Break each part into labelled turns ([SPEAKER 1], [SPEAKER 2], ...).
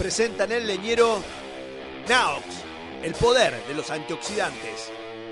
[SPEAKER 1] presentan el leñero Naox, el poder de los antioxidantes.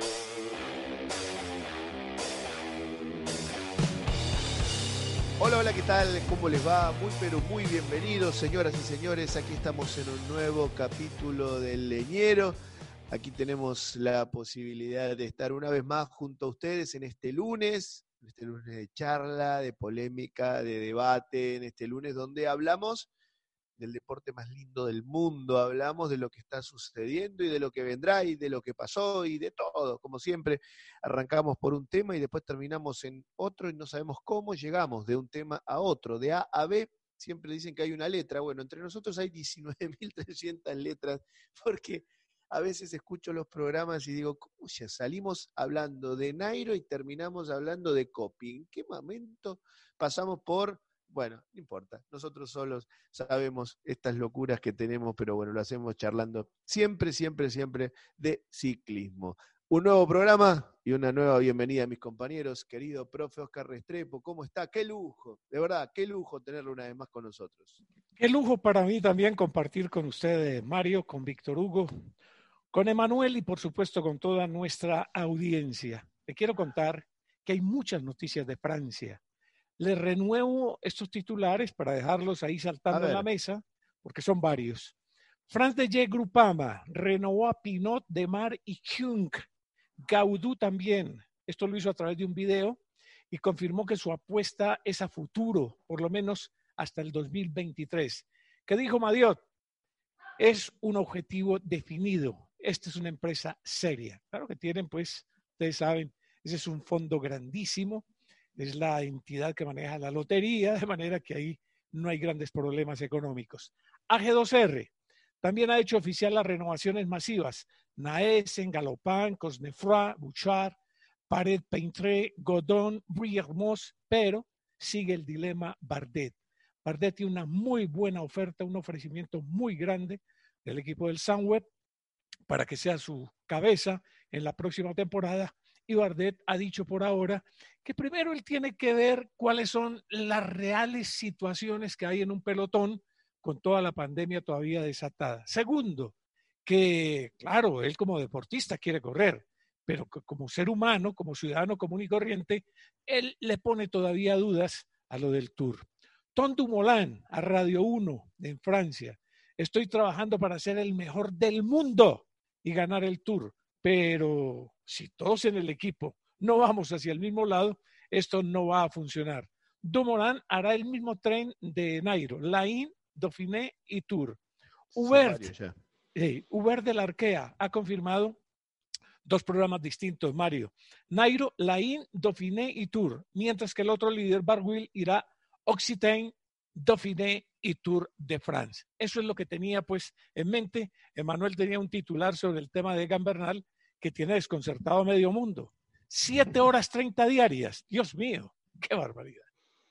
[SPEAKER 1] Hola, hola, ¿qué tal? ¿Cómo les va? Muy bienvenidos, señoras y señores. Aquí estamos en un nuevo capítulo del leñero. Aquí tenemos la posibilidad de estar una vez más junto a ustedes en este lunes de charla, de polémica, de debate, en este lunes donde hablamos del deporte más lindo del mundo, hablamos de lo que está sucediendo y de lo que vendrá y de lo que pasó y de todo. Como siempre, arrancamos por un tema y después terminamos en otro y no sabemos cómo llegamos de un tema a otro, de A a B. Siempre dicen que hay una letra. Bueno, entre nosotros hay 19.300 letras, porque a veces escucho los programas y digo, ¿cómo ya salimos hablando de Nairo y terminamos hablando de Coppi? ¿En qué momento pasamos por...? Bueno, no importa, nosotros solos sabemos estas locuras que tenemos, pero bueno, lo hacemos charlando siempre de ciclismo. Un nuevo programa y una nueva bienvenida a mis compañeros, querido profe Oscar Restrepo. ¿Cómo está? Qué lujo, de verdad, qué lujo tenerlo una vez más con nosotros.
[SPEAKER 2] Qué lujo para mí también compartir con usted, Mario, con Víctor Hugo, con Emanuel y por supuesto con toda nuestra audiencia. Le quiero contar que hay muchas noticias de Francia. Les renuevo estos titulares para dejarlos ahí saltando en la mesa, porque son varios. France de G. Groupama renovó a Pinot, Demar y Kung. Gaudu también. Esto lo hizo a través de un video y confirmó que su apuesta es a futuro, por lo menos hasta el 2023. ¿Qué dijo Madiot? Es un objetivo definido. Esta es una empresa seria. Claro que tienen, pues, ustedes saben, ese es un fondo grandísimo. Es la entidad que maneja la lotería, de manera que ahí no hay grandes problemas económicos. AG2R también ha hecho oficial las renovaciones masivas. Naesen, Galopin, Cosnefroid, Bouchard, Paret, Peintré, Godon, Briermos, pero sigue el dilema Bardet. Bardet tiene una muy buena oferta, un ofrecimiento muy grande del equipo del Sunweb para que sea su cabeza en la próxima temporada. Y Bardet ha dicho por ahora que primero él tiene que ver cuáles son las reales situaciones que hay en un pelotón con toda la pandemia todavía desatada. Segundo, que claro, él como deportista quiere correr, pero como ser humano, como ciudadano común y corriente, él le pone todavía dudas a lo del Tour. Tom Dumoulin, a Radio 1 en Francia. Estoy trabajando para ser el mejor del mundo y ganar el Tour, pero si todos en el equipo no vamos hacia el mismo lado, esto no va a funcionar. Dumoulin hará el mismo tren de Nairo, Lain, Dauphiné y Tour. Hubert de la Arkea ha confirmado dos programas distintos, Mario. Nairo, Lain, Dauphiné y Tour, mientras que el otro líder, Barguil, irá Occitane, Dauphiné y Tour de France. Eso es lo que tenía pues en mente. Emanuel tenía un titular sobre el tema de Egan Bernal que tiene desconcertado a medio mundo. 7 horas 30 diarias. Dios mío, qué barbaridad.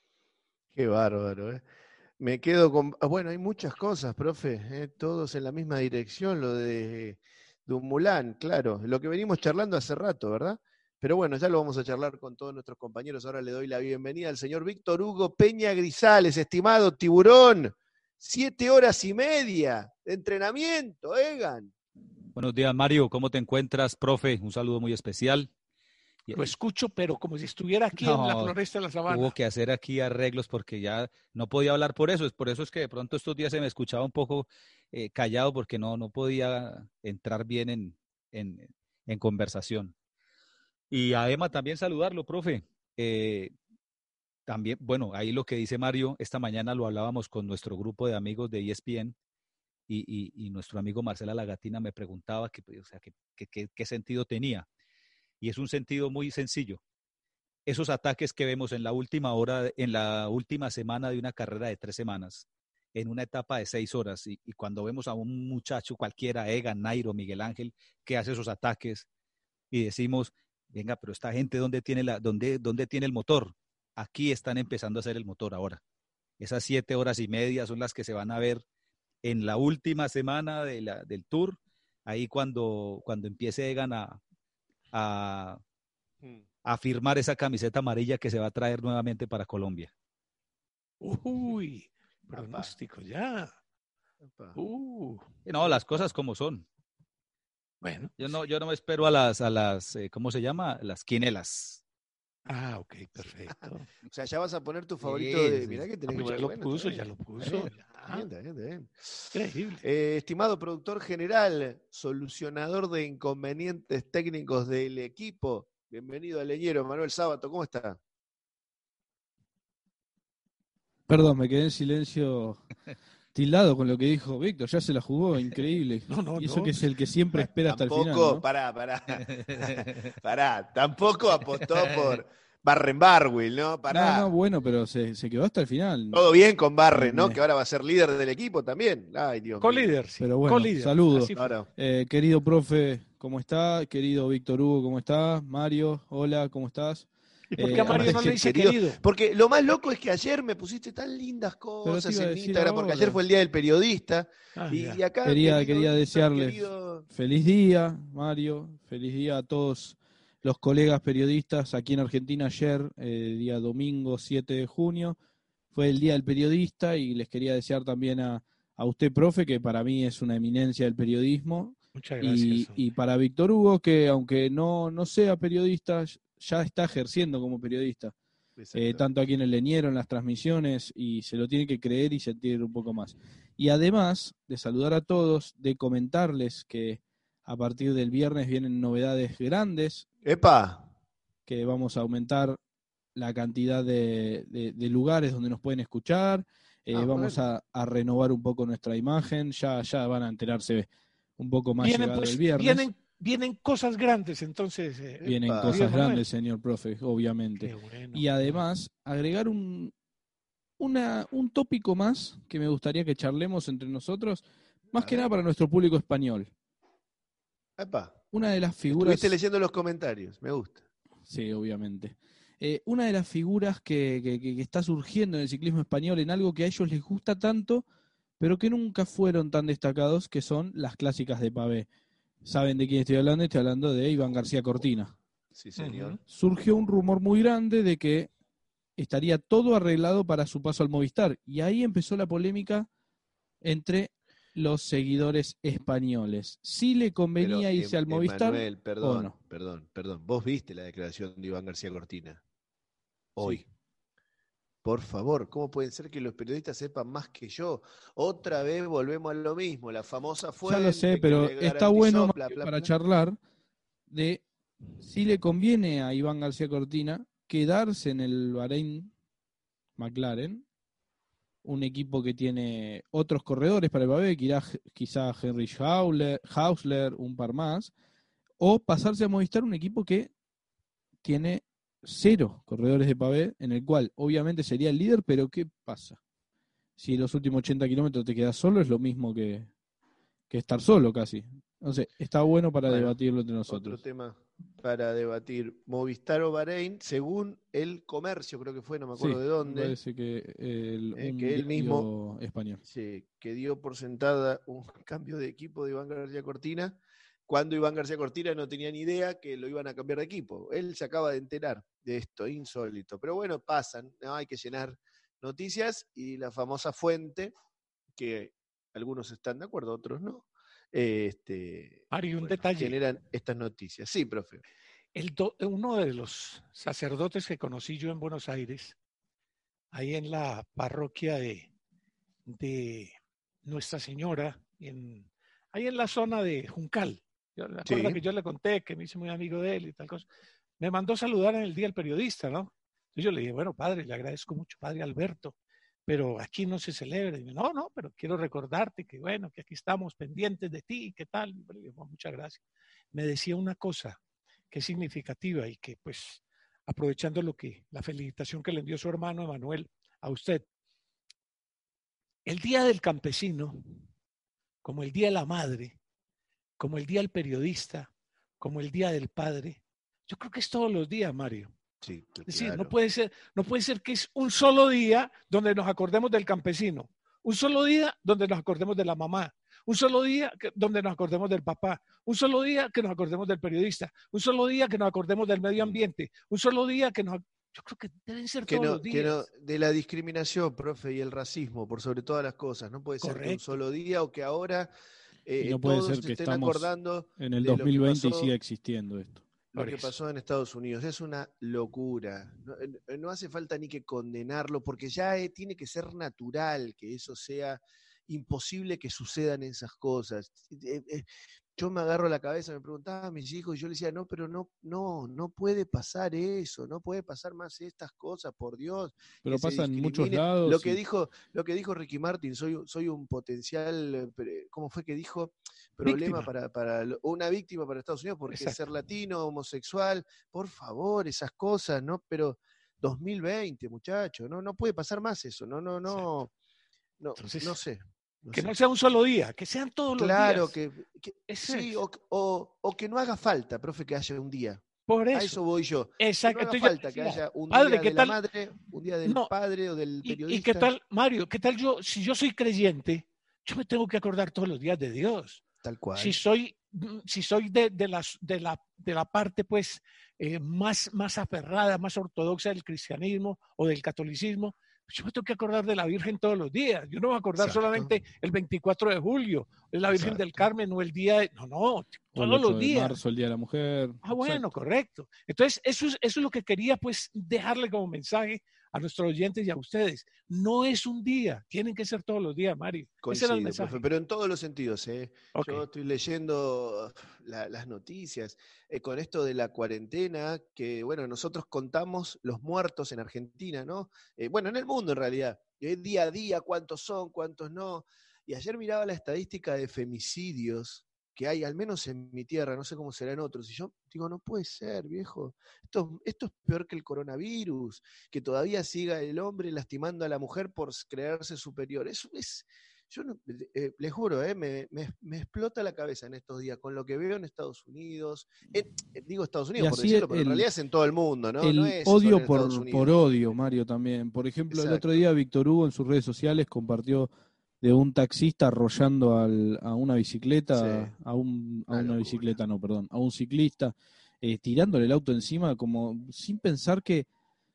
[SPEAKER 1] Qué bárbaro, Me quedo con... Bueno, hay muchas cosas, profe, todos en la misma dirección, lo de Dumoulin, claro, lo que venimos charlando hace rato, ¿verdad? Pero bueno, ya lo vamos a charlar con todos nuestros compañeros. Ahora le doy la bienvenida al señor Víctor Hugo Peña Grisales, estimado tiburón. 7 horas y media de entrenamiento, Egan.
[SPEAKER 3] Buenos días, Mario. ¿Cómo te encuentras, profe? Un saludo muy especial.
[SPEAKER 2] Lo escucho, pero como si estuviera aquí en la Floresta de la Sabana.
[SPEAKER 3] Hubo que hacer aquí arreglos porque ya no podía hablar por eso. Por eso es que de pronto estos días se me escuchaba un poco callado porque no podía entrar bien en conversación. Y además también saludarlo, profe. También, bueno, ahí lo que dice Mario, esta mañana lo hablábamos con nuestro grupo de amigos de ESPN y nuestro amigo Marcela Lagatina me preguntaba qué sentido tenía. Y es un sentido muy sencillo. Esos ataques que vemos en la última hora, en la última semana de una carrera de 3 semanas, en una etapa de 6 horas, y cuando vemos a un muchacho cualquiera, Egan, Nairo, Miguel Ángel, que hace esos ataques, y decimos, venga, pero esta gente, ¿dónde tiene el motor? Aquí están empezando a hacer el motor ahora. Esas 7 horas y media son las que se van a ver en la última semana del Tour, ahí cuando empiece Egan a firmar esa camiseta amarilla que se va a traer nuevamente para Colombia.
[SPEAKER 2] Uy, pronóstico ya.
[SPEAKER 1] Epa.
[SPEAKER 3] No, las cosas como son.
[SPEAKER 2] Bueno.
[SPEAKER 3] Yo no me espero a las ¿cómo se llama? Las quinelas.
[SPEAKER 2] Ah, ok, perfecto.
[SPEAKER 1] O sea, ya vas a poner tu favorito
[SPEAKER 3] Sí,
[SPEAKER 1] de.
[SPEAKER 3] sí.
[SPEAKER 1] Mirá que tenés que
[SPEAKER 2] Pues
[SPEAKER 1] poner.
[SPEAKER 2] ya
[SPEAKER 1] Bueno, está bien,
[SPEAKER 2] lo
[SPEAKER 1] está
[SPEAKER 2] puso.
[SPEAKER 1] bien,
[SPEAKER 2] Ya.
[SPEAKER 1] está bien, está bien.
[SPEAKER 2] Increíble.
[SPEAKER 1] Estimado productor general, solucionador de inconvenientes técnicos del equipo, bienvenido al Leñero, Manuel Sábato, ¿cómo está?
[SPEAKER 4] Perdón, me quedé en silencio tildado con lo que dijo Víctor. Ya se la jugó, increíble.
[SPEAKER 2] No.
[SPEAKER 4] Y eso que es el que siempre espera hasta el final,
[SPEAKER 1] Tampoco,
[SPEAKER 4] ¿no?
[SPEAKER 1] pará, tampoco apostó por Barrenbarwill, ¿no? Pará.
[SPEAKER 4] No, bueno, pero se quedó hasta el final.
[SPEAKER 1] Todo bien con Barren, ¿no?
[SPEAKER 4] Me-
[SPEAKER 1] Que ahora va a ser líder del equipo también. Ay, Dios mío.
[SPEAKER 2] Co-líder, sí.
[SPEAKER 4] Pero bueno,
[SPEAKER 2] Co-líder.
[SPEAKER 4] saludos.
[SPEAKER 2] Así fue.
[SPEAKER 1] Claro.
[SPEAKER 4] Querido profe, ¿cómo está? Querido Víctor Hugo, ¿cómo está? Mario, hola, ¿cómo estás?
[SPEAKER 2] ¿Y por qué a Mario no le dice
[SPEAKER 1] Querido,
[SPEAKER 2] querido?
[SPEAKER 1] porque lo más loco es que ayer me pusiste tan lindas
[SPEAKER 4] Pero te
[SPEAKER 1] cosas
[SPEAKER 4] iba a
[SPEAKER 1] en
[SPEAKER 4] decir
[SPEAKER 1] Instagram, porque
[SPEAKER 4] ahora.
[SPEAKER 1] ayer fue el día del periodista.
[SPEAKER 2] Ah,
[SPEAKER 1] Y
[SPEAKER 2] ya.
[SPEAKER 1] acá
[SPEAKER 4] Quería
[SPEAKER 1] Víctor,
[SPEAKER 4] desearles
[SPEAKER 1] querido-
[SPEAKER 4] feliz día, Mario, feliz día a todos los colegas periodistas aquí en Argentina ayer, día domingo 7 de junio, fue el día del periodista y les quería desear también a usted, profe, que para mí es una eminencia del periodismo,
[SPEAKER 2] Muchas gracias.
[SPEAKER 4] y para Víctor Hugo, que aunque no sea periodista, ya está ejerciendo como periodista.
[SPEAKER 1] Exacto.
[SPEAKER 4] Tanto aquí en el Leñero, en las transmisiones, y se lo tiene que creer y sentir un poco más. Y además de saludar a todos, de comentarles que a partir del viernes vienen novedades grandes,
[SPEAKER 1] ¡Epa!
[SPEAKER 4] que vamos a aumentar la cantidad de lugares donde nos pueden escuchar, vamos
[SPEAKER 1] Bueno.
[SPEAKER 4] a renovar un poco nuestra imagen, ya van a enterarse un poco más
[SPEAKER 2] Vienen,
[SPEAKER 4] llegado
[SPEAKER 2] pues,
[SPEAKER 4] el viernes.
[SPEAKER 2] vienen cosas grandes, entonces.
[SPEAKER 4] Vienen
[SPEAKER 1] Epa.
[SPEAKER 4] cosas
[SPEAKER 2] Dios Manuel.
[SPEAKER 4] grandes, señor profe, obviamente.
[SPEAKER 2] Qué bueno.
[SPEAKER 4] Y además, agregar un tópico más que me gustaría que charlemos entre nosotros, más
[SPEAKER 1] A
[SPEAKER 4] que
[SPEAKER 1] ver.
[SPEAKER 4] nada para nuestro público español.
[SPEAKER 1] ¡Epa!
[SPEAKER 4] Una de las figuras...
[SPEAKER 1] Estuviste leyendo los comentarios, me gusta.
[SPEAKER 4] Sí, obviamente. Una de las figuras que está surgiendo en el ciclismo español en algo que a ellos les gusta tanto, pero que nunca fueron tan destacados, que son las clásicas de pavé. ¿Saben de quién estoy hablando? Estoy hablando de Iván García Cortina.
[SPEAKER 1] Sí, señor.
[SPEAKER 2] Ujú.
[SPEAKER 4] Surgió un rumor muy grande de que estaría todo arreglado para su paso al Movistar. Y ahí empezó la polémica entre los seguidores españoles. Si le convenía
[SPEAKER 1] Pero,
[SPEAKER 4] irse al Movistar
[SPEAKER 1] Emanuel,
[SPEAKER 4] o no.
[SPEAKER 1] perdón. Vos viste la declaración de Iván García Cortina. Hoy.
[SPEAKER 4] Sí.
[SPEAKER 1] Por favor, ¿cómo puede ser que los periodistas sepan más que yo? Otra vez volvemos a lo mismo, la famosa fuente.
[SPEAKER 4] Ya lo sé,
[SPEAKER 1] que
[SPEAKER 4] pero
[SPEAKER 1] le
[SPEAKER 4] está
[SPEAKER 1] garantizó,
[SPEAKER 4] bueno
[SPEAKER 1] bla, bla,
[SPEAKER 4] para
[SPEAKER 1] bla.
[SPEAKER 4] charlar de si le conviene a Iván García Cortina quedarse en el Bahrein McLaren, un equipo que tiene otros corredores para el pavé, quizá Henry Hausler, un par más, o pasarse a Movistar, un equipo que tiene 0 corredores de pavé, en el cual obviamente sería el líder, pero ¿qué pasa? Si los últimos 80 kilómetros te quedas solo, es lo mismo que estar solo casi. Entonces, está bueno para
[SPEAKER 1] Bueno,
[SPEAKER 4] debatirlo entre
[SPEAKER 1] Otro
[SPEAKER 4] nosotros.
[SPEAKER 1] tema para debatir. Movistar o Bahrein, según el comercio, creo que fue, no me acuerdo de
[SPEAKER 4] Me
[SPEAKER 1] dónde.
[SPEAKER 4] parece que un
[SPEAKER 1] que él
[SPEAKER 4] diario
[SPEAKER 1] mismo
[SPEAKER 4] español.
[SPEAKER 1] Sí, que dio por sentada un cambio de equipo de Iván García Cortina, cuando Iván García Cortina no tenía ni idea que lo iban a cambiar de equipo. Él se acaba de enterar de esto, insólito. Pero bueno, pasan, ¿no? Hay que llenar noticias y la famosa fuente, que algunos están de acuerdo, otros no,
[SPEAKER 2] Mario, un detalle.
[SPEAKER 1] generan estas noticias. Sí, profe.
[SPEAKER 2] Uno de los sacerdotes que conocí yo en Buenos Aires, ahí en la parroquia de Nuestra Señora, ahí en la zona de Juncal. ¿Me acuerda
[SPEAKER 1] Sí.
[SPEAKER 2] que yo le conté que me hice muy amigo de él y tal cosa? Me mandó saludar en el Día del Periodista, ¿no? Entonces yo le dije, bueno, padre, le agradezco mucho, padre Alberto, pero aquí no se celebra. Y me dijo, no, pero quiero recordarte que, bueno, que aquí estamos pendientes de ti, ¿qué tal? Y le dije, bueno, muchas gracias. Me decía una cosa que es significativa y que, pues, aprovechando la felicitación que le envió su hermano Emanuel a usted, el Día del Campesino, como el Día de la Madre, como el Día del Periodista, como el Día del Padre, yo creo que es todos los días, Mario.
[SPEAKER 1] Sí,
[SPEAKER 2] Es decir,
[SPEAKER 1] claro.
[SPEAKER 2] no puede ser que es un solo día donde nos acordemos del campesino, un solo día donde nos acordemos de la mamá, un solo día donde nos acordemos del papá, un solo día que nos acordemos del periodista, un solo día que nos acordemos del medio ambiente, un solo día que nos... Yo creo que deben ser todos los días.
[SPEAKER 1] De la discriminación, profe, y el racismo, por sobre todas las cosas. No puede ser que un solo día o que ahora
[SPEAKER 4] y no puede
[SPEAKER 1] todos
[SPEAKER 4] ser que
[SPEAKER 1] estén
[SPEAKER 4] estamos
[SPEAKER 1] acordando
[SPEAKER 4] en el
[SPEAKER 1] de lo que
[SPEAKER 4] 2020 y
[SPEAKER 1] pasó,
[SPEAKER 4] siga existiendo esto.
[SPEAKER 1] lo que pasó en Estados Unidos. Es una locura. No hace falta ni que condenarlo, porque ya tiene que ser natural que eso sea imposible que sucedan esas cosas. Yo me agarro la cabeza, me preguntaba a mis hijos y yo les decía, no, pero no puede pasar eso, no puede pasar más estas cosas, por Dios.
[SPEAKER 4] Pero pasa en muchos lados.
[SPEAKER 1] Lo que dijo Ricky Martin, soy un potencial, ¿cómo fue que dijo? Problema para una víctima para Estados Unidos porque ser latino, homosexual, por favor, esas cosas, ¿no? Pero 2020, muchachos, no puede pasar más eso, no sé.
[SPEAKER 2] Que no sea un solo día, que sean todos los días.
[SPEAKER 1] Claro, sí, o que no haga falta, profe, que haya un día.
[SPEAKER 2] Por eso.
[SPEAKER 1] A eso voy yo.
[SPEAKER 2] Exacto.
[SPEAKER 1] Que no haga falta que haya un día de la madre, un día del padre o del periodista.
[SPEAKER 2] ¿Y qué tal, Mario? ¿Qué tal si yo soy creyente, yo me tengo que acordar todos los días de Dios?
[SPEAKER 1] Tal cual.
[SPEAKER 2] Si soy de la parte, pues, más aferrada, más ortodoxa del cristianismo o del catolicismo, yo me tengo que acordar de la Virgen todos los días. Yo no me voy a acordar solamente el 24 de julio, de la Virgen del Carmen o el día de... No, todos los días.
[SPEAKER 4] De marzo, el Día de la Mujer.
[SPEAKER 2] Bueno, correcto. Entonces, eso es lo que quería, pues, dejarle como mensaje a nuestros oyentes y a ustedes. No es un día, tienen que ser todos los días, Mario.
[SPEAKER 1] Coincido, ese era el mensaje. Profe, pero en todos los sentidos. Okay. Yo estoy leyendo las noticias con esto de la cuarentena, que bueno, nosotros contamos los muertos en Argentina, ¿no? Bueno, en el mundo en realidad. Día a día, cuántos son, cuántos no. Y ayer miraba la estadística de femicidios que hay, al menos en mi tierra, no sé cómo será en otros, y yo digo, no puede ser, viejo, esto es peor que el coronavirus, que todavía siga el hombre lastimando a la mujer por creerse superior. Eso es, yo no, les juro, me explota la cabeza en estos días con lo que veo en Estados Unidos, digo Estados Unidos por decirlo, pero en realidad es en todo el mundo, ¿no?
[SPEAKER 4] El
[SPEAKER 1] no es
[SPEAKER 4] odio por odio, Mario, también. Por ejemplo, Exacto. El otro día Víctor Hugo en sus redes sociales compartió de un taxista arrollando a una bicicleta, sí. a un ciclista, tirándole el auto encima como sin pensar que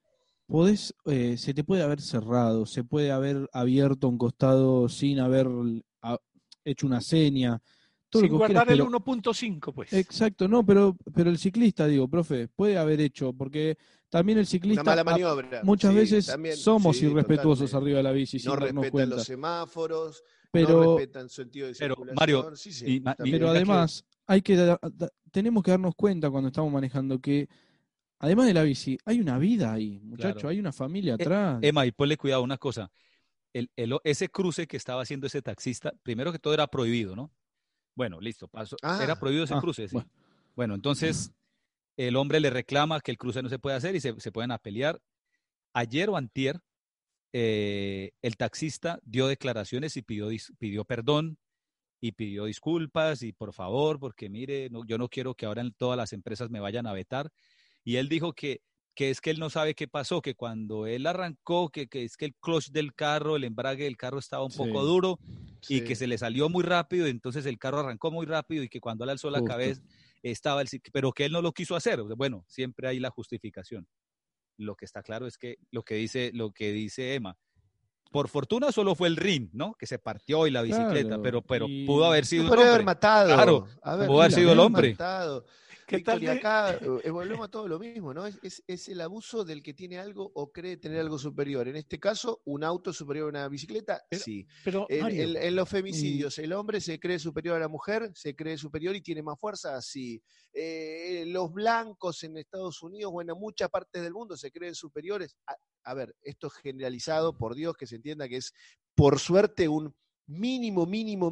[SPEAKER 4] se te puede haber cerrado, se puede haber abierto un costado sin haber hecho una seña.
[SPEAKER 2] Todo sin lo que guardar quieras, el 1.5, pues.
[SPEAKER 4] Exacto, no, pero el ciclista, digo, profe, puede haber hecho, porque también el ciclista,
[SPEAKER 1] una mala maniobra.
[SPEAKER 4] Muchas veces también, somos irrespetuosos arriba de la bici.
[SPEAKER 1] No respetan los semáforos,
[SPEAKER 4] pero,
[SPEAKER 1] no respetan sentido de circulación.
[SPEAKER 3] Mario,
[SPEAKER 4] pero además, tenemos que darnos cuenta cuando estamos manejando que, además de la bici, hay una vida ahí, muchacho, claro. Hay una familia atrás.
[SPEAKER 3] Emma, y ponle cuidado una cosa, ese cruce que estaba haciendo ese taxista, primero que todo era prohibido, ¿no? Bueno, listo, era prohibido ese cruce. Sí. Bueno, entonces el hombre le reclama que el cruce no se puede hacer y se pueden pelear. Ayer o antier, el taxista dio declaraciones y pidió perdón y pidió disculpas y por favor, porque mire, yo no quiero que ahora todas las empresas me vayan a vetar. Y él dijo que es que él no sabe qué pasó, que cuando él arrancó, que es que el clutch del carro, el embrague del carro estaba un poco duro y que se le salió muy rápido, y entonces el carro arrancó muy rápido y que cuando él alzó la cabeza estaba pero que él no lo quiso hacer. Bueno, siempre hay la justificación. Lo que está claro es que lo que dice Emma, por fortuna solo fue el rin, ¿no? Que se partió y la bicicleta, pero pudo haber sido el hombre.
[SPEAKER 1] Haber matado.
[SPEAKER 3] Claro, pudo haber sido el hombre.
[SPEAKER 1] ¿Qué tal? Y acá volvemos a todo lo mismo, ¿no? Es el abuso del que tiene algo o cree tener algo superior. En este caso, un auto superior a una bicicleta, sí.
[SPEAKER 2] Pero
[SPEAKER 1] en los femicidios, el hombre se cree superior a la mujer, se cree superior y tiene más fuerza, sí. Los blancos en Estados Unidos o en muchas partes del mundo se creen superiores. A ver, esto es generalizado, por Dios, que se entienda que es, por suerte, un mínimo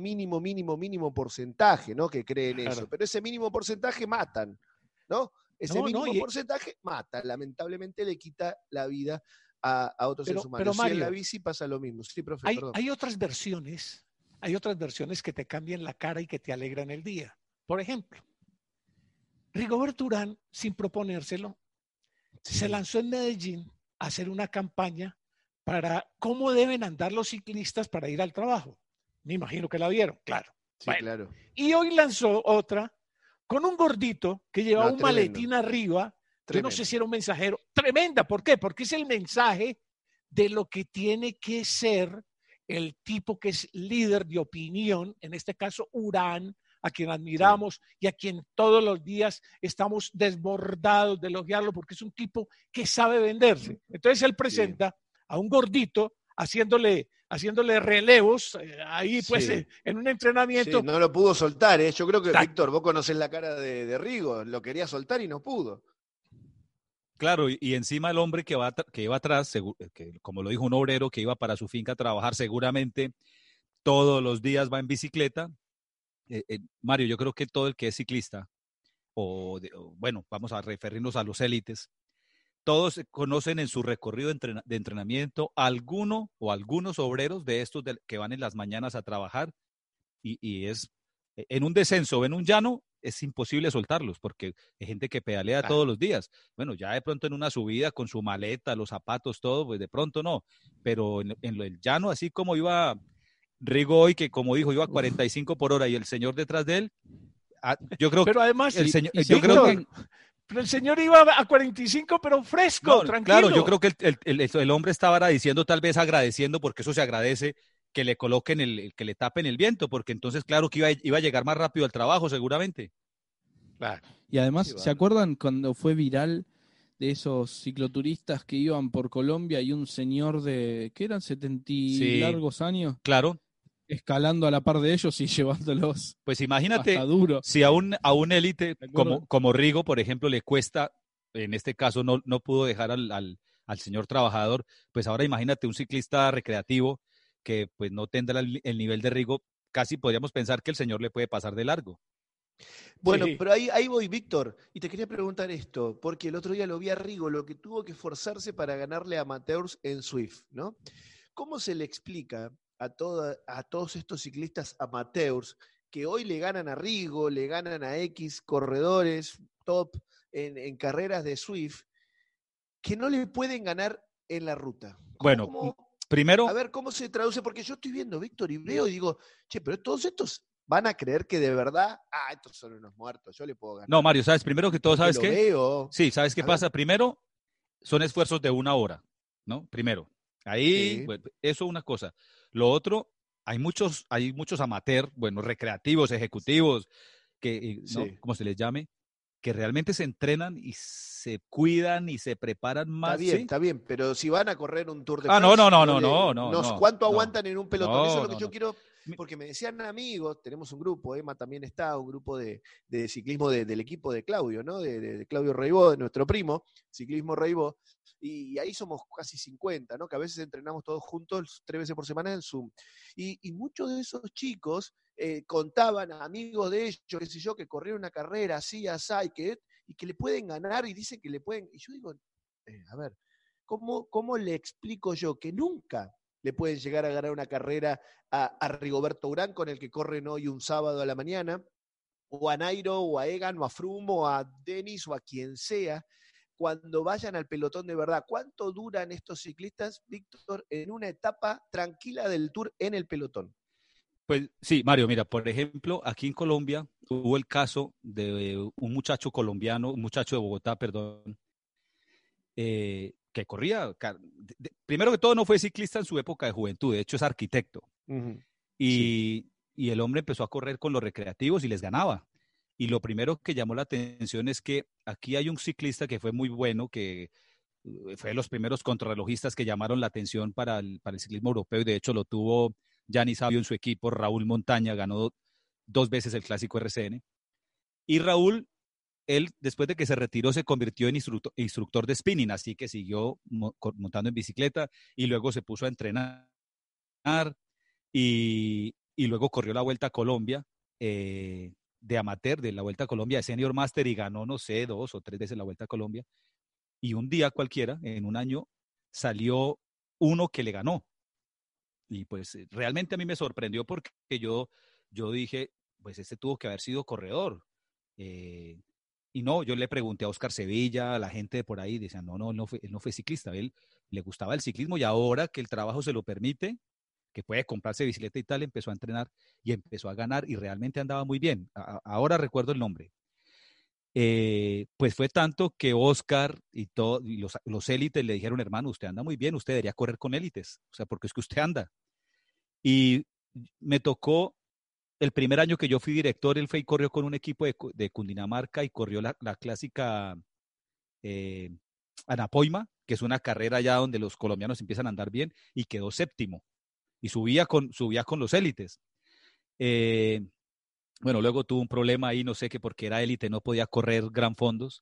[SPEAKER 1] porcentaje, ¿no? Que creen eso. Pero ese mínimo porcentaje matan, ¿no? Ese mínimo porcentaje mata. Lamentablemente le quita la vida a otros seres humanos.
[SPEAKER 2] Pero Mario,
[SPEAKER 1] en la bici pasa lo mismo. Sí, profe, perdón.
[SPEAKER 2] Hay otras versiones que te cambian la cara y que te alegran el día. Por ejemplo, Rigoberto Urán, sin proponérselo, se lanzó en Medellín a hacer una campaña para cómo deben andar los ciclistas para ir al trabajo. Me imagino que la vieron, claro.
[SPEAKER 1] Sí, bueno, claro.
[SPEAKER 2] Y hoy lanzó otra con un gordito que llevaba un maletín arriba Yo no sé si era un mensajero. Tremenda, ¿por qué? Porque es el mensaje de lo que tiene que ser el tipo que es líder de opinión, en este caso Urán, a quien admiramos y a quien todos los días estamos desbordados de elogiarlo porque es un tipo que sabe venderse. Entonces él presenta a un gordito haciéndole relevos ahí pues en un entrenamiento.
[SPEAKER 1] Sí, no lo pudo soltar, ¿eh? Yo creo que, Víctor, vos conocés la cara de Rigo, lo quería soltar y no pudo.
[SPEAKER 3] Claro, y encima el hombre que iba atrás, que, como lo dijo un obrero que iba para su finca a trabajar, seguramente todos los días va en bicicleta. Mario, yo creo que todo el que es ciclista, bueno, vamos a referirnos a los élites, todos conocen en su recorrido de entrenamiento alguno o algunos obreros de estos que van en las mañanas a trabajar y es en un descenso o en un llano, es imposible soltarlos porque hay gente que pedalea todos los días. Bueno, ya de pronto en una subida con su maleta, los zapatos, todo, pues de pronto no. Pero en el llano, así como iba Rigo hoy, que como dijo, iba a 45 por hora y el señor detrás de él, yo creo
[SPEAKER 2] pero además,
[SPEAKER 3] el señor,
[SPEAKER 2] yo creo que pero el señor iba a 45, pero fresco,
[SPEAKER 3] no,
[SPEAKER 2] tranquilo.
[SPEAKER 3] Claro, yo creo que el hombre estaba diciendo, tal vez agradeciendo, porque eso se agradece, que le coloquen que le tapen el viento, porque entonces, claro, que iba a llegar más rápido al trabajo, seguramente.
[SPEAKER 4] Claro. Y además, ¿se acuerdan cuando fue viral de esos cicloturistas que iban por Colombia y un señor de, ¿qué eran? 70 largos años.
[SPEAKER 3] Claro.
[SPEAKER 4] Escalando a la par de ellos y llevándolos.
[SPEAKER 3] Pues imagínate,
[SPEAKER 4] hasta duro.
[SPEAKER 3] si a un élite como Rigo, por ejemplo, le cuesta, en este caso no pudo dejar al señor trabajador, pues ahora imagínate un ciclista recreativo que pues no tendrá el nivel de Rigo, casi podríamos pensar que el señor le puede pasar de largo.
[SPEAKER 1] Bueno, pero ahí voy, Víctor, y te quería preguntar esto, porque el otro día lo vi a Rigo, lo que tuvo que esforzarse para ganarle a amateurs en Swift, ¿no? ¿Cómo se le explica a todos estos ciclistas amateurs que hoy le ganan a Rigo, le ganan a X corredores top en carreras de Swift, que no le pueden ganar en la ruta?
[SPEAKER 3] Primero...
[SPEAKER 1] A ver, ¿cómo se traduce? Porque yo estoy viendo, Víctor, y veo y digo, che, pero todos estos van a creer que de verdad, estos son unos muertos, yo le puedo ganar.
[SPEAKER 3] No, Mario, ¿sabes? Primero que todo, ¿sabes qué?
[SPEAKER 1] Veo.
[SPEAKER 3] Sí, ¿sabes qué pasa? Primero, son esfuerzos de 1 hora, ¿no? Primero. Ahí, bueno, eso es una cosa. Lo otro, hay muchos amateurs, bueno, recreativos, ejecutivos, que, ¿no? Como se les llame, que realmente se entrenan y se cuidan y se preparan más.
[SPEAKER 1] Está bien, pero si van a correr un Tour de
[SPEAKER 3] France.
[SPEAKER 1] No. ¿Cuánto aguantan en un pelotón? Eso es lo que yo quiero, porque me decían amigos, tenemos un grupo, Emma también está, un grupo de ciclismo del equipo de Claudio, ¿no? De Claudio Reibó, de nuestro primo, Ciclismo Reibó, y ahí somos casi 50, ¿no? Que a veces entrenamos todos juntos 3 veces por semana en Zoom. Y muchos de esos chicos contaban a amigos de ellos, qué sé yo, que corrieron una carrera así, y que le pueden ganar y dicen que le pueden. Y yo digo, a ver, ¿cómo le explico yo que nunca le pueden llegar a ganar una carrera a Rigoberto Urán, con el que corren hoy un sábado a la mañana, o a Nairo, o a Egan, o a Froome, o a Dennis, o a quien sea, cuando vayan al pelotón de verdad? ¿Cuánto duran estos ciclistas, Víctor, en una etapa tranquila del Tour en el pelotón?
[SPEAKER 3] Pues sí, Mario, mira, por ejemplo, aquí en Colombia hubo el caso de un muchacho colombiano, un muchacho de Bogotá, perdón, que corría. Primero que todo, no fue ciclista en su época de juventud, de hecho es arquitecto. Y el hombre empezó a correr con los recreativos y les ganaba. Y lo primero que llamó la atención es que aquí hay un ciclista que fue muy bueno, que fue de los primeros contrarrelojistas que llamaron la atención para el ciclismo europeo, y de hecho lo tuvo Gianni Savio en su equipo. Raúl Montaña ganó 2 veces el clásico RCN. Y Raúl, él, después de que se retiró, se convirtió en instructor de spinning, así que siguió montando en bicicleta y luego se puso a entrenar y luego corrió la Vuelta a Colombia de amateur, de la Vuelta a Colombia de Senior Master, y ganó, no sé, 2 o 3 veces la Vuelta a Colombia. Y un día cualquiera, en un año, salió uno que le ganó. Y pues realmente a mí me sorprendió porque yo dije, pues este tuvo que haber sido corredor. Y no, yo le pregunté a Oscar Sevilla, a la gente de por ahí, decían, no, él no fue ciclista, él le gustaba el ciclismo y ahora que el trabajo se lo permite, que puede comprarse bicicleta y tal, empezó a entrenar y empezó a ganar y realmente andaba muy bien. Ahora recuerdo el nombre. pues fue tanto que Oscar y los élites le dijeron, hermano, usted anda muy bien, usted debería correr con élites, o sea, porque es que usted anda. Y me tocó, el primer año que yo fui director, él fue y corrió con un equipo de Cundinamarca y corrió la clásica Anapoima, que es una carrera ya donde los colombianos empiezan a andar bien, y quedó séptimo. Y subía con los élites. Bueno, luego tuvo un problema ahí, no sé, que porque era élite no podía correr gran fondos.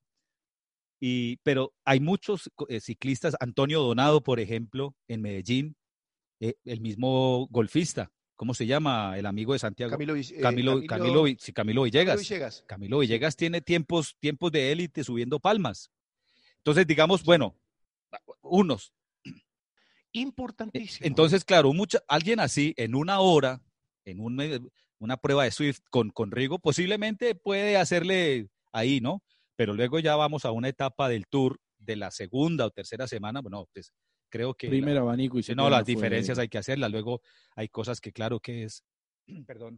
[SPEAKER 3] Pero hay muchos ciclistas, Antonio Donado, por ejemplo, en Medellín, el mismo golfista, ¿cómo se llama? El amigo de Santiago. Camilo Villegas. Camilo Villegas tiene tiempos de élite subiendo palmas. Entonces, digamos, bueno, unos.
[SPEAKER 2] Importantísimo.
[SPEAKER 3] Entonces, claro, alguien así, en una hora, en una prueba de Swift con Rigo, posiblemente puede hacerle ahí, ¿no? Pero luego ya vamos a una etapa del Tour de la segunda o tercera semana. Bueno, pues creo que...
[SPEAKER 4] Primer abanico y se
[SPEAKER 3] no, las diferencias hay que hacerlas. Luego hay cosas que claro que es, perdón,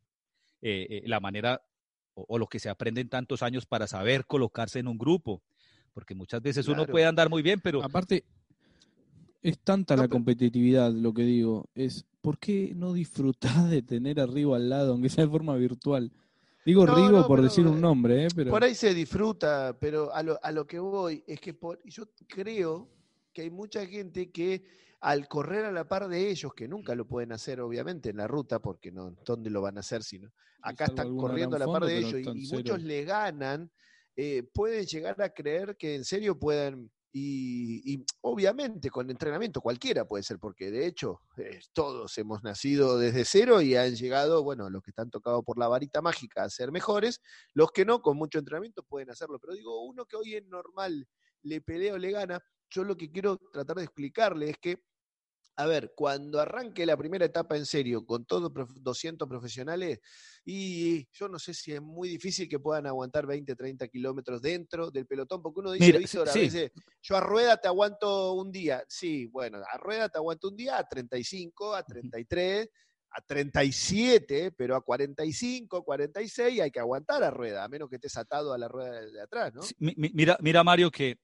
[SPEAKER 3] la manera o lo que se aprende en tantos años para saber colocarse en un grupo. Porque muchas veces uno puede andar muy bien, pero...
[SPEAKER 4] Aparte, es tanta la competitividad, lo que digo, ¿por qué no disfrutás de tener a Rigo al lado, aunque sea de forma virtual? Digo Rigo por decir un nombre, pero...
[SPEAKER 1] Por ahí se disfruta, pero a lo que voy es que yo creo que hay mucha gente que al correr a la par de ellos, que nunca lo pueden hacer obviamente en la ruta, porque no, ¿dónde lo van a hacer si no? Acá están corriendo a la par de ellos y muchos le ganan, pueden llegar a creer que en serio puedan... Y obviamente con entrenamiento cualquiera puede ser, porque de hecho todos hemos nacido desde cero y han llegado, bueno, los que están tocados por la varita mágica a ser mejores, los que no, con mucho entrenamiento pueden hacerlo. Pero digo, uno que hoy es normal, le pelea o le gana, yo lo que quiero tratar de explicarle es que, a ver, cuando arranque la primera etapa en serio, con todos 200 profesionales, y yo no sé si es muy difícil que puedan aguantar 20, 30 kilómetros dentro del pelotón, porque uno dice, Víctor, a veces, yo a rueda te aguanto un día. Sí, bueno, a rueda te aguanto un día, a 35, a 33, a 37, pero a 45, 46 hay que aguantar a rueda, a menos que estés atado a la rueda de atrás, ¿no?
[SPEAKER 3] Sí, mira, Mario, que...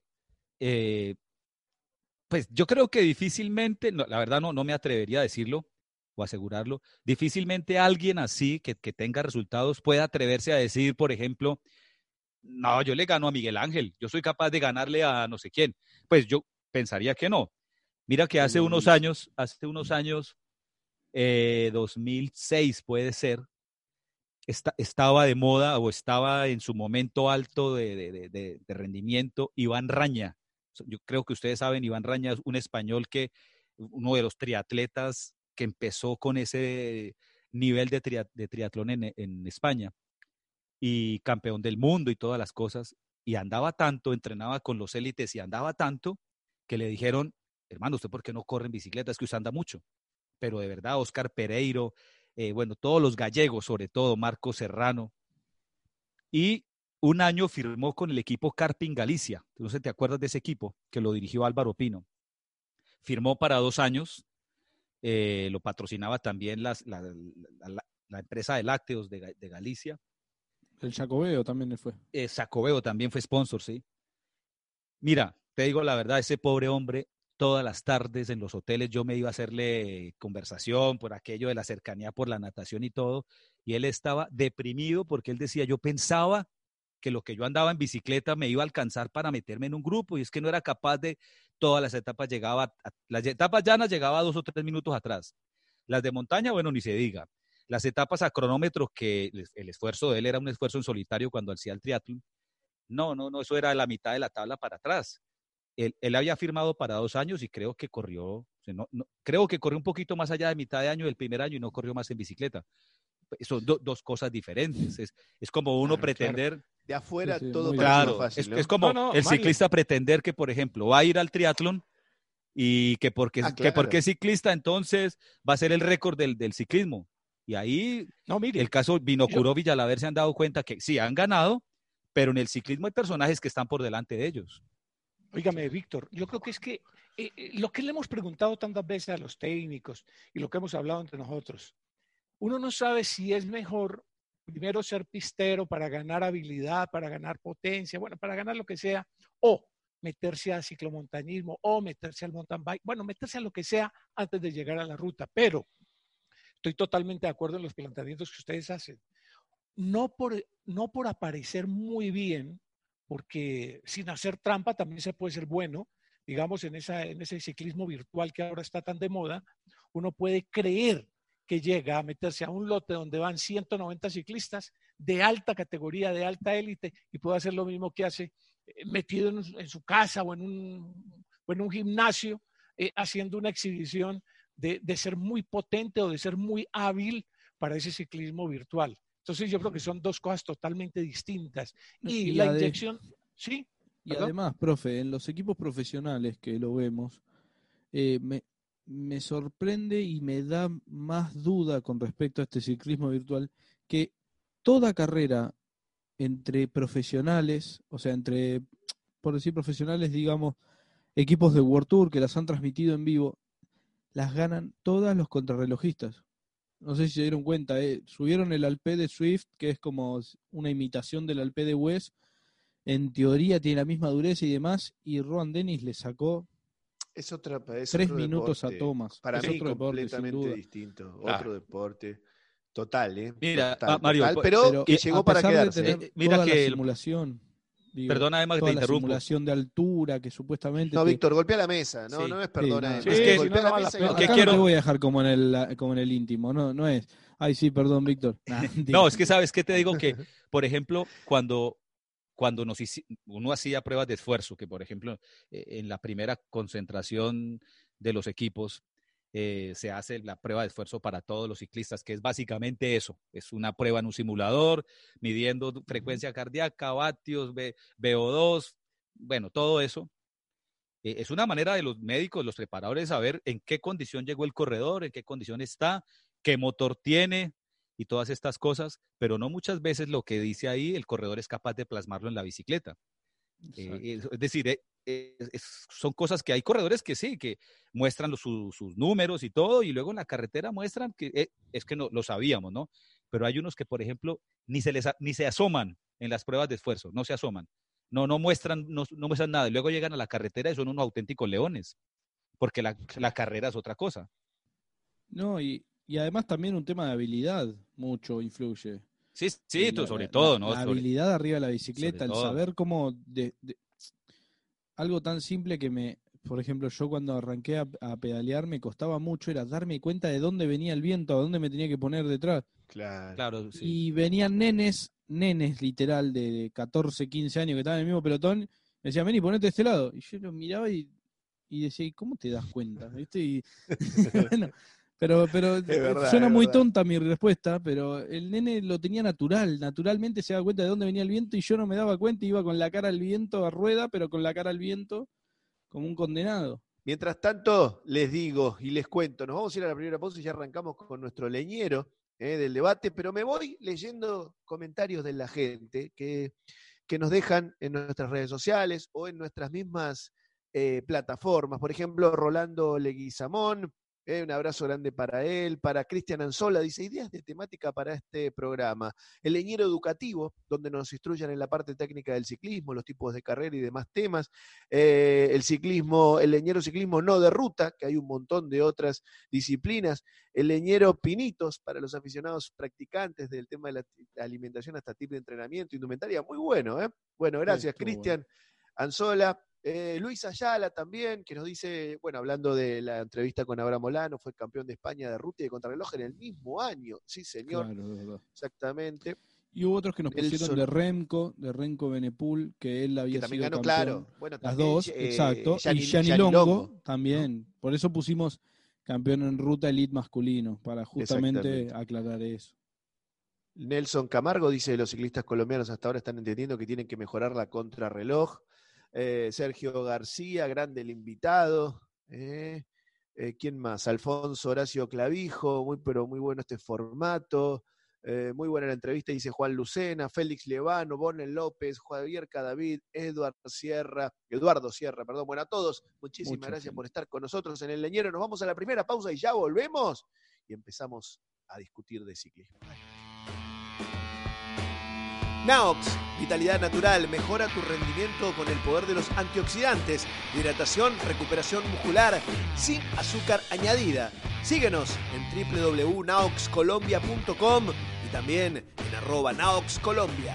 [SPEAKER 3] pues yo creo que difícilmente, la verdad no me atrevería a decirlo o asegurarlo, difícilmente alguien así que tenga resultados pueda atreverse a decir, por ejemplo, no, yo le gano a Miguel Ángel, yo soy capaz de ganarle a no sé quién. Pues yo pensaría que no. Mira que hace unos años, 2006 puede ser, estaba de moda o estaba en su momento alto de rendimiento Iván Raña. Yo creo que ustedes saben, Iván Raña es un español uno de los triatletas que empezó con ese nivel de triatlón en España y campeón del mundo y todas las cosas. Y andaba tanto, entrenaba con los élites y andaba tanto que le dijeron, hermano, ¿usted por qué no corre en bicicleta? Es que usted anda mucho. Pero de verdad, Óscar Pereiro, bueno, todos los gallegos, sobre todo, Marco Serrano. Y un año firmó con el equipo Karpin Galicia. No sé si te acuerdas de ese equipo que lo dirigió Álvaro Pino. Firmó para 2 años. Lo patrocinaba también la empresa de lácteos de Galicia.
[SPEAKER 4] El Jacobeo también fue.
[SPEAKER 3] Jacobeo también fue sponsor, sí. Mira, te digo la verdad, ese pobre hombre, todas las tardes en los hoteles yo me iba a hacerle conversación por aquello de la cercanía por la natación y todo, y él estaba deprimido porque él decía, yo pensaba que lo que yo andaba en bicicleta me iba a alcanzar para meterme en un grupo, y es que no era capaz de todas las etapas, las etapas llanas llegaba 2 o 3 minutos atrás. Las de montaña, bueno, ni se diga. Las etapas a cronómetro, que el esfuerzo de él era un esfuerzo en solitario cuando hacía el triatlón, no, eso era la mitad de la tabla para atrás. Él había firmado para 2 años y creo que corrió, creo que corrió un poquito más allá de mitad de año del primer año y no corrió más en bicicleta. Son dos cosas diferentes. Es como uno pretender...
[SPEAKER 1] Claro. De afuera todo
[SPEAKER 3] parece
[SPEAKER 1] más fácil, ¿no?
[SPEAKER 3] Es como el ciclista pretender que, por ejemplo, va a ir al triatlón y que porque es ciclista, entonces va a ser el récord del ciclismo. Y ahí, el caso Vinokurov y Jalaver se han dado cuenta que sí, han ganado, pero en el ciclismo hay personajes que están por delante de ellos.
[SPEAKER 2] Óigame, Víctor, yo creo que es que lo que le hemos preguntado tantas veces a los técnicos y lo que hemos hablado entre nosotros, uno no sabe si es mejor primero ser pistero para ganar habilidad, para ganar potencia, bueno, para ganar lo que sea, o meterse a ciclomontañismo, o meterse al mountain bike, bueno, meterse a lo que sea antes de llegar a la ruta. Pero estoy totalmente de acuerdo en los planteamientos que ustedes hacen. No por aparecer muy bien, porque sin hacer trampa también se puede ser bueno, digamos, en ese ciclismo virtual que ahora está tan de moda, uno puede creer que llega a meterse a un lote donde van 190 ciclistas de alta categoría, de alta élite, y puede hacer lo mismo que hace metido en su casa o en un gimnasio, haciendo una exhibición de ser muy potente o de ser muy hábil para ese ciclismo virtual. Entonces yo creo que son dos cosas totalmente distintas. Y la inyección, sí.
[SPEAKER 4] Y además, profe, en los equipos profesionales que lo vemos, me sorprende y me da más duda con respecto a este ciclismo virtual que toda carrera entre profesionales, o sea, por decir profesionales, digamos, equipos de World Tour que las han transmitido en vivo, las ganan todas los contrarrelojistas. No sé si se dieron cuenta, subieron el Alpe de Swift, que es como una imitación del Alpe de West. En teoría tiene la misma dureza y demás, y Rohan Dennis le sacó 3 minutos
[SPEAKER 1] deporte.
[SPEAKER 4] a Thomas.
[SPEAKER 1] Para
[SPEAKER 4] es
[SPEAKER 1] mí
[SPEAKER 4] otro
[SPEAKER 1] completamente
[SPEAKER 4] deporte,
[SPEAKER 1] distinto, otro deporte total,
[SPEAKER 3] Mira,
[SPEAKER 1] total,
[SPEAKER 3] Mario,
[SPEAKER 1] total, pero que llegó para quedarse.
[SPEAKER 4] De tener
[SPEAKER 3] mira
[SPEAKER 4] toda
[SPEAKER 3] que
[SPEAKER 4] la simulación,
[SPEAKER 3] perdona, además
[SPEAKER 4] toda
[SPEAKER 3] te
[SPEAKER 4] la
[SPEAKER 3] interrumpo.
[SPEAKER 4] simulación de altura que supuestamente
[SPEAKER 1] No, Víctor, golpea la mesa, no,
[SPEAKER 3] Sí.
[SPEAKER 1] no es perdona.
[SPEAKER 4] Sí,
[SPEAKER 3] es que
[SPEAKER 1] golpea la mesa y
[SPEAKER 4] acá
[SPEAKER 3] quiero...
[SPEAKER 4] no te voy a dejar como en el íntimo, no es. Ay, sí, perdón, Víctor.
[SPEAKER 3] No, es que sabes que te digo que, por ejemplo, cuando uno hacía pruebas de esfuerzo, que por ejemplo en la primera concentración de los equipos se hace la prueba de esfuerzo para todos los ciclistas, que es básicamente eso, es una prueba en un simulador, midiendo frecuencia cardíaca, vatios, VO2, bueno, todo eso. Es una manera de los médicos, los preparadores, saber en qué condición llegó el corredor, en qué condición está, qué motor tiene y todas estas cosas, pero no muchas veces lo que dice ahí el corredor es capaz de plasmarlo en la bicicleta. Es decir, son cosas que hay corredores que sí, que muestran sus números y todo, y luego en la carretera muestran que es que no lo sabíamos, ¿no? Pero hay unos que, por ejemplo, ni se asoman en las pruebas de esfuerzo, no se asoman. No muestran nada. Y luego llegan a la carretera y son unos auténticos leones, porque la carrera es otra cosa.
[SPEAKER 4] No, y además también un tema de habilidad mucho influye.
[SPEAKER 3] Sí, sobre todo, ¿no?
[SPEAKER 4] La habilidad arriba de la bicicleta, el saber cómo... algo tan simple que por ejemplo, yo cuando arranqué a pedalear me costaba mucho, era darme cuenta de dónde venía el viento, a dónde me tenía que poner detrás.
[SPEAKER 3] Claro, sí.
[SPEAKER 4] Y venían nenes literal de 14, 15 años que estaban en el mismo pelotón, me decían, vení, ponete de este lado. Y yo los miraba y decía, ¿y cómo te das cuenta? ¿Viste? Y bueno, pero
[SPEAKER 1] verdad,
[SPEAKER 4] suena muy tonta mi respuesta, pero el nene lo tenía naturalmente se daba cuenta de dónde venía el viento y yo no me daba cuenta, iba con la cara al viento a rueda, pero con la cara al viento como un condenado.
[SPEAKER 1] Mientras tanto, les digo y les cuento, nos vamos a ir a la primera pausa y ya arrancamos con nuestro leñero del debate, pero me voy leyendo comentarios de la gente que nos dejan en nuestras redes sociales o en nuestras mismas plataformas. Por ejemplo, Rolando Leguizamón, un abrazo grande para él, para Cristian Anzola, dice, ideas de temática para este programa. El leñero educativo, donde nos instruyan en la parte técnica del ciclismo, los tipos de carrera y demás temas. El leñero ciclismo no de ruta, que hay un montón de otras disciplinas. El leñero Pinitos, para los aficionados practicantes del tema de la alimentación hasta tipo de entrenamiento, indumentaria. Muy bueno, ¿eh? Bueno, gracias, Cristian Anzola. Luis Ayala también, que nos dice, bueno, hablando de la entrevista con Abraham Molano, fue campeón de España de ruta y de contrarreloj en el mismo año. Sí, señor.
[SPEAKER 4] Claro,
[SPEAKER 1] exactamente.
[SPEAKER 4] Y hubo otros que nos pusieron de Renko Benepul, que él había sido
[SPEAKER 1] ganó,
[SPEAKER 4] campeón.
[SPEAKER 1] Claro. Bueno,
[SPEAKER 4] las dos, exacto. Y Gianni Longo también. ¿No? Por eso pusimos campeón en ruta elite masculino, para justamente aclarar eso.
[SPEAKER 1] Nelson Camargo dice, los ciclistas colombianos hasta ahora están entendiendo que tienen que mejorar la contrarreloj. Sergio García, grande el invitado. ¿Quién más? Alfonso Horacio Clavijo, pero muy bueno este formato. Muy buena la entrevista, dice Juan Lucena, Félix Levano, Bonel López, Javier Cadavid, Eduardo Sierra. Bueno, a todos, muchísimas gracias por estar con nosotros en El Leñero. Nos vamos a la primera pausa y ya volvemos y empezamos a discutir de ciclismo. Naox, vitalidad natural, mejora tu rendimiento con el poder de los antioxidantes, hidratación, recuperación muscular, sin azúcar añadida. Síguenos en www.naoxcolombia.com y también en @naoxcolombia.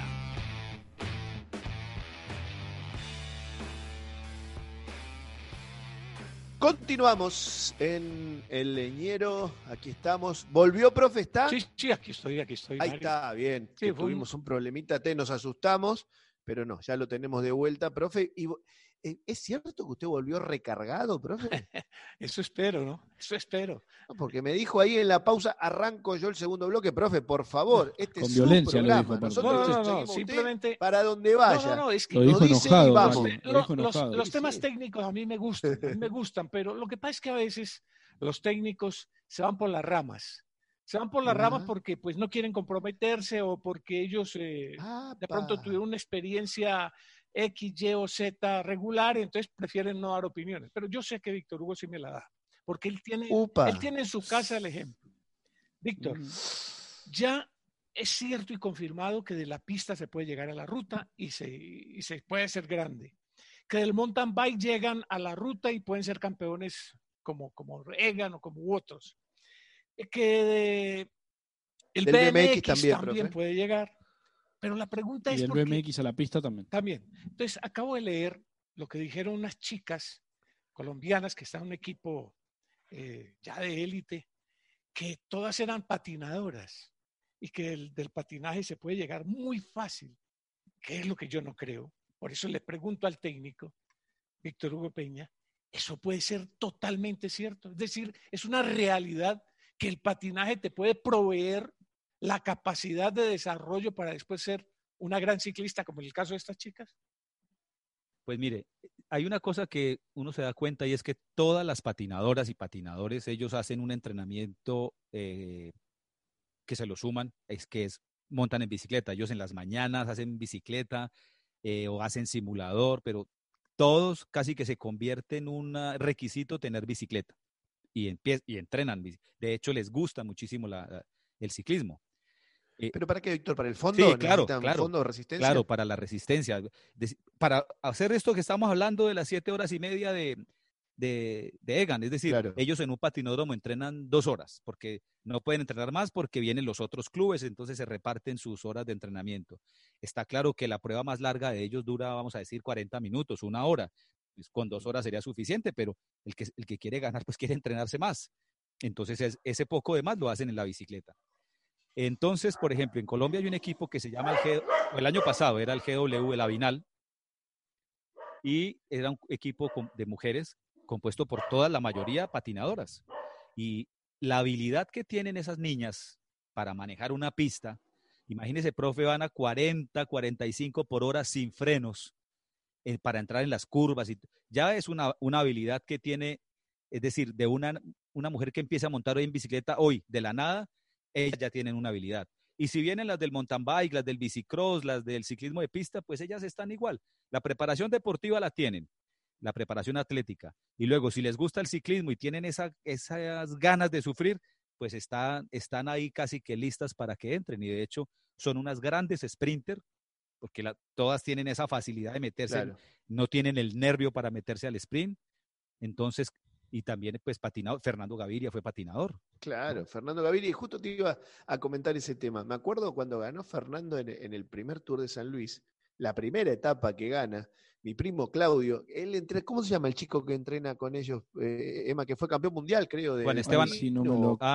[SPEAKER 1] Continuamos en El Leñero, aquí estamos. ¿Volvió, profe? ¿Está?
[SPEAKER 2] Sí, aquí estoy.
[SPEAKER 1] Ahí
[SPEAKER 2] Mario.
[SPEAKER 1] está, bien.
[SPEAKER 2] Sí,
[SPEAKER 1] tuvimos un problemita, nos asustamos, pero no, ya lo tenemos de vuelta, profe. ¿Es cierto que usted volvió recargado, profe?
[SPEAKER 2] Eso espero, ¿no? Eso espero.
[SPEAKER 1] No, porque me dijo ahí en la pausa, arranco yo el segundo bloque, profe, por favor, este
[SPEAKER 4] Con
[SPEAKER 1] es su
[SPEAKER 4] violencia lo
[SPEAKER 1] programa.
[SPEAKER 4] dijo, aparte.
[SPEAKER 1] Nosotros
[SPEAKER 2] No,
[SPEAKER 1] seguimos
[SPEAKER 2] simplemente...
[SPEAKER 1] usted para donde vaya.
[SPEAKER 2] No, es que
[SPEAKER 4] Lo dijo
[SPEAKER 1] dice
[SPEAKER 4] enojado,
[SPEAKER 1] y vamos.
[SPEAKER 4] Mario, lo dijo enojado.
[SPEAKER 2] Los temas técnicos a mí me gustan, pero lo que pasa es que a veces los técnicos se van por las ramas. Se van por las ramas porque pues no quieren comprometerse o porque ellos de pronto tuvieron una experiencia X, Y o Z regular, entonces prefieren no dar opiniones. Pero yo sé que Víctor Hugo sí me la da, porque él tiene en su casa el ejemplo. Víctor, ya es cierto y confirmado que de la pista se puede llegar a la ruta y se puede hacer grande. Que del mountain bike llegan a la ruta y pueden ser campeones como Egan o como otros. Que el BMX también puede llegar. Pero la pregunta es...
[SPEAKER 4] Y el BMX a la pista también.
[SPEAKER 2] También. Entonces, acabo de leer lo que dijeron unas chicas colombianas que están en un equipo ya de élite, que todas eran patinadoras y que del patinaje se puede llegar muy fácil, que es lo que yo no creo. Por eso le pregunto al técnico, Víctor Hugo Peña, eso puede ser totalmente cierto. Es decir, es una realidad que el patinaje te puede proveer la capacidad de desarrollo para después ser una gran ciclista, como en el caso de estas chicas.
[SPEAKER 3] Pues mire, hay una cosa que uno se da cuenta y es que todas las patinadoras y patinadores, ellos hacen un entrenamiento que se lo suman, montan en bicicleta. Ellos en las mañanas hacen bicicleta o hacen simulador, pero todos casi que se convierte en un requisito tener bicicleta y entrenan. De hecho, les gusta muchísimo el ciclismo.
[SPEAKER 1] ¿Pero para qué, Víctor? ¿Para el fondo?
[SPEAKER 3] Sí, claro,
[SPEAKER 1] ¿Fondo de resistencia?
[SPEAKER 3] Claro, para la resistencia. Para hacer esto que estamos hablando de las 7 horas y media de Egan, es decir, ellos en un patinódromo entrenan 2 horas, porque no pueden entrenar más porque vienen los otros clubes, entonces se reparten sus horas de entrenamiento. Está claro que la prueba más larga de ellos dura, vamos a decir, 40 minutos, 1 hora. Pues con 2 horas sería suficiente, pero el que quiere ganar, pues quiere entrenarse más. Entonces ese poco de más lo hacen en la bicicleta. Entonces, por ejemplo, en Colombia hay un equipo que se llama el año pasado era el GW, el Avinal, y era un equipo de mujeres compuesto por toda la mayoría patinadoras. Y la habilidad que tienen esas niñas para manejar una pista, imagínese, profe, van a 40, 45 por hora sin frenos para entrar en las curvas. Ya es una habilidad que tiene, es decir, de una mujer que empieza a montar hoy en bicicleta hoy, de la nada, ellas ya tienen una habilidad. Y si vienen las del mountain bike, las del bicicross, las del ciclismo de pista, pues ellas están igual. La preparación deportiva la tienen, la preparación atlética. Y luego, si les gusta el ciclismo y tienen esas ganas de sufrir, pues están ahí casi que listas para que entren. Y de hecho, son unas grandes sprinters, porque todas tienen esa facilidad de meterse, no tienen el nervio para meterse al sprint. Entonces, y también pues patinador, Fernando Gaviria fue patinador.
[SPEAKER 1] Claro, Fernando Gaviria, y justo te iba a comentar ese tema. Me acuerdo cuando ganó Fernando en el primer Tour de San Luis, la primera etapa que gana, mi primo Claudio, ¿cómo se llama el chico que entrena con ellos? Emma, que fue campeón mundial, creo.
[SPEAKER 3] Juan Esteban.
[SPEAKER 4] Sí, no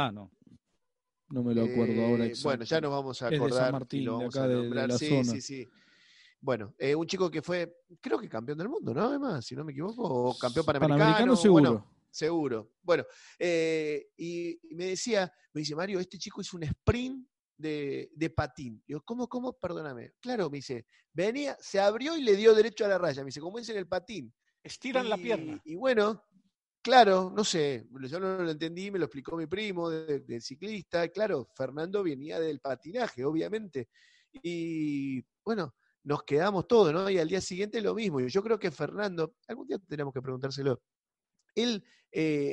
[SPEAKER 4] me lo acuerdo ahora exacto.
[SPEAKER 1] Bueno, ya nos vamos a acordar.
[SPEAKER 4] Es de San Martín,
[SPEAKER 1] y lo vamos
[SPEAKER 4] de acá
[SPEAKER 1] a nombrar.
[SPEAKER 4] de la zona.
[SPEAKER 1] Sí. Bueno, un chico que fue, creo que campeón del mundo, ¿no? Además, si no me equivoco, o campeón panamericano.
[SPEAKER 4] Seguro.
[SPEAKER 1] Bueno, seguro. Bueno, y me dice, Mario, este chico hizo un sprint de patín. Digo, ¿cómo? Perdóname. Claro, me dice, venía, se abrió y le dio derecho a la raya. Me dice, ¿cómo es en el patín?
[SPEAKER 2] Estiran la pierna.
[SPEAKER 1] Y bueno, claro, no sé, yo no lo entendí, me lo explicó mi primo del ciclista. Claro, Fernando venía del patinaje, obviamente. Y bueno, nos quedamos todos, ¿no? Y al día siguiente lo mismo. Y yo creo que Fernando, algún día tenemos que preguntárselo, él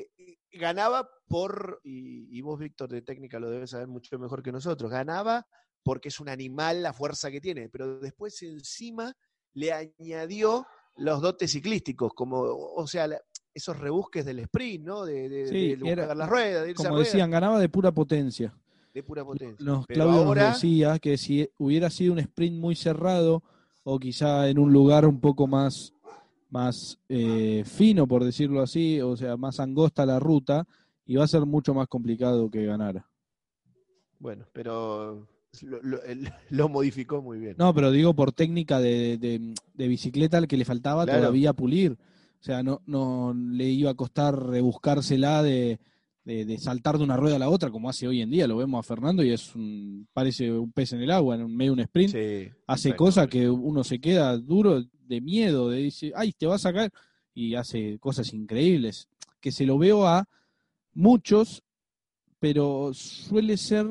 [SPEAKER 1] ganaba y vos, Víctor, de técnica lo debes saber mucho mejor que nosotros, ganaba porque es un animal la fuerza que tiene, pero después encima le añadió los dotes ciclísticos, como, o sea, esos rebusques del sprint, ¿no? De buscar las ruedas, de irse a
[SPEAKER 4] como
[SPEAKER 1] ruedas,
[SPEAKER 4] decían, ganaba de pura potencia.
[SPEAKER 1] de pura potencia. Pero
[SPEAKER 4] Claudio
[SPEAKER 1] ahora,
[SPEAKER 4] nos decía que si hubiera sido un sprint muy cerrado o quizá en un lugar un poco más fino, por decirlo así, o sea, más angosta la ruta, iba a ser mucho más complicado que ganara.
[SPEAKER 1] bueno, pero lo modificó muy bien.
[SPEAKER 4] No, pero digo por técnica de bicicleta al que le faltaba
[SPEAKER 1] Claro.
[SPEAKER 4] todavía pulir. O sea, no le iba a costar rebuscársela de saltar de una rueda a la otra, como hace hoy en día. Lo vemos a Fernando y parece un pez en el agua, en medio de un sprint.
[SPEAKER 1] Sí,
[SPEAKER 4] hace cosas que uno se queda duro de miedo, de decir, ay, te vas a caer. Y hace cosas increíbles. Que se lo veo a muchos, pero suele ser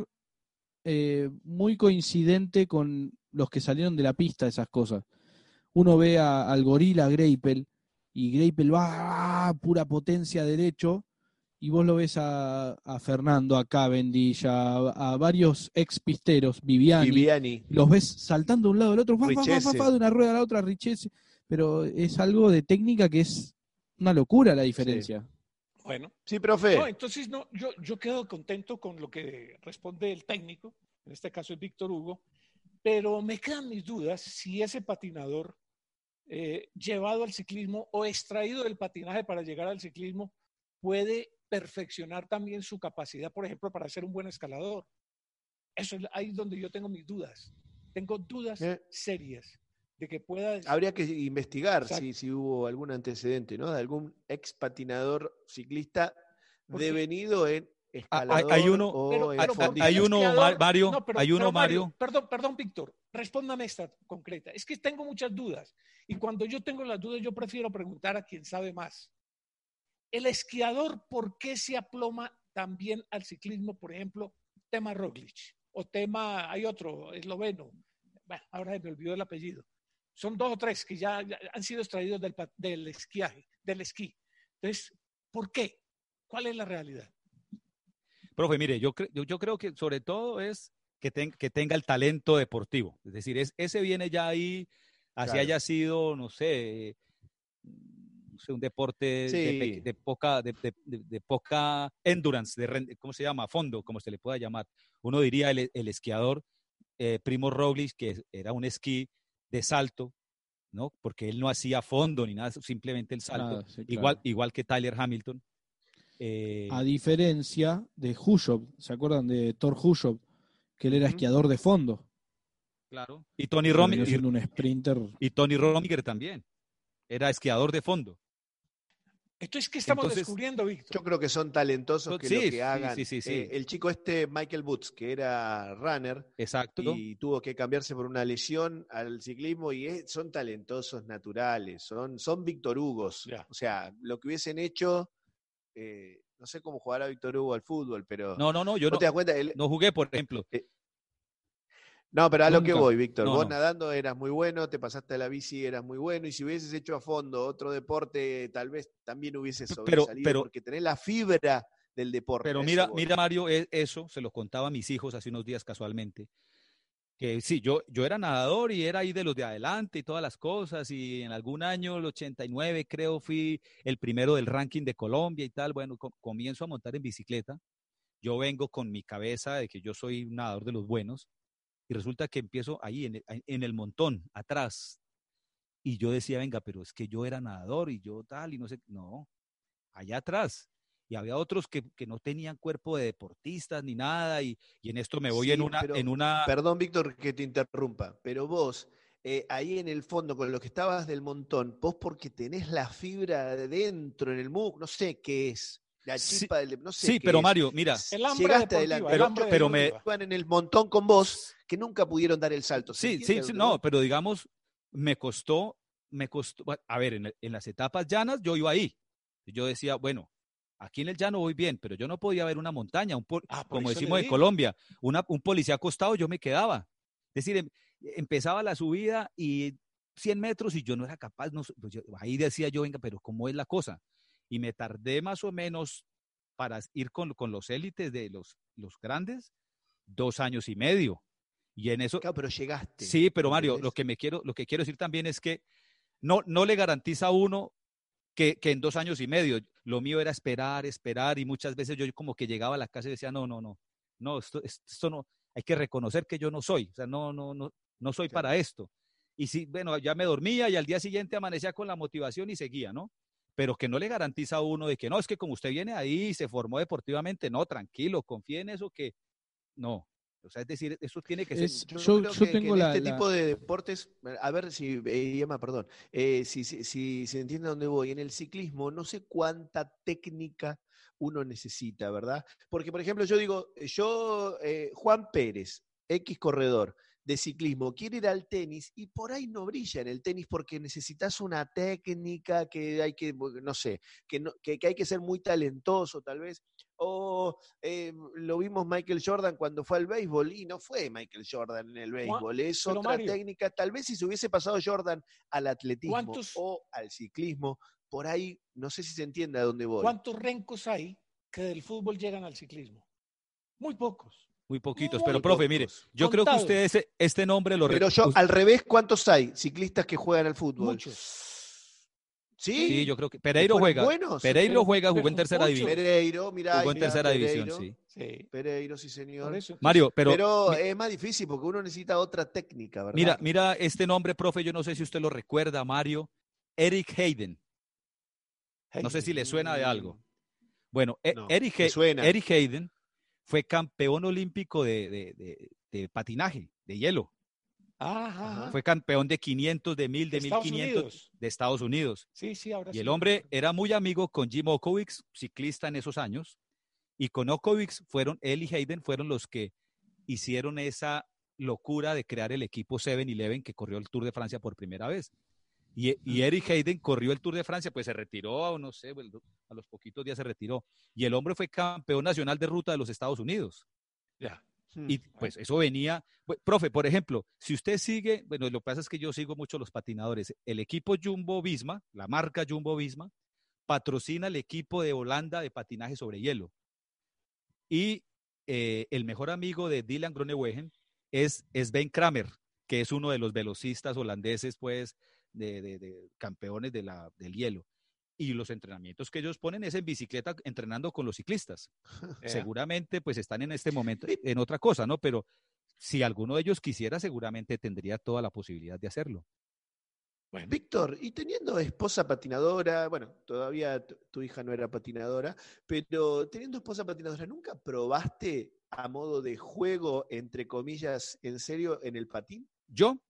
[SPEAKER 4] muy coincidente con los que salieron de la pista, esas cosas. Uno ve al gorila Greipel y Greipel va pura potencia derecho y vos lo ves a Fernando, a Cavendish, a varios ex pisteros, Viviani, los ves saltando de un lado al otro, de una rueda a la otra, Richese, pero es algo de técnica que es una locura la diferencia.
[SPEAKER 1] Sí.
[SPEAKER 2] Bueno.
[SPEAKER 1] Sí, profe.
[SPEAKER 2] No, entonces yo quedo contento con lo que responde el técnico, en este caso es Víctor Hugo, pero me quedan mis dudas si ese patinador llevado al ciclismo o extraído del patinaje para llegar al ciclismo puede perfeccionar también su capacidad, por ejemplo, para ser un buen escalador. Eso es ahí donde yo tengo mis dudas. Tengo dudas serias de que pueda...
[SPEAKER 1] Habría que investigar si hubo algún antecedente, ¿no? De algún ex patinador ciclista devenido en escalador
[SPEAKER 3] hay uno, Mario.
[SPEAKER 2] Perdón, Víctor, respóndame esta concreta. Es que tengo muchas dudas y cuando yo tengo las dudas yo prefiero preguntar a quien sabe más. El esquiador, ¿por qué se aploma también al ciclismo? Por ejemplo, tema Roglic o tema, hay otro, esloveno. Bueno, ahora me olvidó el apellido. Son 2 o 3 que ya han sido extraídos del esquí. Entonces, ¿por qué? ¿Cuál es la realidad?
[SPEAKER 3] Profe, mire, yo creo que sobre todo es que tenga el talento deportivo. Es decir, ese viene ya ahí, así claro. Haya sido, no sé, un deporte de poca endurance, ¿cómo se llama? Fondo, como se le pueda llamar. Uno diría el esquiador Primo Roglic, que era un esquí de salto, ¿no? Porque él no hacía fondo ni nada, simplemente el salto. Sí, claro. igual que Tyler Hamilton.
[SPEAKER 4] A diferencia de Hushovd, ¿se acuerdan de Thor Hushovd? Que él era esquiador de fondo.
[SPEAKER 3] Claro. Y Tony Rominger.
[SPEAKER 4] Un sprinter.
[SPEAKER 3] Y Tony Rominger también. Era esquiador de fondo.
[SPEAKER 2] Esto es que estamos descubriendo, Víctor.
[SPEAKER 1] Yo creo que son talentosos que lo que hagan.
[SPEAKER 3] Sí.
[SPEAKER 1] El chico Michael Boots, que era runner.
[SPEAKER 3] Exacto.
[SPEAKER 1] Y tuvo que cambiarse por una lesión al ciclismo y son talentosos naturales, son Víctor Hugos. Yeah. O sea, lo que hubiesen hecho, no sé cómo jugará Víctor Hugo al fútbol, pero...
[SPEAKER 3] No, yo no,
[SPEAKER 1] te das cuenta,
[SPEAKER 3] no jugué, por ejemplo.
[SPEAKER 1] No, pero a lo que voy, Víctor. Vos nadando eras muy bueno, te pasaste a la bici, eras muy bueno, y si hubieses hecho a fondo otro deporte, tal vez también hubieses sobresalido, porque tenés la fibra del deporte.
[SPEAKER 3] Pero mira, Mario, eso se lo contaba a mis hijos hace unos días casualmente. Que sí, yo era nadador y era ahí de los de adelante y todas las cosas, y en algún año, el 89, creo, fui el primero del ranking de Colombia y tal. Bueno, comienzo a montar en bicicleta. Yo vengo con mi cabeza de que yo soy un nadador de los buenos. Y resulta que empiezo ahí en el montón, atrás. Y yo decía, venga, pero es que yo era nadador y yo tal, y no sé, no, allá atrás. Y había otros que no tenían cuerpo de deportistas ni nada, y en esto me voy en una...
[SPEAKER 1] Perdón, Víctor, que te interrumpa, pero vos, ahí en el fondo, con lo que estabas del montón, vos porque tenés la fibra de dentro, en el muslo, no sé qué es. La chispa no sé
[SPEAKER 3] sí, pero Mario, mira,
[SPEAKER 1] llegaste adelante, pero me iban en el montón con vos que nunca pudieron dar el salto.
[SPEAKER 3] Sí, no, pero digamos, me costó, a ver, en las etapas llanas yo iba ahí. Yo decía, bueno, aquí en el llano voy bien, pero yo no podía ver una montaña, como decimos en Colombia, un policía acostado, yo me quedaba. Es decir, empezaba la subida y 100 metros y yo no era capaz, ahí decía yo, venga, pero ¿cómo es la cosa? Y me tardé más o menos para ir con los élites de los grandes, 2 años y medio. Y en eso,
[SPEAKER 1] Claro, pero llegaste.
[SPEAKER 3] sí, pero Mario,
[SPEAKER 1] ¿entendés?
[SPEAKER 3] lo que quiero decir también es que no le garantiza a uno que en 2 años y medio. Lo mío era esperar, esperar, y muchas veces yo como que llegaba a la casa y decía, no, esto no, hay que reconocer que yo no soy, o sea, no soy
[SPEAKER 1] Claro.
[SPEAKER 3] para esto. Y sí, bueno, ya me dormía y al día siguiente amanecía con la motivación y seguía, ¿no? Pero que no le garantiza a uno de que no, es que como usted viene ahí y se formó deportivamente, no, tranquilo, confíe en eso que no. O sea, es decir, eso tiene que ser.
[SPEAKER 1] Yo creo
[SPEAKER 4] Yo
[SPEAKER 1] que
[SPEAKER 4] tengo
[SPEAKER 1] en
[SPEAKER 4] la,
[SPEAKER 1] este
[SPEAKER 4] la-
[SPEAKER 1] tipo de deportes, a ver si, Emma, perdón, si se entiende a dónde voy, en el ciclismo no sé cuánta técnica uno necesita, ¿verdad? Porque, por ejemplo, yo digo, Juan Pérez, X corredor de ciclismo, quiere ir al tenis y por ahí no brilla en el tenis porque necesitas una técnica que hay que, no sé, que hay que ser muy talentoso tal vez. O lo vimos Michael Jordan cuando fue al béisbol y no fue Michael Jordan en el béisbol, es
[SPEAKER 2] Pero
[SPEAKER 1] otra
[SPEAKER 2] Mario,
[SPEAKER 1] técnica. Tal vez si se hubiese pasado Jordan al atletismo
[SPEAKER 2] ¿cuántos,
[SPEAKER 1] o al ciclismo, por ahí no sé si se entiende a dónde voy.
[SPEAKER 2] cuántos rencos hay que del fútbol llegan al ciclismo? Muy pocos,
[SPEAKER 3] Muy poquitos, pero
[SPEAKER 2] muy
[SPEAKER 1] Muy
[SPEAKER 3] profe, mire,
[SPEAKER 1] pocos.
[SPEAKER 3] yo creo que usted
[SPEAKER 2] contados,
[SPEAKER 3] este nombre
[SPEAKER 1] Pero yo, al revés, ¿cuántos hay ciclistas que juegan al fútbol?
[SPEAKER 2] muchos.
[SPEAKER 3] sí,
[SPEAKER 1] ¿Sí?
[SPEAKER 3] yo creo que
[SPEAKER 1] ¿Que
[SPEAKER 3] Pereiro
[SPEAKER 1] fueron
[SPEAKER 3] juega,
[SPEAKER 1] buenos?
[SPEAKER 3] Jugó en tercera división,
[SPEAKER 2] Muchos.
[SPEAKER 1] Pereiro, mirá,
[SPEAKER 3] jugó en tercera división,
[SPEAKER 1] Pereiro.
[SPEAKER 3] sí.
[SPEAKER 2] Sí,
[SPEAKER 1] Pereiro, sí
[SPEAKER 2] por
[SPEAKER 1] señor.
[SPEAKER 2] eso. Entonces,
[SPEAKER 3] Mario, pero
[SPEAKER 1] Pero es más difícil porque uno necesita otra técnica, ¿verdad?
[SPEAKER 3] mira este nombre, profe, yo no sé si usted lo recuerda, Mario, Eric Hayden, no sé si
[SPEAKER 2] Hayden.
[SPEAKER 3] le suena de
[SPEAKER 1] Mm,
[SPEAKER 3] algo. Bueno,
[SPEAKER 1] no, me suena.
[SPEAKER 3] Eric Hayden fue campeón olímpico de patinaje, de hielo.
[SPEAKER 2] Ajá,
[SPEAKER 1] Ajá.
[SPEAKER 2] ajá.
[SPEAKER 3] Fue campeón de 500, de 1000,
[SPEAKER 2] De
[SPEAKER 3] de
[SPEAKER 2] Estados
[SPEAKER 3] 1500
[SPEAKER 2] Unidos.
[SPEAKER 3] de Estados Unidos.
[SPEAKER 2] Sí, sí, ahora
[SPEAKER 3] Y
[SPEAKER 2] sí
[SPEAKER 3] el
[SPEAKER 2] lo
[SPEAKER 3] hombre
[SPEAKER 2] recuerdo.
[SPEAKER 3] era muy amigo con Jim Okowicz, ciclista en esos años. Y con Okowicz él y Hayden fueron los que hicieron esa locura de crear el equipo 7-Eleven que corrió el Tour de Francia por primera vez. Y Eric Hayden corrió el Tour de Francia, pues se retiró, o no sé, a los poquitos días se retiró. Y el hombre fue campeón nacional de ruta de los Estados Unidos.
[SPEAKER 2] Ya.
[SPEAKER 3] Y pues eso venía, profe, por ejemplo, si usted sigue, bueno, lo que pasa es que yo sigo mucho los patinadores, el equipo Jumbo Visma, la marca Jumbo Visma, patrocina el equipo de Holanda de patinaje sobre hielo. Y el mejor amigo de Dylan Groenewegen es Ben Kramer, que es uno de los velocistas holandeses, pues, de campeones del hielo. Y los entrenamientos que ellos ponen es en bicicleta entrenando con los ciclistas. Seguramente pues están en este momento en otra cosa, ¿no? Pero si alguno de ellos quisiera, seguramente tendría toda la posibilidad de hacerlo.
[SPEAKER 2] Bueno,
[SPEAKER 1] Víctor, y teniendo esposa patinadora, bueno, todavía tu hija no era patinadora, pero teniendo esposa patinadora, ¿nunca probaste a modo de juego, entre comillas, en serio, en el patín?
[SPEAKER 3] ¿Yo?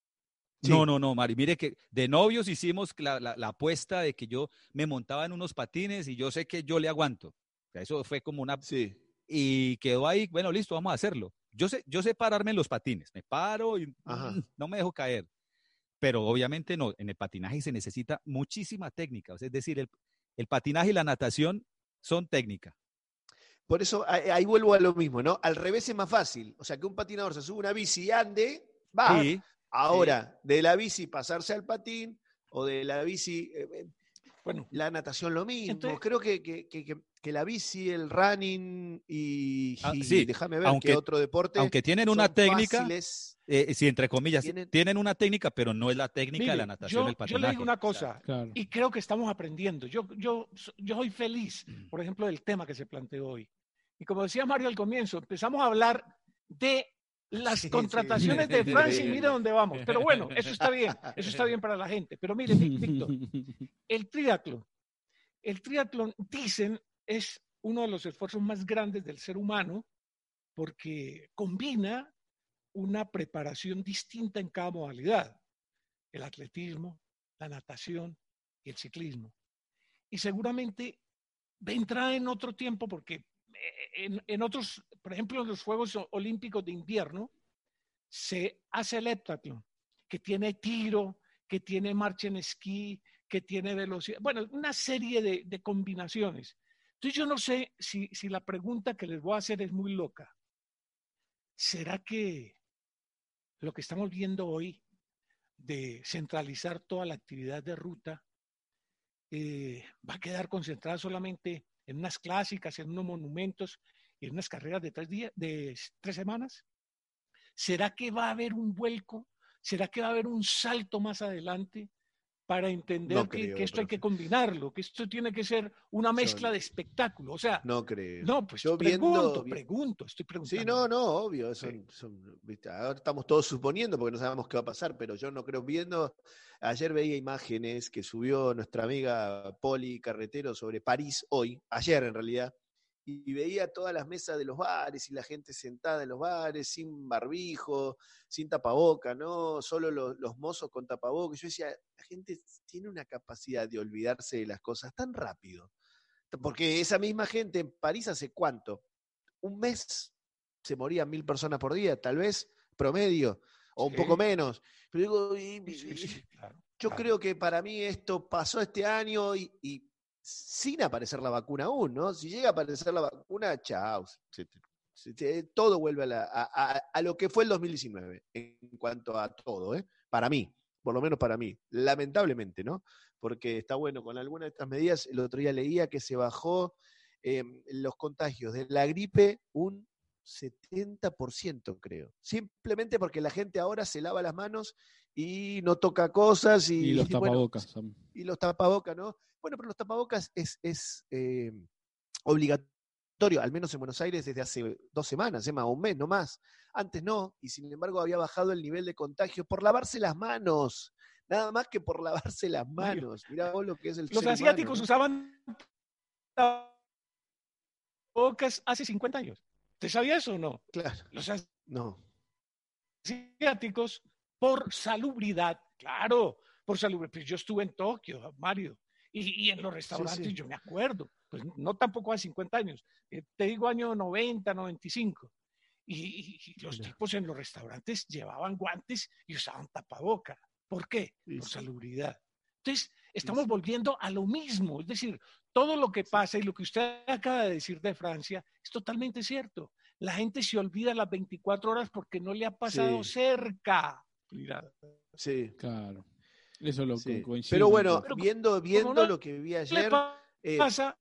[SPEAKER 1] Sí.
[SPEAKER 3] No, Mari. Mire que de novios hicimos la apuesta de que yo me montaba en unos patines y yo sé que yo le aguanto. O sea, eso fue como una...
[SPEAKER 1] Sí.
[SPEAKER 3] Y quedó ahí, bueno, listo, vamos a hacerlo. Yo sé pararme en los patines, me paro y
[SPEAKER 1] Ajá.
[SPEAKER 3] no me dejo caer. Pero obviamente no, en el patinaje se necesita muchísima técnica. O sea, es decir, el patinaje y la natación son técnica.
[SPEAKER 1] Por eso ahí vuelvo a lo mismo, ¿no? Al revés es más fácil. O sea, que un patinador se sube a una bici y ande, va.
[SPEAKER 3] Sí, sí.
[SPEAKER 1] Ahora, de la bici pasarse al patín o de la bici,
[SPEAKER 2] bueno,
[SPEAKER 1] la natación lo mismo.
[SPEAKER 2] entonces,
[SPEAKER 1] Creo que la bici, el running y
[SPEAKER 3] Sí,
[SPEAKER 1] déjame ver qué
[SPEAKER 3] aunque,
[SPEAKER 1] otro deporte
[SPEAKER 3] aunque tienen una
[SPEAKER 1] son
[SPEAKER 3] técnica,
[SPEAKER 1] fáciles.
[SPEAKER 3] sí, entre comillas,
[SPEAKER 1] Tienen,
[SPEAKER 3] tienen una técnica, pero no es la técnica de la
[SPEAKER 2] mire,
[SPEAKER 3] natación, el
[SPEAKER 2] yo le digo
[SPEAKER 3] patinaje.
[SPEAKER 2] una cosa,
[SPEAKER 4] Claro.
[SPEAKER 2] y creo que estamos aprendiendo. Yo soy feliz, por ejemplo, del tema que se planteó hoy. Y como decía Mario al comienzo, empezamos a hablar de las
[SPEAKER 1] Sí,
[SPEAKER 2] contrataciones
[SPEAKER 1] sí,
[SPEAKER 2] de Francia y mire
[SPEAKER 1] increíble.
[SPEAKER 2] dónde vamos. Pero bueno, eso está bien para la gente. Pero mire, Víctor, el triatlón, dicen, es uno de los esfuerzos más grandes del ser humano porque combina una preparación distinta en cada modalidad, el atletismo, la natación y el ciclismo. Y seguramente vendrá en otro tiempo porque en otros, por ejemplo, en los Juegos Olímpicos de Invierno, se hace el heptatlón, que tiene tiro, que tiene marcha en esquí, que tiene velocidad, bueno, una serie de combinaciones. Entonces yo no sé si la pregunta que les voy a hacer es muy loca. ¿Será que lo que estamos viendo hoy de centralizar toda la actividad de ruta va a quedar concentrada solamente en unas clásicas, en unos monumentos y en unas carreras de 3 días, de 3 semanas? ¿Será que va a haber un vuelco? ¿Será que va a haber un salto más adelante para entender
[SPEAKER 1] No creo,
[SPEAKER 2] que esto hay que
[SPEAKER 1] profe.
[SPEAKER 2] combinarlo, que esto tiene que ser una mezcla
[SPEAKER 1] Yo
[SPEAKER 2] de espectáculo? O sea,
[SPEAKER 1] no creo.
[SPEAKER 2] no, pues
[SPEAKER 1] Yo viendo...
[SPEAKER 2] estoy
[SPEAKER 1] Sí,
[SPEAKER 2] preguntando.
[SPEAKER 1] no, obvio.
[SPEAKER 2] Sí.
[SPEAKER 1] ¿Viste? Ahora estamos todos suponiendo porque no sabemos qué va a pasar, pero yo no creo. Ayer veía imágenes que subió nuestra amiga Poli Carretero sobre París hoy, ayer en realidad, y veía todas las mesas de los bares y la gente sentada en los bares, sin barbijo, sin tapaboca, ¿no? Solo los mozos con tapaboca. Yo decía, la gente tiene una capacidad de olvidarse de las cosas tan rápido. Porque esa misma gente en París hace ¿cuánto? Un mes se morían 1.000 personas por día, tal vez, promedio, o un poco
[SPEAKER 2] Sí,
[SPEAKER 1] menos. Pero digo,
[SPEAKER 2] sí, claro,
[SPEAKER 1] yo
[SPEAKER 2] claro.
[SPEAKER 1] creo que para mí esto pasó este año y sin aparecer la vacuna aún, ¿no? Si llega a aparecer la vacuna, chao. Todo vuelve a lo que fue el 2019 en cuanto a todo, ¿eh? Para mí, por lo menos para mí. Lamentablemente, ¿no? Porque está bueno, con algunas de estas medidas, el otro día leía que se bajó los contagios de la gripe un 70%, creo. Simplemente porque la gente ahora se lava las manos y no toca cosas
[SPEAKER 4] Y los
[SPEAKER 1] bueno,
[SPEAKER 4] tapabocas.
[SPEAKER 1] y los tapabocas, ¿no? Bueno, pero los tapabocas es obligatorio, al menos en Buenos Aires desde hace 2 semanas, más, un mes, no más. Antes no, y sin embargo había bajado el nivel de contagio por lavarse las manos. Nada más que por lavarse las
[SPEAKER 2] Mario,
[SPEAKER 1] manos. Mirá vos lo que es el
[SPEAKER 2] los
[SPEAKER 1] ser humano,
[SPEAKER 2] asiáticos
[SPEAKER 1] ¿no?
[SPEAKER 2] usaban tapabocas hace 50 años. ¿Usted sabía eso o no?
[SPEAKER 1] Claro,
[SPEAKER 2] Los
[SPEAKER 1] no.
[SPEAKER 2] asiáticos por salubridad, claro, por salubridad. Pues yo estuve en Tokio, Mario, y en los
[SPEAKER 1] Sí,
[SPEAKER 2] restaurantes
[SPEAKER 1] sí.
[SPEAKER 2] yo me acuerdo, pues no tampoco hace 50 años, te digo año 90, 95. Y los
[SPEAKER 1] Mirá.
[SPEAKER 2] tipos en los restaurantes llevaban guantes y usaban tapaboca. ¿Por qué?
[SPEAKER 1] Y
[SPEAKER 2] Por
[SPEAKER 1] sí,
[SPEAKER 2] salubridad. Entonces,
[SPEAKER 1] y
[SPEAKER 2] estamos
[SPEAKER 1] sí,
[SPEAKER 2] volviendo a lo mismo. Es decir, todo lo que
[SPEAKER 1] sí.
[SPEAKER 2] pasa y lo que usted acaba de decir de Francia es totalmente cierto. La gente se olvida las 24 horas porque no le ha pasado
[SPEAKER 1] Sí,
[SPEAKER 2] cerca. Mira,
[SPEAKER 1] sí,
[SPEAKER 4] Claro. Eso lo
[SPEAKER 1] sí.
[SPEAKER 4] coincido
[SPEAKER 1] Pero bueno,
[SPEAKER 4] contigo.
[SPEAKER 1] viendo,
[SPEAKER 2] como no
[SPEAKER 1] viendo lo que vi
[SPEAKER 2] le
[SPEAKER 1] ayer, eh,
[SPEAKER 2] pasa,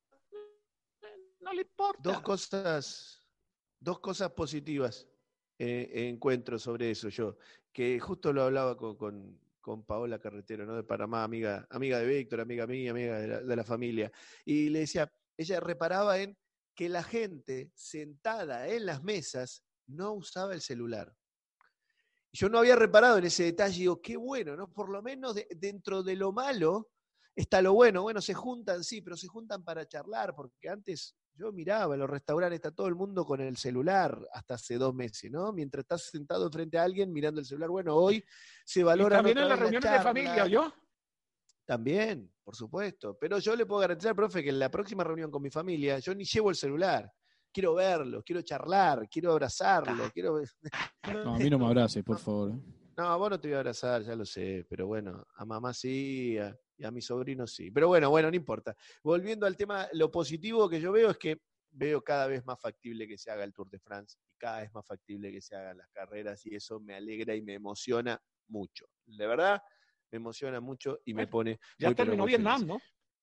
[SPEAKER 2] no le
[SPEAKER 1] dos
[SPEAKER 2] importa.
[SPEAKER 1] cosas, dos cosas positivas encuentro sobre eso yo, que justo lo hablaba con Paola Carretero, ¿no? De Panamá, amiga de Víctor, amiga mía, amiga de la familia. Y le decía, ella reparaba en que la gente sentada en las mesas no usaba el celular. Yo no había reparado en ese detalle, digo, qué bueno, ¿no? Por lo menos dentro de lo malo está lo bueno. Bueno, se juntan, sí, pero se juntan para charlar, porque antes yo miraba en los restaurantes, está todo el mundo con el celular hasta hace 2 meses, ¿no? Mientras estás sentado frente a alguien mirando el celular. Bueno, hoy se
[SPEAKER 2] Y
[SPEAKER 1] valoran
[SPEAKER 2] también
[SPEAKER 1] otra
[SPEAKER 2] en las
[SPEAKER 1] vez la
[SPEAKER 2] reuniones de familia,
[SPEAKER 1] charla.
[SPEAKER 2] ¿yo?
[SPEAKER 1] También, por supuesto. Pero yo le puedo garantizar, profe, que en la próxima reunión con mi familia yo ni llevo el celular. Quiero verlos, quiero charlar, quiero abrazarlos, quiero...
[SPEAKER 4] No, a mí no me abraces, por favor.
[SPEAKER 1] No, a vos no te voy a abrazar, ya lo sé, pero bueno, a mamá sí, y a mi sobrino sí. Pero bueno, no importa. Volviendo al tema, lo positivo que yo veo es que veo cada vez más factible que se haga el Tour de France y cada vez más factible que se hagan las carreras y eso me alegra y me emociona mucho. De verdad, me emociona mucho y me
[SPEAKER 2] Bueno,
[SPEAKER 1] pone
[SPEAKER 2] ya
[SPEAKER 1] muy, pero
[SPEAKER 2] terminó
[SPEAKER 1] muy feliz.
[SPEAKER 2] Vietnam, ¿no?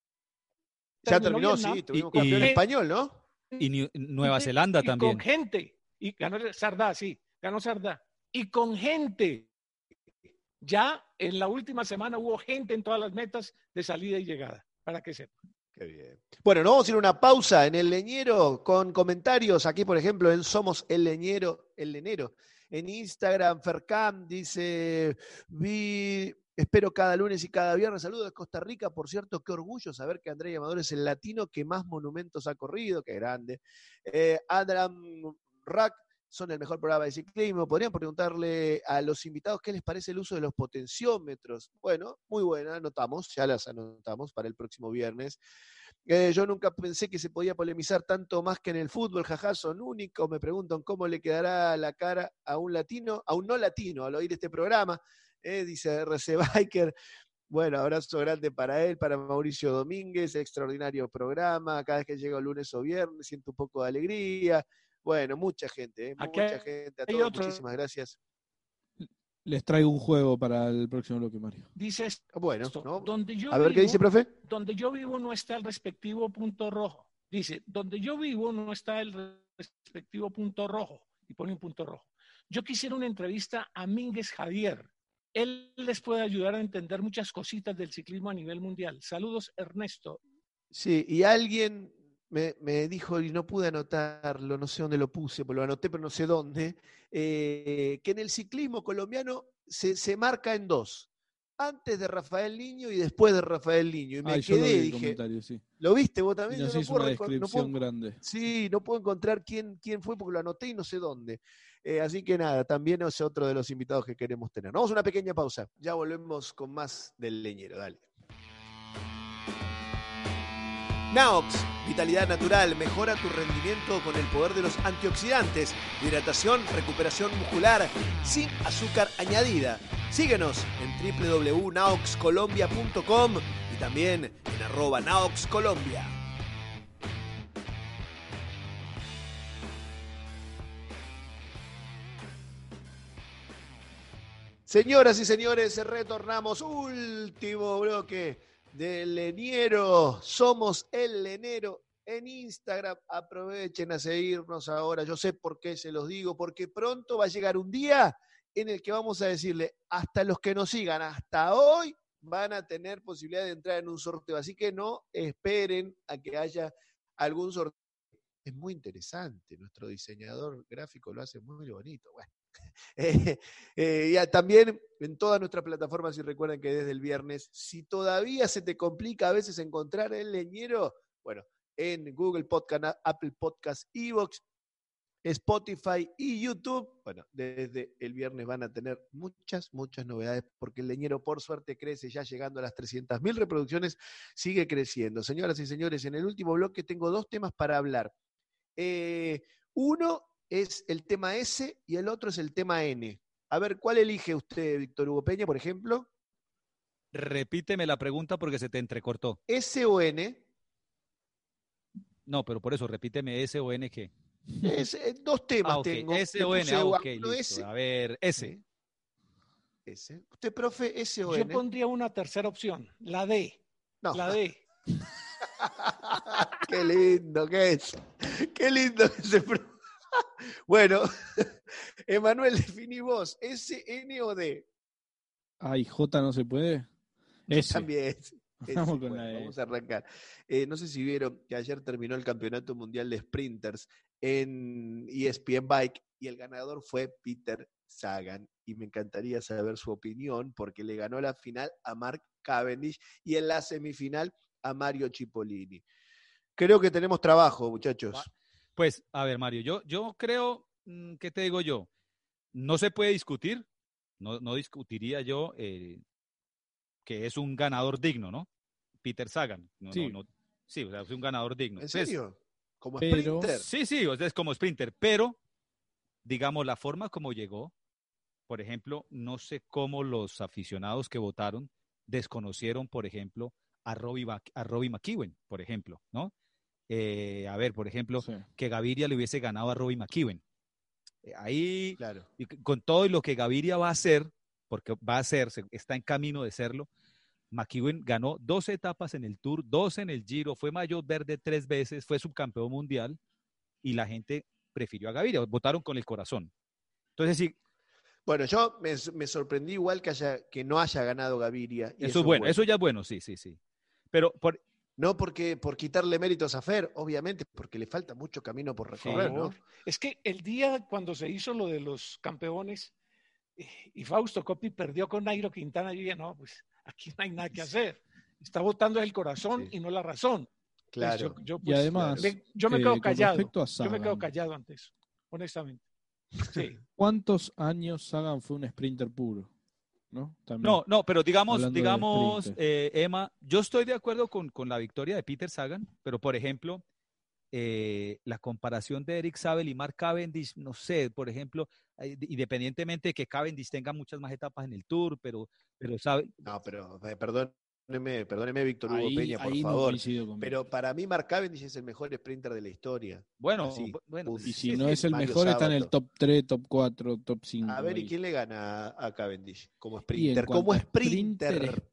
[SPEAKER 1] Ya
[SPEAKER 2] Terminó
[SPEAKER 1] terminó, sí,
[SPEAKER 2] Vietnam.
[SPEAKER 3] Y,
[SPEAKER 1] tuvimos campeón
[SPEAKER 3] y,
[SPEAKER 1] español, ¿no?
[SPEAKER 3] y Nueva Zelanda
[SPEAKER 2] Y con
[SPEAKER 3] también.
[SPEAKER 2] gente. Y ganó Sardá, sí, ganó Sardá. Y con gente. Ya en la última semana hubo gente en todas las metas de salida y llegada, para que sepan.
[SPEAKER 1] Qué bien. Bueno, nos vamos a ir a una pausa en El Leñero con comentarios. Aquí, por ejemplo, en Somos El Leñero, El Leñero. En Instagram, Fercam dice, espero cada lunes y cada viernes. Saludos de Costa Rica. Por cierto, qué orgullo saber que Andrés Amador es el latino que más monumentos ha corrido. Qué grande. Adam Rack, son el mejor programa de ciclismo. Podrían preguntarle a los invitados qué les parece el uso de los potenciómetros. Bueno, muy buena, anotamos, ya las anotamos para el próximo viernes. Yo nunca pensé que se podía polemizar tanto más que en el fútbol, jaja, son únicos. Me preguntan cómo le quedará la cara a un latino, a un no latino al oír este programa. Dice RC Biker. Bueno, abrazo grande para él, para Mauricio Domínguez, extraordinario programa. Cada vez que llega lunes o viernes siento un poco de alegría. Bueno, mucha gente,
[SPEAKER 2] Aquí
[SPEAKER 1] mucha gente. A
[SPEAKER 2] hay
[SPEAKER 1] todos,
[SPEAKER 2] otro.
[SPEAKER 1] muchísimas gracias.
[SPEAKER 4] Les traigo un juego para el próximo bloque, Mario.
[SPEAKER 2] Dice
[SPEAKER 1] Bueno,
[SPEAKER 2] esto,
[SPEAKER 1] ¿no?
[SPEAKER 2] donde yo
[SPEAKER 1] A ver qué dice, profe.
[SPEAKER 2] donde yo vivo no está el respectivo punto rojo. Dice, donde yo vivo no está el respectivo punto rojo. Y pone un punto rojo. yo quisiera una entrevista a Mínguez Javier. Él les puede ayudar a entender muchas cositas del ciclismo a nivel mundial. Saludos, Ernesto.
[SPEAKER 1] Sí, y alguien me dijo, y no pude anotarlo, no sé dónde lo puse, porque lo anoté, pero no sé dónde, que en el ciclismo colombiano se marca en dos. Antes de Rafael Niño y después de Rafael Niño. Y me
[SPEAKER 4] yo lo vi
[SPEAKER 1] quedé,
[SPEAKER 4] el
[SPEAKER 1] dije,
[SPEAKER 4] comentario, sí.
[SPEAKER 1] ¿lo viste vos
[SPEAKER 4] Y
[SPEAKER 1] también?
[SPEAKER 4] nos
[SPEAKER 1] Yo
[SPEAKER 4] hizo una descripción grande.
[SPEAKER 1] Sí, no puedo encontrar quién fue porque lo anoté y no sé dónde. Así que nada, también es otro de los invitados que queremos tener. Vamos a una pequeña pausa. Ya volvemos con más del leñero. Dale. Naox, vitalidad natural, mejora tu rendimiento con el poder de los antioxidantes, hidratación, recuperación muscular, sin azúcar añadida. Síguenos en www.naoxcolombia.com y también en @naoxcolombia. Señoras y señores, retornamos. Último bloque del Leñero. Somos el Leñero en Instagram. Aprovechen a seguirnos ahora. Yo sé por qué se los digo, porque pronto va a llegar un día en el que vamos a decirle, hasta los que nos sigan hasta hoy van a tener posibilidad de entrar en un sorteo. Así que no esperen a que haya algún sorteo. Es muy interesante. Nuestro diseñador gráfico lo hace muy bonito. Bueno. También en todas nuestras plataformas, y recuerden que desde el viernes, si todavía se te complica a veces encontrar el leñero, bueno, en Google Podcast, Apple Podcast, iVoox, Spotify y YouTube, bueno, desde el viernes van a tener muchas novedades, porque el leñero por suerte crece, ya llegando a las 300.000 reproducciones, sigue creciendo. Señoras y señores, en el último bloque tengo dos temas para hablar. Uno es el tema S y el otro es el tema N. A ver, ¿cuál elige usted, Víctor Hugo Peña, por ejemplo?
[SPEAKER 3] Repíteme la pregunta porque se te entrecortó.
[SPEAKER 1] ¿S o N?
[SPEAKER 3] No, pero por eso, repíteme S o N, ¿qué?
[SPEAKER 1] Dos temas
[SPEAKER 3] ok.
[SPEAKER 1] tengo.
[SPEAKER 3] S o N, ok,
[SPEAKER 1] uno
[SPEAKER 3] listo.
[SPEAKER 1] S.
[SPEAKER 3] A ver, S.
[SPEAKER 1] S. ¿Usted, profe, S o
[SPEAKER 2] Yo
[SPEAKER 1] N?
[SPEAKER 2] pondría una tercera opción, la D.
[SPEAKER 1] No.
[SPEAKER 2] La D.
[SPEAKER 1] Qué lindo que es. Qué lindo que se... Bueno, Emanuel, definí vos, ¿S, N o D?
[SPEAKER 4] Ay, J no se puede. S.
[SPEAKER 1] También.
[SPEAKER 4] Vamos con
[SPEAKER 1] Bueno,
[SPEAKER 4] la E.
[SPEAKER 1] vamos a arrancar. No sé si vieron que ayer terminó el Campeonato Mundial de Sprinters en ESPN Bike y el ganador fue Peter Sagan. Y me encantaría saber su opinión porque le ganó la final a Mark Cavendish y en la semifinal a Mario Cipollini. Creo que tenemos trabajo, muchachos.
[SPEAKER 3] Pues, a ver, Mario, yo creo, ¿qué te digo yo? No se puede discutir, no discutiría yo que es un ganador digno, ¿no? Peter Sagan. Sí, o sea, es un ganador digno.
[SPEAKER 1] ¿En serio? ¿Como
[SPEAKER 4] pero,
[SPEAKER 1] sprinter?
[SPEAKER 3] Sí, o sea, es como sprinter, pero, digamos, la forma como llegó, por ejemplo, no sé cómo los aficionados que votaron desconocieron, por ejemplo, a Robbie McEwen, por ejemplo, ¿no? A ver, por ejemplo,
[SPEAKER 4] sí.
[SPEAKER 3] que Gaviria le hubiese ganado a Robbie McEwen. Ahí,
[SPEAKER 1] claro.
[SPEAKER 3] y con todo y lo que Gaviria va a hacer, porque va a ser, está en camino de serlo, McEwen ganó 12 etapas en el Tour, 2 en el Giro, fue maillot verde 3 veces, fue subcampeón mundial y la gente prefirió a Gaviria, votaron con el corazón. Entonces sí.
[SPEAKER 1] Bueno, yo me sorprendí igual que no haya ganado Gaviria. Y
[SPEAKER 3] eso es bueno, eso ya es bueno, sí. Pero
[SPEAKER 1] no por quitarle méritos a Fer, obviamente, porque le falta mucho camino por recorrer, ¿no?
[SPEAKER 2] Es que el día cuando se hizo lo de los campeones y Fausto Coppi perdió con Nairo Quintana, yo dije, no, pues aquí no hay nada que hacer. Está votando el corazón y no la razón.
[SPEAKER 1] Claro.
[SPEAKER 2] Pues
[SPEAKER 4] y además,
[SPEAKER 2] yo me quedo callado.
[SPEAKER 4] Yo
[SPEAKER 2] me quedo callado ante eso, honestamente. Sí.
[SPEAKER 4] ¿Cuántos años Sagan fue un sprinter puro? ¿No?
[SPEAKER 3] No, pero digamos,
[SPEAKER 4] Emma,
[SPEAKER 3] yo estoy de acuerdo con la victoria de Peter Sagan, pero por ejemplo, la comparación de Eric Zabel y Mark Cavendish, no sé, por ejemplo, independientemente de que Cavendish tenga muchas más etapas en el Tour, pero Zabel...
[SPEAKER 1] No, pero perdóneme, Víctor Hugo Peña, por
[SPEAKER 4] ahí
[SPEAKER 1] favor.
[SPEAKER 4] No
[SPEAKER 1] pero para mí Mark Cavendish es el mejor sprinter de la historia.
[SPEAKER 3] Bueno,
[SPEAKER 4] y si no es el mejor, está en el top 3, top 4, top 5.
[SPEAKER 1] A ver, ¿y quién le gana a Cavendish como sprinter? Como sprinter.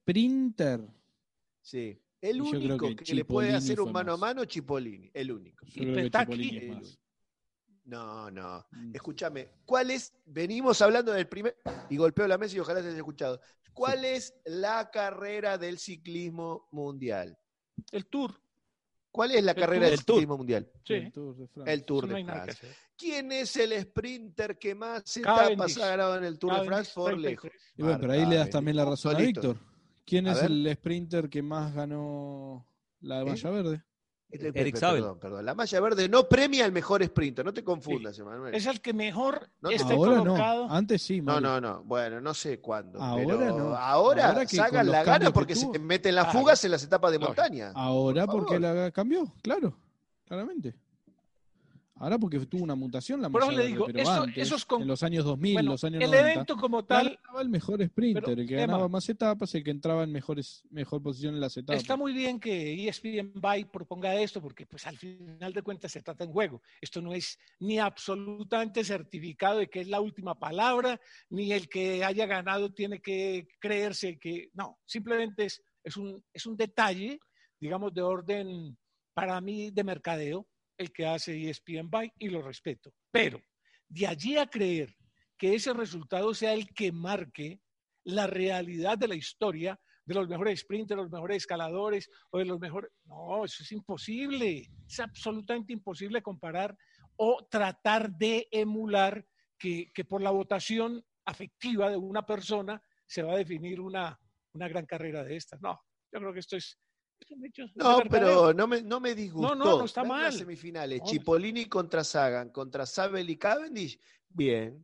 [SPEAKER 1] Sí. El único que le puede hacer un mano a mano, Cipollini. El único.
[SPEAKER 4] Yo creo que Cipollini es más.
[SPEAKER 1] No. Escúchame, ¿cuál es? Venimos hablando del primer. Y golpeo la mesa y ojalá se haya escuchado. ¿Cuál es la carrera del ciclismo mundial?
[SPEAKER 2] El Tour.
[SPEAKER 1] ¿Cuál es la carrera del ciclismo mundial?
[SPEAKER 2] Sí.
[SPEAKER 4] El Tour de Francia.
[SPEAKER 1] El Tour
[SPEAKER 2] Eso no
[SPEAKER 1] de
[SPEAKER 2] hay nada que
[SPEAKER 1] Francia.
[SPEAKER 2] hacer.
[SPEAKER 1] ¿Quién es el sprinter que más
[SPEAKER 2] Cavendish.
[SPEAKER 1] etapas ha ganado en el Tour de
[SPEAKER 2] Cavendish,
[SPEAKER 1] Francia? Por
[SPEAKER 2] 33.
[SPEAKER 1] lejos.
[SPEAKER 4] Y bueno, pero ahí le das
[SPEAKER 1] Cavendish.
[SPEAKER 4] también la razón a
[SPEAKER 1] Solito.
[SPEAKER 4] Víctor. ¿Quién
[SPEAKER 1] A
[SPEAKER 4] es
[SPEAKER 1] ver.
[SPEAKER 4] el sprinter que más ganó la malla verde?
[SPEAKER 3] Eric Zabel.
[SPEAKER 1] Perdón. La malla verde no premia al mejor sprinter, no te confundas, Emanuel.
[SPEAKER 2] Es el que mejor
[SPEAKER 1] No,
[SPEAKER 2] esté
[SPEAKER 4] Ahora
[SPEAKER 2] colocado.
[SPEAKER 4] no, antes sí, Mario.
[SPEAKER 1] No. Bueno, no sé cuándo.
[SPEAKER 4] Ahora
[SPEAKER 1] pero
[SPEAKER 4] no.
[SPEAKER 1] Ahora
[SPEAKER 4] Ahora que con
[SPEAKER 1] Sagan
[SPEAKER 4] los
[SPEAKER 1] la
[SPEAKER 4] cambios
[SPEAKER 1] gana
[SPEAKER 4] que
[SPEAKER 1] porque
[SPEAKER 4] tuvo.
[SPEAKER 1] se mete en las
[SPEAKER 2] Claro.
[SPEAKER 1] fugas en las etapas de
[SPEAKER 2] Lógico.
[SPEAKER 1] montaña.
[SPEAKER 4] Ahora
[SPEAKER 1] Por
[SPEAKER 4] porque
[SPEAKER 1] favor.
[SPEAKER 4] la cambió, claro, claramente. Ahora porque tuvo una mutación la
[SPEAKER 2] Por eso
[SPEAKER 4] malla
[SPEAKER 2] le
[SPEAKER 4] verde,
[SPEAKER 2] digo,
[SPEAKER 4] pero
[SPEAKER 2] eso-
[SPEAKER 4] antes,
[SPEAKER 2] esos con-
[SPEAKER 4] en los años 2000,
[SPEAKER 2] Bueno,
[SPEAKER 4] los años
[SPEAKER 2] el
[SPEAKER 4] 90,
[SPEAKER 2] evento como
[SPEAKER 4] la
[SPEAKER 2] tal
[SPEAKER 4] ganaba el mejor sprinter,
[SPEAKER 2] Pero,
[SPEAKER 4] el que
[SPEAKER 2] Emma,
[SPEAKER 4] ganaba más etapas, el que entraba en mejor posición en las etapas.
[SPEAKER 2] está muy bien que ESPN Byte proponga esto, porque pues al final de cuentas se trata en juego. Esto no es ni absolutamente certificado de que es la última palabra, ni el que haya ganado tiene que creerse que... No, simplemente es un detalle, digamos, de orden, para mí, de mercadeo, el que hace ESPN Byte, y lo respeto. Pero de allí a creer que ese resultado sea el que marque la realidad de la historia de los mejores sprinters, los mejores escaladores o de los mejores... No, eso es imposible. Es absolutamente imposible comparar o tratar de emular que por la votación afectiva de una persona se va a definir una gran carrera de estas. No, yo creo que esto es un hecho de
[SPEAKER 1] No,
[SPEAKER 2] mercadeo.
[SPEAKER 1] pero no me disgustó.
[SPEAKER 2] No está
[SPEAKER 1] Ver
[SPEAKER 2] mal.
[SPEAKER 1] las semifinales,
[SPEAKER 2] No.
[SPEAKER 1] Cipollini contra Sagan, contra Zabel y Cavendish, bien.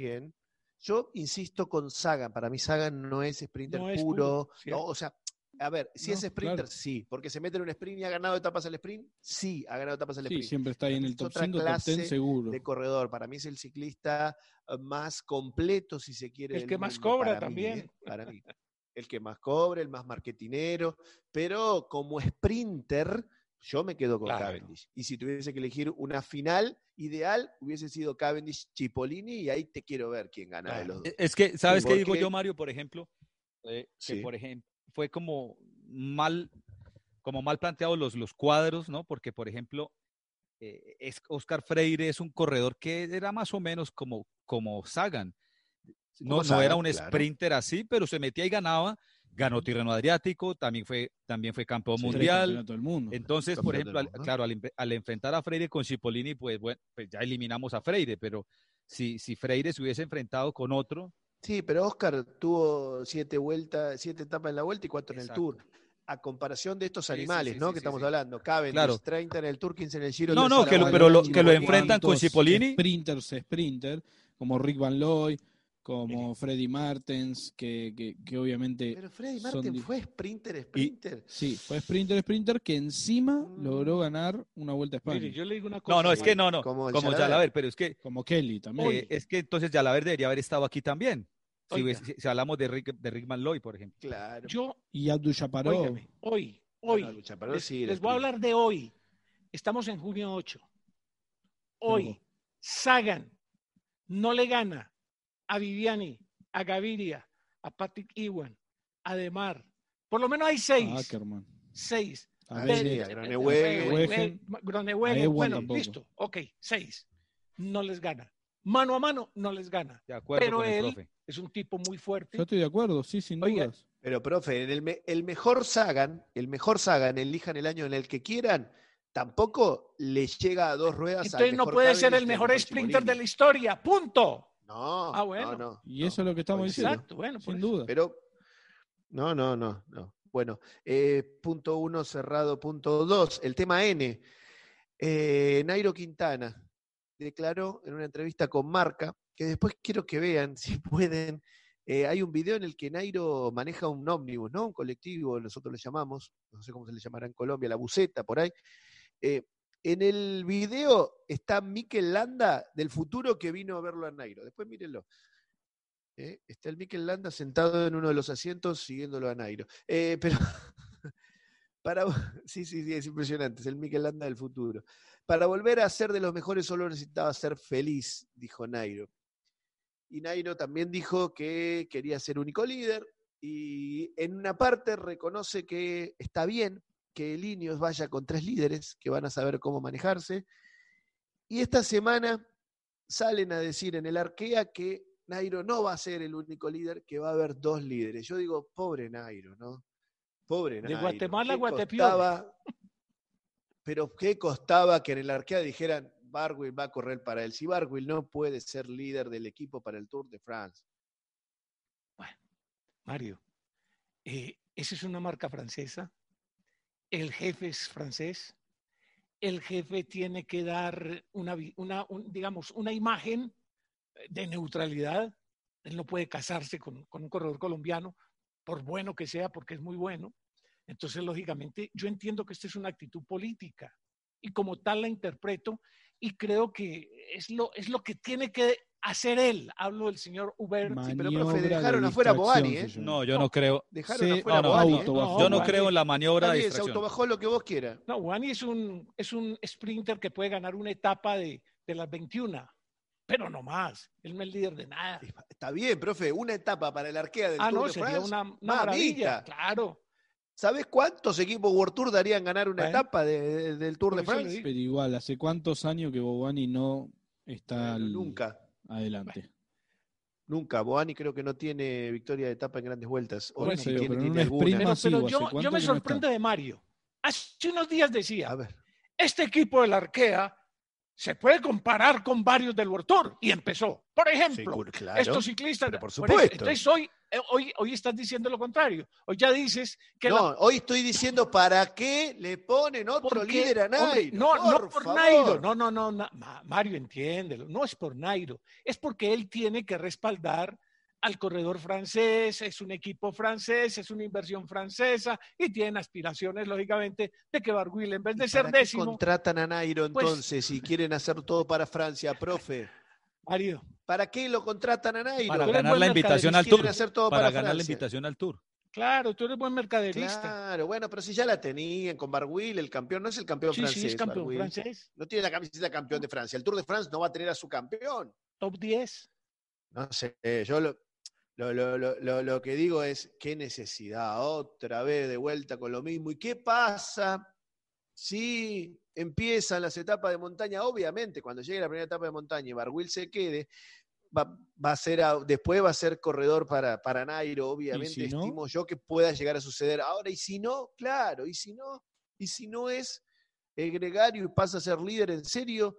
[SPEAKER 1] Yo insisto con Sagan, para mí Sagan no es sprinter
[SPEAKER 2] No es
[SPEAKER 1] puro.
[SPEAKER 2] puro, ¿cierto?
[SPEAKER 1] No, o sea, a ver, si
[SPEAKER 4] No,
[SPEAKER 1] es sprinter,
[SPEAKER 4] claro.
[SPEAKER 1] sí, porque se mete en un sprint y ha ganado etapas al sprint, sí, ha ganado etapas al
[SPEAKER 4] Sí,
[SPEAKER 1] sprint.
[SPEAKER 4] siempre está ahí en el
[SPEAKER 1] Es
[SPEAKER 4] top
[SPEAKER 1] otra
[SPEAKER 4] 5, top 10
[SPEAKER 1] clase
[SPEAKER 4] seguro.
[SPEAKER 1] de corredor. Para mí es el ciclista más completo, si se quiere.
[SPEAKER 2] El
[SPEAKER 1] del
[SPEAKER 2] que más
[SPEAKER 1] mundo,
[SPEAKER 2] cobra
[SPEAKER 1] para mí,
[SPEAKER 2] también.
[SPEAKER 1] para mí. El que más cobra, el más marketinero, pero como sprinter, yo me quedo con
[SPEAKER 2] Claro.
[SPEAKER 1] Cavendish. Y si tuviese que elegir una final ideal, hubiese sido Cavendish Cipollini, y ahí te quiero ver quién gana de los dos.
[SPEAKER 3] Es que, ¿sabes
[SPEAKER 1] Sí,
[SPEAKER 3] qué digo
[SPEAKER 1] porque-
[SPEAKER 3] yo, Mario, por ejemplo?
[SPEAKER 1] Sí.
[SPEAKER 3] Que, por ejemplo, fue como mal planteados los cuadros, ¿no? Porque, por ejemplo, Oscar Freire es un corredor que era más o menos como Sagan. No,
[SPEAKER 1] Como
[SPEAKER 3] no era
[SPEAKER 1] Sagan,
[SPEAKER 3] un
[SPEAKER 1] claro.
[SPEAKER 3] sprinter así, pero se metía y ganaba. Ganó Tirreno Adriático, también fue campeón
[SPEAKER 4] Sí,
[SPEAKER 3] mundial.
[SPEAKER 4] campeonato del mundo.
[SPEAKER 3] Entonces, por
[SPEAKER 1] Campeón
[SPEAKER 3] ejemplo,
[SPEAKER 1] del mundo.
[SPEAKER 3] claro, al enfrentar a Freire con Cipollini, pues bueno, pues ya eliminamos a Freire, pero si Freire se hubiese enfrentado con otro,
[SPEAKER 1] Sí, pero Oscar tuvo 7 etapas en la vuelta y 4 en el
[SPEAKER 3] Exacto.
[SPEAKER 1] Tour. A comparación de estos
[SPEAKER 3] Sí,
[SPEAKER 1] animales,
[SPEAKER 3] sí,
[SPEAKER 1] ¿no?
[SPEAKER 3] sí,
[SPEAKER 1] que
[SPEAKER 3] sí,
[SPEAKER 1] estamos
[SPEAKER 3] sí.
[SPEAKER 1] hablando. Cavendish,
[SPEAKER 3] Claro.
[SPEAKER 1] 30 en el Tour, 15 en el Giro.
[SPEAKER 3] No,
[SPEAKER 1] 10
[SPEAKER 3] no,
[SPEAKER 1] en la
[SPEAKER 3] que lo-
[SPEAKER 1] Vuelta.
[SPEAKER 3] pero lo
[SPEAKER 1] Cipollini.
[SPEAKER 3] enfrentan con Cipollini.
[SPEAKER 4] Sprinter, como Rick Van Looy, como Freddy Martens, que obviamente
[SPEAKER 1] Pero Freddy
[SPEAKER 4] son
[SPEAKER 1] Martin
[SPEAKER 4] di-
[SPEAKER 1] fue sprinter.
[SPEAKER 4] sí, fue sprinter que encima
[SPEAKER 1] Mm.
[SPEAKER 4] logró ganar una Vuelta a España.
[SPEAKER 2] Mire, yo le digo una cosa.
[SPEAKER 3] No, es que no,
[SPEAKER 1] Como el
[SPEAKER 3] como
[SPEAKER 1] Jalabert.
[SPEAKER 3] Jalabert, pero es que
[SPEAKER 4] Como Kelly también.
[SPEAKER 3] es que entonces Jalabert debería haber estado aquí también. Si,
[SPEAKER 2] Oiga.
[SPEAKER 3] si hablamos de Rick Van Looy, por ejemplo.
[SPEAKER 1] Claro.
[SPEAKER 2] Yo,
[SPEAKER 4] Y Abdul Chaparro.
[SPEAKER 2] óigame, hoy,
[SPEAKER 1] Bueno, Lucha, pero sí,
[SPEAKER 2] les
[SPEAKER 1] el
[SPEAKER 2] voy a
[SPEAKER 1] sprint.
[SPEAKER 2] hablar de hoy. Estamos en junio 8. Hoy,
[SPEAKER 4] Ojo.
[SPEAKER 2] Sagan no le gana a Viviani, a Gaviria, a Patrick Ewan, a Demar. Por lo menos hay 6.
[SPEAKER 4] Ackerman.
[SPEAKER 2] 6.
[SPEAKER 4] A
[SPEAKER 1] Ah,
[SPEAKER 4] ver,
[SPEAKER 1] sí, a Groenewegen.
[SPEAKER 2] Groenewegen,
[SPEAKER 4] a Ewan
[SPEAKER 2] bueno,
[SPEAKER 4] tampoco.
[SPEAKER 2] listo. Ok, 6. No les gana. Mano a mano no les gana.
[SPEAKER 3] De acuerdo
[SPEAKER 2] Pero
[SPEAKER 3] con el
[SPEAKER 2] él
[SPEAKER 3] profe.
[SPEAKER 2] es un tipo muy fuerte.
[SPEAKER 4] Yo estoy de acuerdo, sí, sin
[SPEAKER 2] Oiga,
[SPEAKER 4] dudas.
[SPEAKER 1] Pero, profe, el mejor Sagan, elijan el año en el que quieran, tampoco le llega a 2 ruedas al
[SPEAKER 2] Entonces no
[SPEAKER 1] mejor
[SPEAKER 2] puede ser
[SPEAKER 1] Cavendish
[SPEAKER 2] el
[SPEAKER 1] ni al
[SPEAKER 2] mejor sprinter
[SPEAKER 1] Cipollini.
[SPEAKER 2] de la historia. Punto.
[SPEAKER 1] No,
[SPEAKER 2] Ah, bueno.
[SPEAKER 1] no.
[SPEAKER 4] Y eso es lo que estamos
[SPEAKER 1] coincido.
[SPEAKER 4] diciendo.
[SPEAKER 2] Exacto, bueno, por
[SPEAKER 4] Sin
[SPEAKER 2] eso.
[SPEAKER 4] duda.
[SPEAKER 1] Pero, no. Bueno, punto 1 cerrado, punto 2. El tema N. Nairo Quintana declaró en una entrevista con Marca, que después quiero que vean, si pueden. Hay un video en el que Nairo maneja un ómnibus, ¿no? Un colectivo, nosotros le llamamos, no sé cómo se le llamará en Colombia, la buseta, por ahí. En el video está Mikel Landa del futuro que vino a verlo a Nairo. Después mírenlo. Está el Mikel Landa sentado en uno de los asientos siguiéndolo a Nairo. Pero sí, es impresionante, es el Mikel Landa del futuro. Para volver a ser de los mejores solo necesitaba ser feliz, dijo Nairo. Y Nairo también dijo que quería ser único líder y en una parte reconoce que está bien que Ineos vaya con 3 líderes que van a saber cómo manejarse. Y esta semana salen a decir en el Arkea que Nairo no va a ser el único líder, que va a haber 2 líderes. Yo digo, pobre Nairo, ¿no? Pobre Nairo.
[SPEAKER 2] De Guatemala a
[SPEAKER 1] ¿Qué
[SPEAKER 2] Guatepeor.
[SPEAKER 1] costaba? Pero ¿qué costaba que en el Arkea dijeran Barguil va a correr para él? Si Barguil no puede ser líder del equipo para el Tour de France.
[SPEAKER 2] Bueno, Mario, esa es una marca francesa. El jefe es francés. El jefe tiene que dar digamos, una imagen de neutralidad. Él no puede casarse con un corredor colombiano, por bueno que sea, porque es muy bueno. Entonces, lógicamente, yo entiendo que esta es una actitud política y como tal la interpreto y creo que es lo que tiene que hacer él. Hablo del señor Hubert.
[SPEAKER 1] Sí, pero profe, dejaron afuera a Boani, ¿eh?
[SPEAKER 3] No, yo no creo.
[SPEAKER 1] Dejaron afuera a Boani, ¿eh?
[SPEAKER 3] Yo no creo en la maniobra de
[SPEAKER 1] Se
[SPEAKER 3] distracción.
[SPEAKER 1] autobajó lo que vos quieras.
[SPEAKER 2] No, Boani es un sprinter que puede ganar una etapa de las 21. Pero no más, él no es líder de nada.
[SPEAKER 1] Está bien, profe, una etapa para el Arkea del Tour
[SPEAKER 2] no,
[SPEAKER 1] de
[SPEAKER 2] sería
[SPEAKER 1] France.
[SPEAKER 2] una maravilla, claro.
[SPEAKER 1] ¿Sabés cuántos equipos World Tour darían ganar una etapa del Tour de France?
[SPEAKER 4] Pero igual, ¿hace cuántos años que Boani no está
[SPEAKER 1] nunca
[SPEAKER 4] adelante?
[SPEAKER 1] Nunca. Boani creo que no tiene victoria de etapa en grandes vueltas. O
[SPEAKER 2] Bueno,
[SPEAKER 1] si
[SPEAKER 2] pero
[SPEAKER 1] tiene,
[SPEAKER 2] en
[SPEAKER 1] tiene alguna.
[SPEAKER 2] Pero yo me sorprendo de Mario. Hace unos días decía, este equipo del Arkea se puede comparar con varios del World Tour. Y empezó. Por ejemplo,
[SPEAKER 1] sí, claro,
[SPEAKER 2] estos ciclistas.
[SPEAKER 1] por supuesto.
[SPEAKER 2] Entonces hoy estás diciendo lo contrario. Hoy ya dices que
[SPEAKER 1] hoy estoy diciendo para qué le ponen otro líder a Nairo.
[SPEAKER 2] No por Nairo. No. Mario, entiéndelo. No es por Nairo. Es porque él tiene que respaldar al corredor francés, es un equipo francés, es una inversión francesa y tienen aspiraciones, lógicamente, de que Barguil, en vez de ser décimo...
[SPEAKER 1] contratan a Nairo entonces si quieren hacer todo para Francia, profe?
[SPEAKER 2] Mario.
[SPEAKER 1] ¿Para qué lo contratan a Nairo?
[SPEAKER 3] Para ganar la invitación al Tour. Para ganar
[SPEAKER 1] Francia.
[SPEAKER 3] la invitación al Tour.
[SPEAKER 2] Claro, tú eres buen mercaderista.
[SPEAKER 1] Claro, bueno, pero si ya la tenían con Barguil, el campeón, no es el campeón francés.
[SPEAKER 2] Sí, es campeón
[SPEAKER 1] Barguil.
[SPEAKER 2] francés.
[SPEAKER 1] No tiene la camiseta de campeón de Francia. El Tour de France no va a tener a su campeón.
[SPEAKER 2] Top 10.
[SPEAKER 1] No sé, yo lo que digo es, qué necesidad, otra vez de vuelta con lo mismo. ¿Y qué pasa si empiezan las etapas de montaña? Obviamente, cuando llegue la primera etapa de montaña y Barguil se quede, después va a ser corredor para Nairo, obviamente, si estimo yo que pueda llegar a suceder. Ahora, y si no, claro, y si no es el gregario y pasa a ser líder en serio.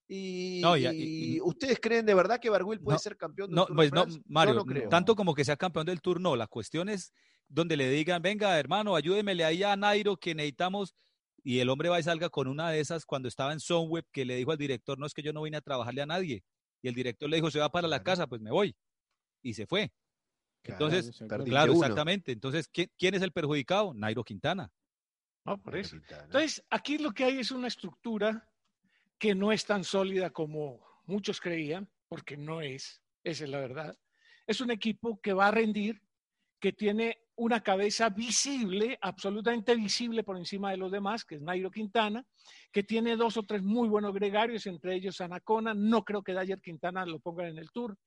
[SPEAKER 1] Y ¿ustedes creen de verdad que Barguil puede ser campeón del Tour de France?
[SPEAKER 3] No, Mario,
[SPEAKER 1] yo no creo.
[SPEAKER 3] Tanto como que sea campeón del Tour, no. La cuestión es donde le digan, venga, hermano, ayúdemele ahí a Nairo que necesitamos, y el hombre va y salga con una de esas cuando estaba en Sunweb, que le dijo al director, no, es que yo no vine a trabajarle a nadie. Y el director le dijo, se va para la casa, pues me voy. Y se fue. Entonces, claro, exactamente. Entonces, ¿quién es el perjudicado? Nairo Quintana.
[SPEAKER 2] No, por eso. Entonces, aquí lo que hay es una estructura que no es tan sólida como muchos creían, porque no es, esa es la verdad. Es un equipo que va a rendir, que tiene una cabeza visible, absolutamente visible por encima de los demás, que es Nairo Quintana, que tiene 2 o 3 muy buenos gregarios, entre ellos Anacona, no creo que Dyer Quintana lo pongan en el Tour,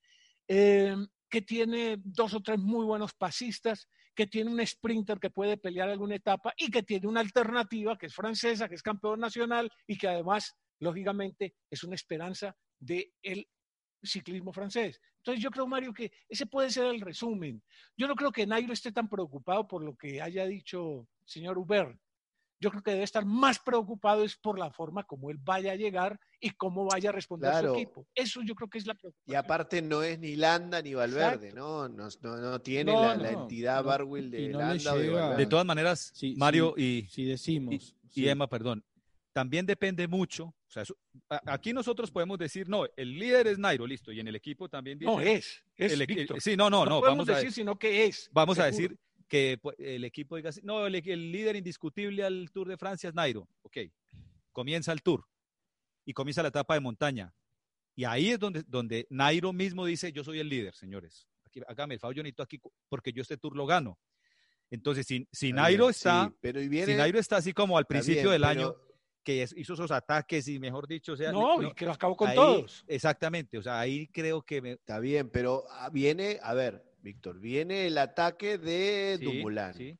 [SPEAKER 2] que tiene 2 o 3 muy buenos pasistas, que tiene un sprinter que puede pelear alguna etapa y que tiene una alternativa que es francesa, que es campeón nacional y que además, lógicamente, es una esperanza del ciclismo francés. Entonces yo creo, Mario, que ese puede ser el resumen. Yo no creo que Nairo esté tan preocupado por lo que haya dicho el señor Hubert. Yo creo que debe estar más preocupado es por la forma como él vaya a llegar y cómo vaya a responder su equipo. Eso yo creo que es la preocupación.
[SPEAKER 1] Y aparte no es ni Landa ni Valverde, ¿no? No tiene la entidad Barguil de Landa o de Valverde.
[SPEAKER 3] De todas maneras, Mario
[SPEAKER 4] si decimos,
[SPEAKER 3] y Emma, perdón, también depende mucho. O sea, aquí nosotros podemos decir, no, el líder es Nairo, listo, y en el equipo también dice...
[SPEAKER 2] No, es Víctor.
[SPEAKER 3] Sí, no
[SPEAKER 2] podemos decir, sino que es.
[SPEAKER 3] Vamos a decir que el equipo diga, no, el líder indiscutible al Tour de Francia es Nairo. Ok, comienza el Tour y comienza la etapa de montaña. Y ahí es donde Nairo mismo dice, yo soy el líder, señores. Aquí, hágame el favor, yo necesito aquí, porque yo este Tour lo gano. Entonces, si Nairo está, si Nairo está así como al principio del año, que hizo esos ataques y mejor dicho, o sea,
[SPEAKER 2] y que lo acabó con todos.
[SPEAKER 3] Exactamente, o sea, ahí creo que
[SPEAKER 1] está bien, pero viene, a ver, Víctor, viene el ataque de Dumoulin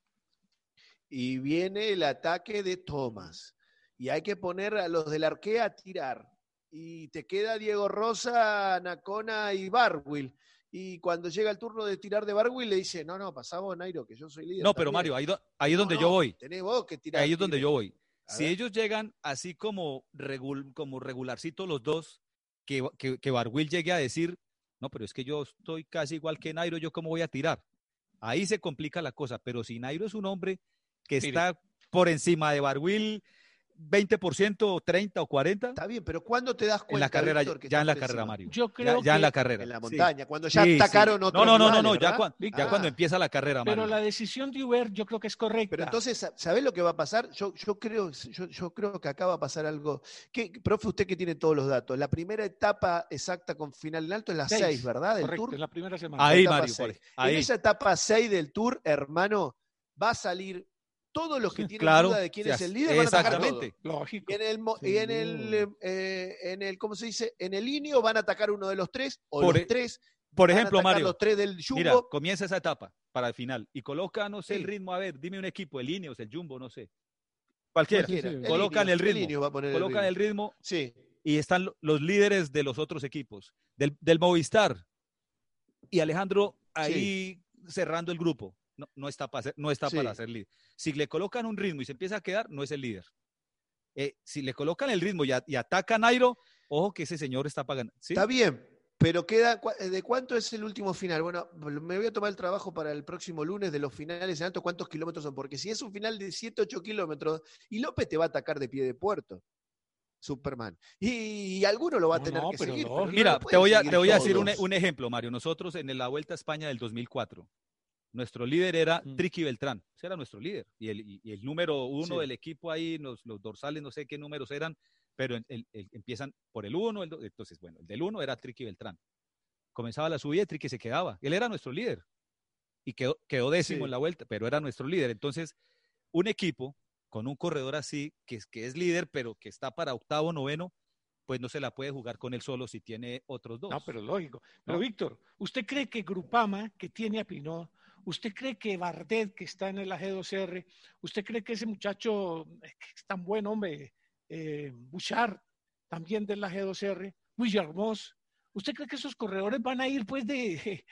[SPEAKER 1] y viene el ataque de Thomas y hay que poner a los del Arkea a tirar y te queda Diego Rosa, Nacona y Barguil. Y cuando llega el turno de tirar de Barguil, le dice, no, pasá vos, Nairo, que yo soy líder.
[SPEAKER 3] No, pero
[SPEAKER 1] también.
[SPEAKER 3] Mario, ahí es donde yo voy.
[SPEAKER 1] Tenés vos que tirar.
[SPEAKER 3] Ahí es donde yo voy.
[SPEAKER 1] A
[SPEAKER 3] Si
[SPEAKER 1] ver.
[SPEAKER 3] ellos llegan así como regularcito los dos, que Barguil llegue a decir, no, pero es que yo estoy casi igual que Nairo, ¿yo cómo voy a tirar? Ahí se complica la cosa, pero si Nairo es un hombre que está por encima de Barguil 20%, 30 o 40.
[SPEAKER 1] Está bien, pero ¿cuándo te das cuenta,
[SPEAKER 3] en la carrera,
[SPEAKER 1] Víctor, que
[SPEAKER 3] ya en la
[SPEAKER 1] por
[SPEAKER 3] carrera,
[SPEAKER 1] encima?
[SPEAKER 3] Mario.
[SPEAKER 2] Yo creo
[SPEAKER 3] ya en la
[SPEAKER 2] que
[SPEAKER 3] carrera.
[SPEAKER 1] En la
[SPEAKER 3] Sí.
[SPEAKER 1] montaña, cuando ya
[SPEAKER 3] Sí,
[SPEAKER 1] atacaron
[SPEAKER 3] sí.
[SPEAKER 1] otros
[SPEAKER 3] No,
[SPEAKER 1] rivales,
[SPEAKER 3] ya cuando empieza la carrera, Mario.
[SPEAKER 2] Pero la decisión de Hubert yo creo que es correcta.
[SPEAKER 1] Pero entonces, ¿sabés lo que va a pasar? Yo creo que acá va a pasar algo. Profe, usted que tiene todos los datos. La primera etapa exacta con final en alto es la 6, ¿verdad? Del
[SPEAKER 2] Correcto,
[SPEAKER 1] Tour.
[SPEAKER 2] en la primera semana.
[SPEAKER 3] Ahí,
[SPEAKER 1] etapa
[SPEAKER 3] Mario.
[SPEAKER 1] 6.
[SPEAKER 3] Ahí.
[SPEAKER 1] En esa etapa 6 del Tour, hermano, va a salir todos los que tienen
[SPEAKER 3] Claro,
[SPEAKER 1] duda de quién
[SPEAKER 3] sí,
[SPEAKER 1] es el líder, van a atacar
[SPEAKER 3] exactamente.
[SPEAKER 1] todo.
[SPEAKER 2] Lógico.
[SPEAKER 1] Y en el, ¿cómo se dice? En el INEO van a atacar uno de los tres, o los tres.
[SPEAKER 3] Por
[SPEAKER 1] van
[SPEAKER 3] ejemplo,
[SPEAKER 1] a atacar
[SPEAKER 3] Mario,
[SPEAKER 1] los tres del Jumbo.
[SPEAKER 3] mira, comienza esa etapa para el final y coloca, no sé, el ritmo. A ver, dime un equipo, el Ineos, el Jumbo, no sé. Cualquiera. Colocan el ritmo.
[SPEAKER 1] Ineos va a poner
[SPEAKER 3] colocan el ritmo.
[SPEAKER 1] Sí.
[SPEAKER 3] Y están los líderes de los otros equipos. Del Movistar. Y Alejandro ahí cerrando el grupo. No está para ser líder. Si le colocan un ritmo y se empieza a quedar, no es el líder. Si le colocan el ritmo y ataca a Nairo, ojo que ese señor está pagando. ¿Sí?
[SPEAKER 1] Está bien, pero queda, ¿de cuánto es el último final? Bueno, me voy a tomar el trabajo para el próximo lunes de los finales en alto, ¿cuántos kilómetros son? Porque si es un final de 7, 8 kilómetros, y López te va a atacar de pie de puerto. Superman. Y alguno lo va a tener que seguir. Pero
[SPEAKER 3] mira,
[SPEAKER 1] no
[SPEAKER 3] te voy a decir
[SPEAKER 1] todos.
[SPEAKER 3] un ejemplo, Mario. Nosotros en la Vuelta a España del 2004, nuestro líder era Triqui Beltrán. Ese era nuestro líder. Y el número uno del equipo ahí, los dorsales, no sé qué números eran, pero empiezan por el 1, entonces, bueno, el del 1 era Triqui Beltrán. Comenzaba la subida y Triqui se quedaba. Él era nuestro líder. Y quedó décimo en la Vuelta, pero era nuestro líder. Entonces, un equipo con un corredor así, que es líder, pero que está para octavo, noveno, pues no se la puede jugar con él solo si tiene otros dos.
[SPEAKER 2] No, pero lógico. Pero Víctor, ¿usted cree que Grupama, que tiene a Pinot, usted cree que Bardet, que está en el AG2R, usted cree que ese muchacho que es tan buen hombre, Bouchard, también del AG2R, Guillermos, ¿usted cree que esos corredores van a ir pues de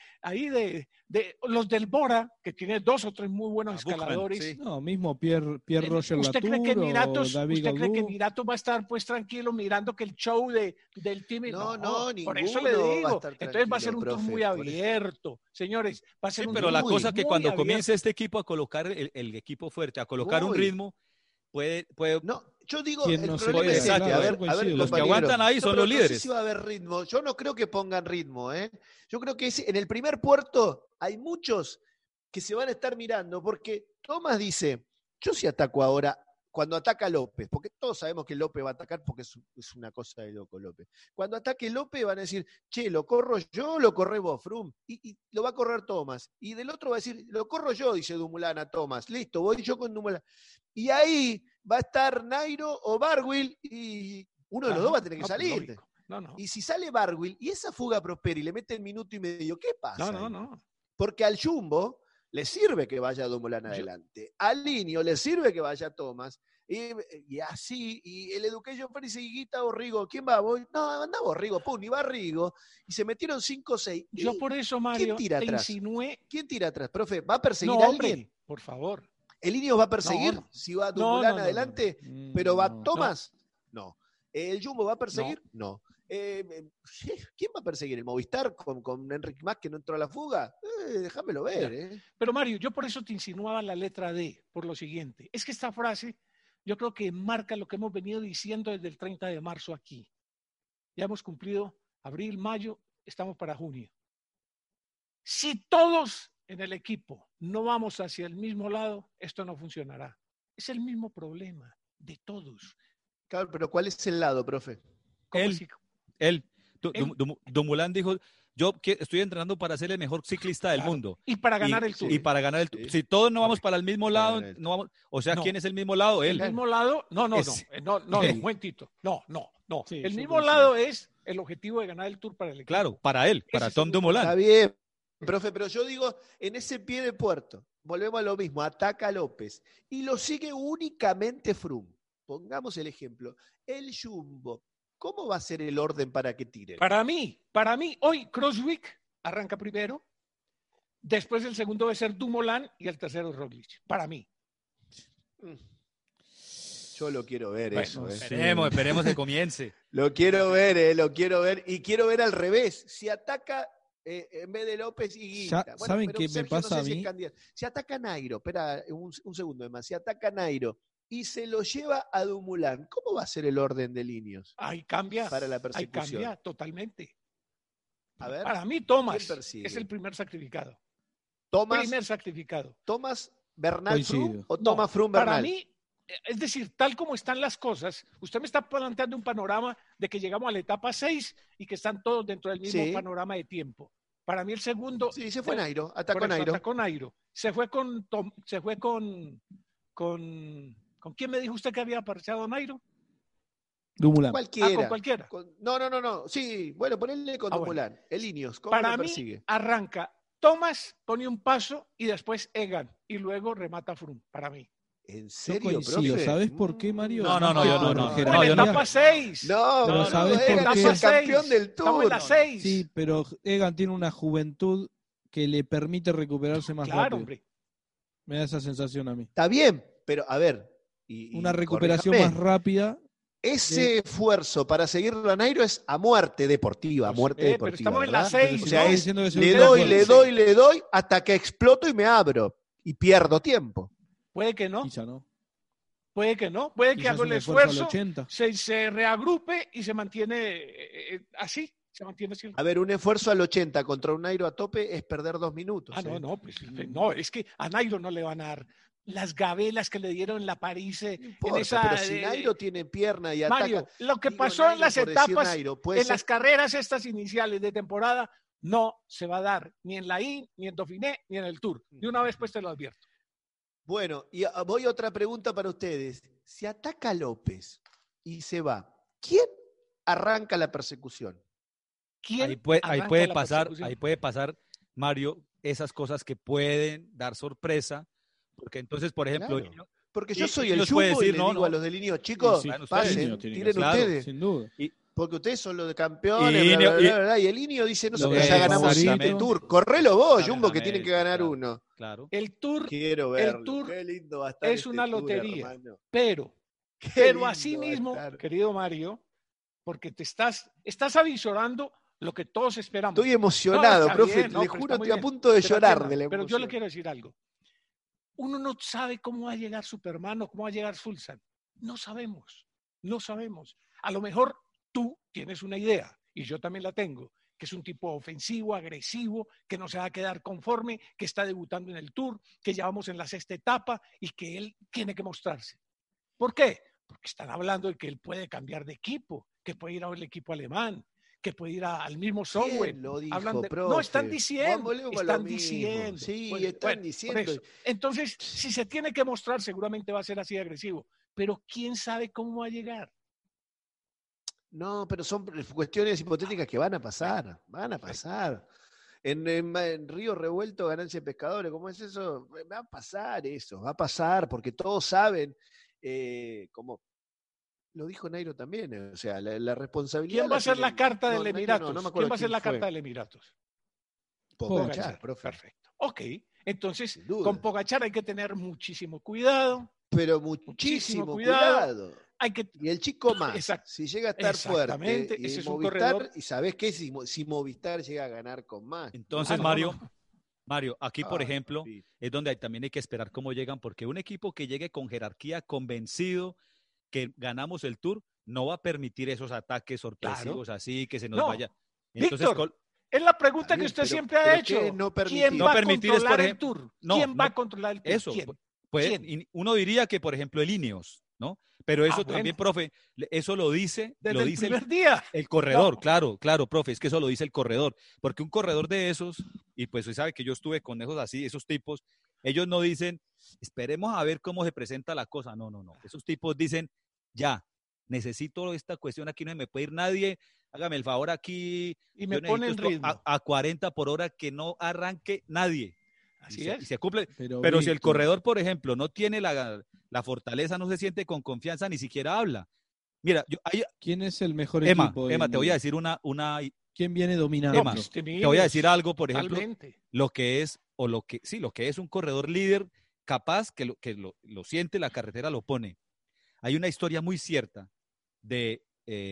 [SPEAKER 2] los del Bora, que tiene 2 o 3 muy buenos escaladores?
[SPEAKER 4] Buchmann, sí. No, mismo Pierre Roger
[SPEAKER 2] ¿Usted
[SPEAKER 4] Latour
[SPEAKER 2] cree que Miratos,
[SPEAKER 4] o David
[SPEAKER 2] ¿usted cree que
[SPEAKER 4] Gaudu?
[SPEAKER 2] Miratos va a estar pues tranquilo mirando que el show del team?
[SPEAKER 1] No,
[SPEAKER 2] por eso le digo.
[SPEAKER 1] va a estar
[SPEAKER 2] Entonces va a ser un tour
[SPEAKER 1] profe,
[SPEAKER 2] muy abierto. Señores, va a ser un
[SPEAKER 3] pero
[SPEAKER 2] tour
[SPEAKER 3] la cosa es que cuando
[SPEAKER 2] abierto.
[SPEAKER 3] comience este equipo a colocar el equipo fuerte, a colocar un ritmo, puede.
[SPEAKER 1] No, yo digo,
[SPEAKER 4] ¿Quién
[SPEAKER 1] el
[SPEAKER 4] no se
[SPEAKER 1] problema
[SPEAKER 4] puede?
[SPEAKER 1] es este.
[SPEAKER 4] Claro,
[SPEAKER 1] A ver,
[SPEAKER 3] los que
[SPEAKER 1] compañero.
[SPEAKER 3] aguantan ahí son los
[SPEAKER 1] No
[SPEAKER 3] líderes.
[SPEAKER 1] sé si va a haber ritmo. Yo no creo que pongan ritmo, ¿eh? Yo creo que en el primer puerto hay muchos que se van a estar mirando, porque Tomás dice, yo sí ataco ahora, cuando ataca López, porque todos sabemos que López va a atacar porque es una cosa de loco López. Cuando ataque López van a decir, che, ¿lo corro yo o lo corre vos, Frum? Y lo va a correr Tomás. Y del otro va a decir, lo corro yo, dice Dumoulin a Tomás. Listo, voy yo con Dumoulin. Y ahí va a estar Nairo o Barguil y uno de los dos va a tener que salir.
[SPEAKER 2] No.
[SPEAKER 1] Y si sale Barguil y esa fuga prospera y le mete el minuto y medio, ¿qué pasa?
[SPEAKER 2] No.
[SPEAKER 1] Porque al Jumbo le sirve que vaya Dumoulin adelante. Al Ineos le sirve que vaya Tomás. Y así, y el Education First y Guita o Rigo, ¿quién va? No, anda vos, Rigo, pum, y va Rigo. Y se metieron 5 o 6.
[SPEAKER 2] Yo por eso, Mario,
[SPEAKER 1] ¿quién tira
[SPEAKER 2] te
[SPEAKER 1] atrás?
[SPEAKER 2] insinué.
[SPEAKER 1] ¿Quién tira atrás, profe? ¿Va a perseguir a alguien?
[SPEAKER 2] Hombre, por favor.
[SPEAKER 1] ¿El Ineos va a perseguir si va Dumoulin adelante? ¿Pero va Tomás? No. ¿El Jumbo va a perseguir? No. ¿Quién va a perseguir? ¿El Movistar con Enric Mas que no entró a la fuga? Déjamelo ver.
[SPEAKER 2] Pero Mario, yo por eso te insinuaba la letra D, por lo siguiente. Es que esta frase yo creo que marca lo que hemos venido diciendo desde el 30 de marzo aquí. Ya hemos cumplido abril, mayo, estamos para junio. Si todos en el equipo no vamos hacia el mismo lado, esto no funcionará. Es el mismo problema de todos.
[SPEAKER 1] Claro, pero ¿cuál es el lado, profe?
[SPEAKER 3] Él. Dumoulin dijo, yo estoy entrenando para ser el mejor ciclista del mundo.
[SPEAKER 2] Y para ganar el Tour.
[SPEAKER 3] Y para ganar el Tour. Si todos no vamos para el mismo lado, no vamos, o sea, ¿quién es el mismo lado? Él.
[SPEAKER 2] El mismo lado, no, un momentito. No.
[SPEAKER 4] Sí,
[SPEAKER 2] el mismo lado es el objetivo de ganar el Tour para el equipo.
[SPEAKER 3] Claro, para él, para Tom Dumoulin.
[SPEAKER 1] Está bien, profe, pero yo digo, en ese pie de puerto, volvemos a lo mismo, ataca a López y lo sigue únicamente Froome. Pongamos el ejemplo, el Jumbo ¿cómo va a ser el orden para que tiren?
[SPEAKER 2] Para mí, hoy Crosswick arranca primero, después el segundo debe ser Dumoulin y el tercero Roglic. Para mí.
[SPEAKER 1] Yo lo quiero ver eso.
[SPEAKER 3] Esperemos que comience.
[SPEAKER 1] Lo quiero ver, lo quiero ver. Y quiero ver al revés. Si ataca en vez de López y Guita.
[SPEAKER 4] Bueno, ¿saben qué me pasa a mí?
[SPEAKER 1] Si ataca Nairo, espera un segundo más. Si ataca Nairo y se lo lleva a Dumoulin, ¿cómo va a ser el orden de líneas?
[SPEAKER 2] Ahí cambia.
[SPEAKER 1] Para la persecución.
[SPEAKER 2] Ahí cambia totalmente.
[SPEAKER 1] A ver,
[SPEAKER 2] para mí, Thomas es el primer sacrificado.
[SPEAKER 1] ¿Thomas Bernal
[SPEAKER 4] Coincido.
[SPEAKER 1] Froome o Thomas Froome Bernal?
[SPEAKER 2] Para mí, es decir, tal como están las cosas, usted me está planteando un panorama de que llegamos a la etapa 6 y que están todos dentro del mismo panorama de tiempo. Para mí el segundo...
[SPEAKER 1] Sí, se fue Nairo, atacó Nairo.
[SPEAKER 2] Se fue con ¿quién me dijo usted que había aparecido Nairo?
[SPEAKER 4] Dumoulin.
[SPEAKER 1] Cualquiera.
[SPEAKER 2] Con cualquiera.
[SPEAKER 1] No. Sí, bueno, ponele con Dumoulin.
[SPEAKER 2] Bueno.
[SPEAKER 1] El Ineos, ¿cómo
[SPEAKER 2] Para
[SPEAKER 1] lo
[SPEAKER 2] mí,
[SPEAKER 1] persigue?
[SPEAKER 2] arranca Thomas, pone un paso y después Egan. Y luego remata Froome, para mí.
[SPEAKER 1] ¿En
[SPEAKER 4] Yo
[SPEAKER 1] serio,
[SPEAKER 4] coincido.
[SPEAKER 1] profe?
[SPEAKER 4] ¿Sabes por qué, Mario?
[SPEAKER 3] No, yo no.
[SPEAKER 2] En la etapa 6.
[SPEAKER 1] No,
[SPEAKER 4] ¿sabes
[SPEAKER 1] Egan
[SPEAKER 4] por
[SPEAKER 1] es
[SPEAKER 4] qué?
[SPEAKER 1] el campeón del
[SPEAKER 2] Estamos en
[SPEAKER 1] Tour.
[SPEAKER 2] la 6.
[SPEAKER 4] Sí, pero Egan tiene una juventud que le permite recuperarse más rápido.
[SPEAKER 2] Hombre.
[SPEAKER 4] Me da esa sensación a mí.
[SPEAKER 1] Está bien, pero a ver.
[SPEAKER 4] Una recuperación
[SPEAKER 1] corríjame.
[SPEAKER 4] más rápida.
[SPEAKER 1] Ese esfuerzo para seguirlo a Nairo es a muerte deportiva,
[SPEAKER 2] Pero estamos en la 6.
[SPEAKER 1] O sea,
[SPEAKER 2] ¿no?
[SPEAKER 1] es le doy hasta que exploto y me abro y pierdo tiempo.
[SPEAKER 2] Puede que no.
[SPEAKER 4] Quizá no.
[SPEAKER 2] Puede que no. Puede que
[SPEAKER 4] Quizás
[SPEAKER 2] haga el
[SPEAKER 4] un esfuerzo al
[SPEAKER 2] esfuerzo,
[SPEAKER 4] 80.
[SPEAKER 2] se reagrupe y se mantiene así. Se mantiene así.
[SPEAKER 1] A ver, un esfuerzo al 80 contra un Nairo a tope es perder 2 minutos.
[SPEAKER 2] No, es que a Nairo no le van a dar las gabelas que le dieron en la París.
[SPEAKER 1] No importa, pero si Nairo tiene pierna y ataca.
[SPEAKER 2] Mario, lo que pasó en las etapas, en las carreras estas iniciales de temporada, no se va a dar ni en la I, ni en Dauphiné, ni en el Tour. De una vez pues te lo advierto.
[SPEAKER 1] Bueno, y voy a otra pregunta para ustedes. Si ataca López y se va, ¿quién arranca la persecución?
[SPEAKER 3] Ahí puede pasar, Mario, esas cosas que pueden dar sorpresa, porque entonces, por ejemplo,
[SPEAKER 1] claro, porque yo soy el Jumbo y le digo a los del Ineos, chicos, pasen, tiren ustedes.
[SPEAKER 4] Sin duda.
[SPEAKER 1] Porque ustedes son los de campeones, y el Ineos dice, nosotros ya
[SPEAKER 4] Lo
[SPEAKER 1] ganamos
[SPEAKER 4] favorito.
[SPEAKER 1] el Tour. Correlo vos, Jumbo, que tienen que ganar uno.
[SPEAKER 3] Claro.
[SPEAKER 2] El Tour,
[SPEAKER 1] Quiero verlo.
[SPEAKER 2] el Tour
[SPEAKER 1] Qué lindo va a estar
[SPEAKER 2] es una
[SPEAKER 1] Tour,
[SPEAKER 2] lotería,
[SPEAKER 1] hermano.
[SPEAKER 2] pero así mismo, querido Mario, porque te estás avisorando lo que todos esperamos.
[SPEAKER 1] Estoy emocionado,
[SPEAKER 2] está
[SPEAKER 1] profe,
[SPEAKER 2] bien,
[SPEAKER 1] le
[SPEAKER 2] pero
[SPEAKER 1] juro,
[SPEAKER 2] está muy
[SPEAKER 1] estoy a
[SPEAKER 2] bien.
[SPEAKER 1] punto de
[SPEAKER 2] Pero
[SPEAKER 1] llorar
[SPEAKER 2] atienda,
[SPEAKER 1] de la emoción.
[SPEAKER 2] Pero yo le quiero decir algo. Uno no sabe cómo va a llegar Superman o cómo va a llegar Fulsan. No sabemos. A lo mejor tú tienes una idea, y yo también la tengo, que es un tipo ofensivo, agresivo, que no se va a quedar conforme, que está debutando en el Tour, que ya vamos en la 6ª etapa y que él tiene que mostrarse. ¿Por qué? Porque están hablando de que él puede cambiar de equipo, que puede ir al equipo alemán, que puede ir al mismo software.
[SPEAKER 1] Lo dijo,
[SPEAKER 2] no, están diciendo.
[SPEAKER 1] Sí,
[SPEAKER 2] Bueno,
[SPEAKER 1] están diciendo.
[SPEAKER 2] Entonces, si se tiene que mostrar, seguramente va a ser así de agresivo. Pero ¿quién sabe cómo va a llegar?
[SPEAKER 1] No, pero son cuestiones hipotéticas que van a pasar. En Río Revuelto, ganancia de pescadores, ¿cómo es eso? Va a pasar, porque todos saben, como lo dijo Nairo también, o sea, la responsabilidad.
[SPEAKER 2] ¿Quién va a ser la carta del Emiratos?
[SPEAKER 1] No me acuerdo
[SPEAKER 2] ¿Quién va a ser la carta del Emiratos?
[SPEAKER 1] Pogačar, profe.
[SPEAKER 2] Perfecto. Ok, entonces con Pogačar hay que tener muchísimo cuidado.
[SPEAKER 1] Pero muchísimo cuidado. Y el chico más,
[SPEAKER 2] Exacto.
[SPEAKER 1] si llega a estar fuerte,
[SPEAKER 2] ese es un
[SPEAKER 1] Movistar,
[SPEAKER 2] corredor.
[SPEAKER 1] y sabés qué, si Movistar llega a ganar con más.
[SPEAKER 3] Entonces, Mario, aquí por ejemplo,
[SPEAKER 1] sí,
[SPEAKER 3] es donde también hay que esperar cómo llegan, porque un equipo que llegue con jerarquía, convencido que ganamos el Tour, no va a permitir esos ataques sorpresivos así, que se nos vaya. Entonces,
[SPEAKER 2] Víctor, es la pregunta que usted siempre ha hecho. ¿Quién va a controlar el Tour? ¿Quién va a controlar el Tour?
[SPEAKER 3] Eso, uno diría que, por ejemplo, el Ineos, ¿no? Pero eso también, profe, eso lo dice
[SPEAKER 2] desde el primer día.
[SPEAKER 3] El corredor, claro, profe, es que eso lo dice el corredor, porque un corredor de esos, y pues usted sabe que yo estuve con esos tipos, ellos no dicen, esperemos a ver cómo se presenta la cosa, no, esos tipos dicen, ya, necesito esta cuestión, aquí no me puede ir nadie, hágame el favor aquí,
[SPEAKER 2] y me pone en ritmo
[SPEAKER 3] a 40 por hora, que no arranque nadie.
[SPEAKER 2] Así es.
[SPEAKER 3] Y se cumple. Pero si el corredor, por ejemplo, no tiene la fortaleza, no se siente con confianza, ni siquiera habla. Mira,
[SPEAKER 4] ¿Quién es el mejor
[SPEAKER 3] Emma,
[SPEAKER 4] equipo?
[SPEAKER 3] te voy a decir
[SPEAKER 4] ¿Quién viene dominando?
[SPEAKER 3] Emma, te voy a decir algo, por ejemplo,
[SPEAKER 2] Totalmente.
[SPEAKER 3] lo que es un corredor líder capaz que lo siente, la carretera lo pone. Hay una historia muy cierta de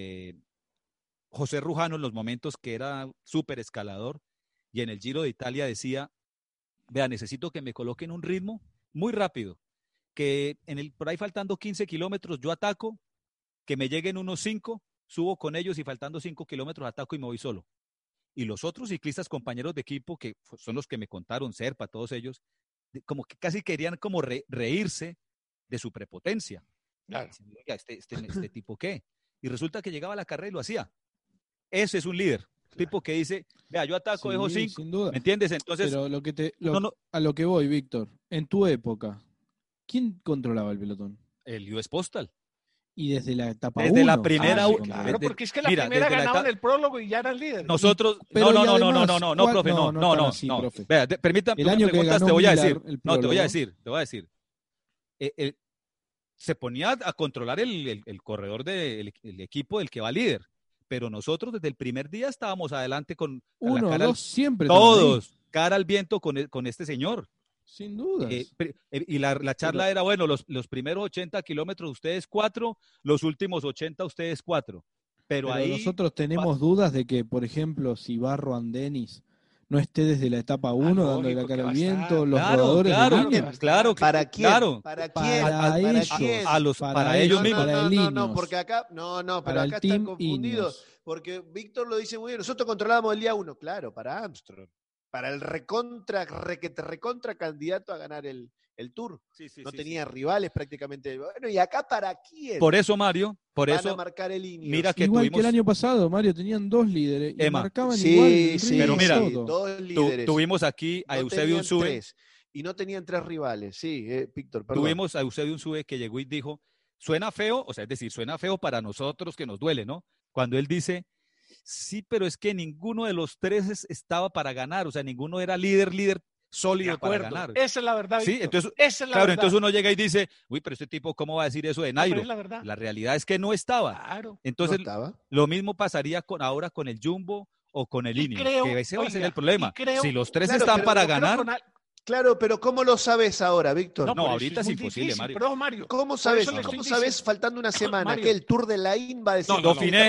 [SPEAKER 3] José Rujano en los momentos que era súper escalador y en el Giro de Italia decía, vea, necesito que me coloquen un ritmo muy rápido, que por ahí faltando 15 kilómetros yo ataco, que me lleguen unos 5, subo con ellos y faltando 5 kilómetros ataco y me voy solo. Y los otros ciclistas, compañeros de equipo, que son los que me contaron, Serpa, todos ellos, como que casi querían como reírse de su prepotencia.
[SPEAKER 2] Claro.
[SPEAKER 3] Oiga, ¿este tipo qué? Y resulta que llegaba a la carrera y lo hacía. Ese es un líder. Tipo que dice, vea, yo ataco, dejo 5.
[SPEAKER 4] Sin duda.
[SPEAKER 3] ¿Me entiendes? Entonces,
[SPEAKER 4] pero a lo que voy, Víctor, en tu época, ¿quién controlaba el pelotón?
[SPEAKER 3] el US Postal.
[SPEAKER 4] Y desde la etapa 1.
[SPEAKER 3] Desde la primera.
[SPEAKER 2] Claro, porque es que la primera ganaban el prólogo y ya eran líderes.
[SPEAKER 3] Nosotros.
[SPEAKER 4] Pero
[SPEAKER 3] No,
[SPEAKER 4] profe,
[SPEAKER 3] no.
[SPEAKER 4] Profe.
[SPEAKER 3] Vea, permítame,
[SPEAKER 4] el año
[SPEAKER 3] me preguntas,
[SPEAKER 4] que
[SPEAKER 3] te voy a
[SPEAKER 4] Millar,
[SPEAKER 3] decir. No, te voy a decir. Se ponía a controlar el corredor del equipo del que va líder. Pero nosotros desde el primer día estábamos adelante con
[SPEAKER 4] uno,
[SPEAKER 3] la cara
[SPEAKER 4] dos, siempre.
[SPEAKER 3] todos, cara al viento con este señor.
[SPEAKER 4] Sin duda.
[SPEAKER 3] Y la charla era, bueno, los primeros 80 kilómetros ustedes 4, los últimos 80 ustedes 4. Pero ahí
[SPEAKER 4] nosotros tenemos dudas de que, por ejemplo, si Barro Andenis no esté desde la etapa 1 dándole la cara al viento, los rodadores de línea.
[SPEAKER 3] Claro.
[SPEAKER 1] ¿Para quién?
[SPEAKER 3] Claro.
[SPEAKER 1] ¿Para quién?
[SPEAKER 3] Para ellos mismos.
[SPEAKER 1] No, porque acá, pero acá están confundidos. Porque Víctor lo dice muy bien, nosotros controlábamos el día 1, claro, para Armstrong. Para el recontra candidato a ganar el Tour. No tenía rivales prácticamente. Bueno, ¿y acá para quién?
[SPEAKER 3] Por eso, Mario,
[SPEAKER 1] van a marcar el Ineos.
[SPEAKER 3] Mira que
[SPEAKER 4] igual que el año pasado, Mario, tenían 2 líderes y
[SPEAKER 3] Emma,
[SPEAKER 4] marcaban igual.
[SPEAKER 3] Pero mira,
[SPEAKER 1] 2 líderes.
[SPEAKER 3] Tuvimos aquí a Eusebio Unzúe.
[SPEAKER 1] Y no tenían 3 rivales. Sí, Víctor, perdón.
[SPEAKER 3] Tuvimos a Eusebio Unzúe que llegó y dijo, suena feo, o sea, es decir, suena feo para nosotros que nos duele, ¿no? Cuando él dice, sí, pero es que ninguno de los 3 estaba para ganar, o sea, ninguno era líder sólido para ganar.
[SPEAKER 2] Esa es la verdad,
[SPEAKER 3] sí,
[SPEAKER 2] Víctor.
[SPEAKER 3] entonces, entonces uno llega y dice, uy, pero este tipo, ¿cómo va a decir eso de Nairo?
[SPEAKER 2] No,
[SPEAKER 3] la realidad es que no estaba.
[SPEAKER 2] Claro.
[SPEAKER 3] Entonces,
[SPEAKER 1] no estaba.
[SPEAKER 3] Lo mismo pasaría ahora con el Jumbo o con el Ineos, que ese va a ser el problema. Si los 3 están para ganar...
[SPEAKER 1] Claro, pero ¿cómo lo sabes ahora, Víctor?
[SPEAKER 3] No, ahorita es imposible,
[SPEAKER 2] difícil,
[SPEAKER 3] Mario.
[SPEAKER 1] ¿Cómo sabes faltando una semana que el Tour de la IN va a decir?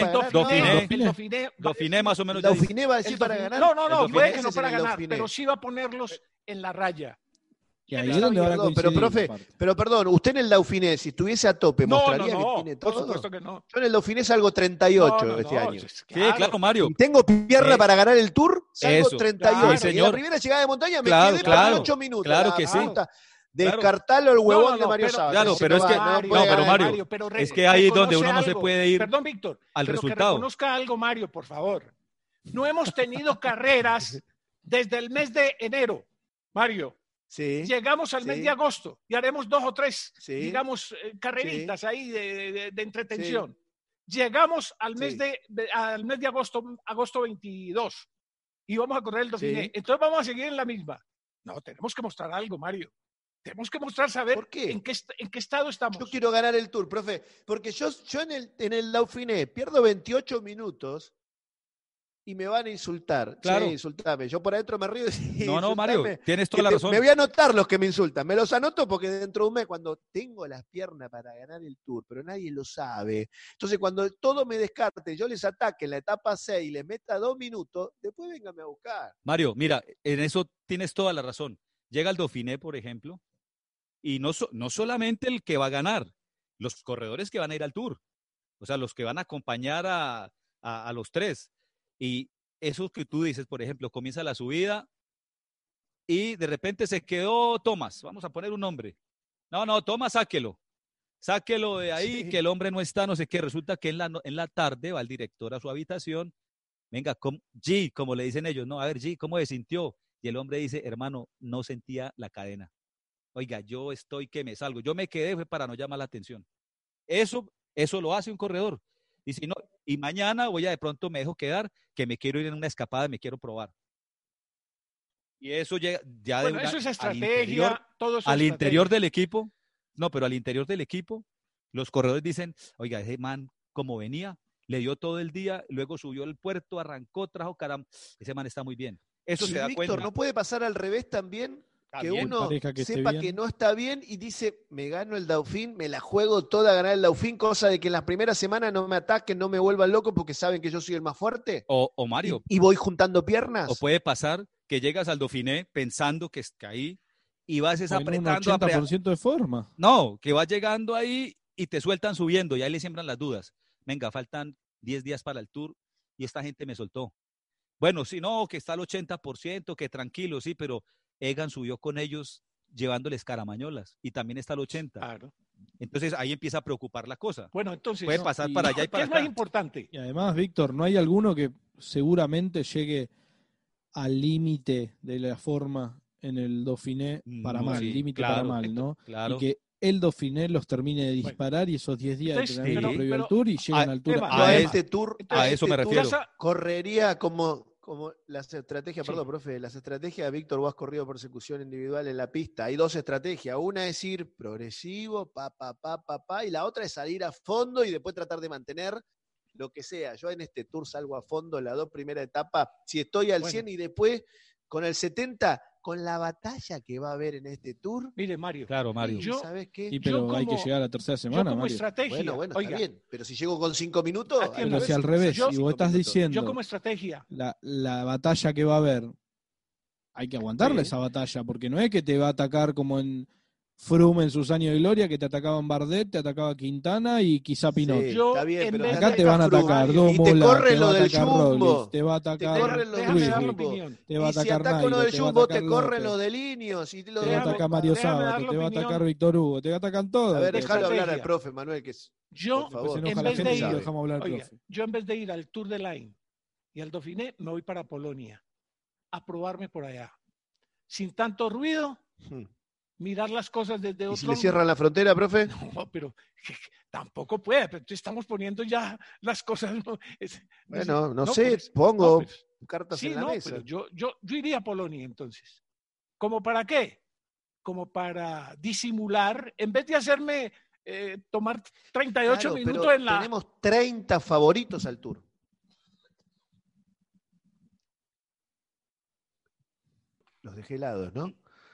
[SPEAKER 3] Dauphiné más o menos.
[SPEAKER 1] Dauphiné va a decir para ganar.
[SPEAKER 2] No, puede que no para ganar, pero sí va a ponerlos en la raya.
[SPEAKER 4] Y ahí es donde van a coincidir.
[SPEAKER 1] Pero, profe, perdón, usted en el Dauphiné, si estuviese a tope, ¿mostraría que tiene todo?
[SPEAKER 2] Por supuesto que no.
[SPEAKER 1] Yo en el Dauphiné salgo 38 este año.
[SPEAKER 3] Sí, claro, Mario.
[SPEAKER 1] ¿Tengo pierna para ganar el Tour? Salgo
[SPEAKER 3] Eso,
[SPEAKER 1] 38.
[SPEAKER 3] señor.
[SPEAKER 1] Y en la primera llegada de montaña me quedé por 8 minutos.
[SPEAKER 3] Claro que sí.
[SPEAKER 1] Descartarlo el huevón de Mario Sábado.
[SPEAKER 3] Claro, pero es que Mario, es que ahí es donde uno no se puede ir.
[SPEAKER 2] Perdón, Víctor,
[SPEAKER 3] al
[SPEAKER 2] pero
[SPEAKER 3] resultado.
[SPEAKER 2] Que reconozca algo, Mario, por favor. No hemos tenido carreras desde el mes de enero, Mario.
[SPEAKER 1] Sí,
[SPEAKER 2] llegamos al mes de agosto y haremos 2 o 3, digamos, carreritas ahí de entretención. Llegamos al mes al mes de agosto 22, y vamos a correr el Dauphiné. Entonces vamos a seguir en la misma. No, tenemos que mostrar algo, Mario. Tenemos que saber
[SPEAKER 1] ¿por qué?
[SPEAKER 2] en qué estado estamos.
[SPEAKER 1] Yo quiero ganar el Tour, profe, porque yo en el Dauphiné pierdo 28 minutos y me van a insultar.
[SPEAKER 3] Claro.
[SPEAKER 1] Sí, insultame. Yo por adentro me río y
[SPEAKER 3] No, Mario, tienes toda la razón.
[SPEAKER 1] Me voy a anotar los que me insultan. Me los anoto porque dentro de un mes, cuando tengo las piernas para ganar el Tour, pero nadie lo sabe. Entonces, cuando todo me descarte, yo les ataque en la etapa 6 y les meta 2 minutos, después vénganme a buscar.
[SPEAKER 3] Mario, mira, en eso tienes toda la razón. Llega el Dauphiné, por ejemplo, y no solamente el que va a ganar, los corredores que van a ir al Tour. O sea, los que van a acompañar a los 3. Y eso que tú dices, por ejemplo, comienza la subida y de repente se quedó Tomás. Vamos a poner un nombre. No, Tomás, sáquelo de ahí, que el hombre no está, no sé qué. Resulta que en la tarde va el director a su habitación. Venga, G, como le dicen ellos, no, a ver, G, ¿cómo se sintió? Y el hombre dice, hermano, no sentía la cadena. Oiga, yo estoy que me salgo. Yo me quedé fue para no llamar la atención. Eso lo hace un corredor. Y si no, y mañana de pronto me dejo quedar, que me quiero ir en una escapada, me quiero probar. Y eso ya
[SPEAKER 2] eso es estrategia,
[SPEAKER 3] al interior del equipo, pero al interior del equipo, los corredores dicen, oiga, ese man como venía, le dio todo el día, luego subió el puerto, arrancó, trajo caramba. Ese man está muy bien. Eso
[SPEAKER 1] Sí,
[SPEAKER 3] se da
[SPEAKER 1] Víctor,
[SPEAKER 3] cuenta.
[SPEAKER 1] ¿no puede pasar al revés también? Que
[SPEAKER 3] También.
[SPEAKER 1] uno
[SPEAKER 4] Pareja que esté
[SPEAKER 1] sepa
[SPEAKER 4] bien.
[SPEAKER 1] que no está bien y dice, me gano el Dauphin, me la juego toda a ganar el Dauphin, cosa de que en las primeras semanas no me ataquen, no me vuelvan loco porque saben que yo soy el más fuerte.
[SPEAKER 3] O Mario,
[SPEAKER 1] Y voy juntando
[SPEAKER 3] o
[SPEAKER 1] piernas.
[SPEAKER 3] puede pasar que llegas al Dauphiné pensando que ahí y vas
[SPEAKER 4] O en un
[SPEAKER 3] apretando,
[SPEAKER 4] 80% de forma.
[SPEAKER 3] No, que vas llegando ahí y te sueltan subiendo y ahí le siembran las dudas. Venga, faltan 10 días para el Tour y esta gente me soltó. Bueno, sí, no, que está al 80%, que tranquilo, sí, pero Egan subió con ellos llevándoles caramañolas y también está al 80%.
[SPEAKER 2] Claro.
[SPEAKER 3] Entonces ahí empieza a preocupar la cosa.
[SPEAKER 2] Bueno, entonces,
[SPEAKER 3] Puede pasar
[SPEAKER 4] y-
[SPEAKER 3] para allá y
[SPEAKER 2] ¿qué
[SPEAKER 3] para
[SPEAKER 2] es más
[SPEAKER 3] acá.
[SPEAKER 2] importante?
[SPEAKER 4] Y además, Víctor, ¿no hay alguno que seguramente llegue al límite de la forma en el Dauphiné para mal,
[SPEAKER 3] Sí,
[SPEAKER 4] límite
[SPEAKER 3] claro,
[SPEAKER 4] para mal, ¿no?
[SPEAKER 3] claro.
[SPEAKER 4] Y que el Dauphiné los termine de disparar y esos 10 días de
[SPEAKER 2] Entonces,
[SPEAKER 4] entrenamiento
[SPEAKER 3] sí.
[SPEAKER 4] previo al
[SPEAKER 2] pero-
[SPEAKER 4] Tour y llegan
[SPEAKER 3] a-
[SPEAKER 4] a altura.
[SPEAKER 2] Emma,
[SPEAKER 1] Yo a
[SPEAKER 3] a
[SPEAKER 1] este Tour,
[SPEAKER 2] entonces,
[SPEAKER 3] a eso
[SPEAKER 1] este
[SPEAKER 3] me
[SPEAKER 1] Tour
[SPEAKER 3] refiero.
[SPEAKER 1] correría como las estrategias,
[SPEAKER 2] Sí.
[SPEAKER 1] perdón, profe, las estrategias de Víctor Vaz corrido persecución individual en la pista. Hay dos estrategias. Una es ir progresivo, y la otra es salir a fondo y después tratar de mantener lo que sea. Yo en este Tour salgo a fondo las dos primeras etapas, si estoy al
[SPEAKER 2] Bueno.
[SPEAKER 1] 100 y después con el 70, con la batalla que va a haber en este Tour.
[SPEAKER 2] Mire, Mario,
[SPEAKER 3] Claro, Mario.
[SPEAKER 1] y
[SPEAKER 2] Yo-
[SPEAKER 1] ¿sabes qué?
[SPEAKER 4] Y pero
[SPEAKER 2] yo
[SPEAKER 4] hay que
[SPEAKER 2] como-
[SPEAKER 4] llegar a la tercera
[SPEAKER 2] yo
[SPEAKER 4] semana,
[SPEAKER 2] como
[SPEAKER 4] Mario.
[SPEAKER 2] estrategia,
[SPEAKER 1] Bueno,
[SPEAKER 2] oiga,
[SPEAKER 1] está bien, pero si llego con 5 minutos,
[SPEAKER 2] Atienda.
[SPEAKER 4] Pero si al revés,
[SPEAKER 2] Yo-
[SPEAKER 4] si vos estás
[SPEAKER 2] yo
[SPEAKER 4] diciendo
[SPEAKER 2] como estrategia,
[SPEAKER 4] la batalla que va a haber, hay que aguantarle
[SPEAKER 1] Sí.
[SPEAKER 4] esa batalla, porque no es que te va a atacar como en Froome en sus años de gloria, que te atacaban Bardet, te atacaba Quintana y quizá Pinot.
[SPEAKER 1] Sí,
[SPEAKER 2] Yo,
[SPEAKER 1] está bien,
[SPEAKER 2] en
[SPEAKER 1] pero
[SPEAKER 2] vez
[SPEAKER 4] Acá
[SPEAKER 2] de-
[SPEAKER 4] te van a
[SPEAKER 1] Froome,
[SPEAKER 4] atacar
[SPEAKER 1] y te
[SPEAKER 4] Dumoulin,
[SPEAKER 1] corre
[SPEAKER 4] te
[SPEAKER 1] lo
[SPEAKER 4] va a
[SPEAKER 1] del
[SPEAKER 4] atacar
[SPEAKER 1] Jumbo.
[SPEAKER 4] Roglic, te va a
[SPEAKER 1] Te
[SPEAKER 4] atacar
[SPEAKER 1] corren los
[SPEAKER 2] déjame
[SPEAKER 1] del
[SPEAKER 2] dar mi
[SPEAKER 1] Jumbo.
[SPEAKER 2] opinión.
[SPEAKER 4] te va a
[SPEAKER 1] Y si
[SPEAKER 4] atacar
[SPEAKER 1] ataca uno
[SPEAKER 4] Nairo,
[SPEAKER 1] del
[SPEAKER 4] te va a
[SPEAKER 1] Jumbo, te
[SPEAKER 4] atacar
[SPEAKER 1] corren
[SPEAKER 4] López,
[SPEAKER 1] los de Linios. Y
[SPEAKER 4] te va a
[SPEAKER 2] Déjame-
[SPEAKER 4] atacar Mario
[SPEAKER 2] déjame dar
[SPEAKER 4] Sábato,
[SPEAKER 2] la
[SPEAKER 4] te va a
[SPEAKER 2] opinión.
[SPEAKER 4] atacar Víctor Hugo, te atacan todos.
[SPEAKER 1] A ver,
[SPEAKER 2] de
[SPEAKER 1] déjalo hablar al
[SPEAKER 2] estrategia.
[SPEAKER 1] profe, Manuel, que es.
[SPEAKER 2] Yo,
[SPEAKER 1] Por
[SPEAKER 4] Después se
[SPEAKER 1] favor,
[SPEAKER 4] enoja
[SPEAKER 2] en
[SPEAKER 4] la
[SPEAKER 2] vez
[SPEAKER 4] gente
[SPEAKER 2] de
[SPEAKER 4] si lo
[SPEAKER 2] ir-
[SPEAKER 4] dejamos hablar al
[SPEAKER 2] oiga,
[SPEAKER 4] profe.
[SPEAKER 2] yo en vez de ir al Tour de Line y al Dauphiné, me voy para Polonia a probarme por allá. Sin tanto ruido,
[SPEAKER 1] Hmm.
[SPEAKER 2] mirar las cosas desde
[SPEAKER 1] ¿Y
[SPEAKER 2] otro...
[SPEAKER 1] si le cierran la frontera, profe?
[SPEAKER 2] No, pero tampoco puede, pero entonces estamos poniendo ya las cosas...
[SPEAKER 1] Bueno, no
[SPEAKER 2] por
[SPEAKER 1] sé,
[SPEAKER 2] eso.
[SPEAKER 1] pongo
[SPEAKER 2] No, pero-
[SPEAKER 1] cartas
[SPEAKER 2] sí,
[SPEAKER 1] en la
[SPEAKER 2] no,
[SPEAKER 1] mesa.
[SPEAKER 2] pero yo iría a Polonia entonces. ¿Cómo para qué? Como para disimular, en vez de hacerme tomar 38
[SPEAKER 1] Claro,
[SPEAKER 2] minutos
[SPEAKER 1] pero
[SPEAKER 2] en la...
[SPEAKER 1] tenemos 30 favoritos al Tour. Los dejé helados, ¿no?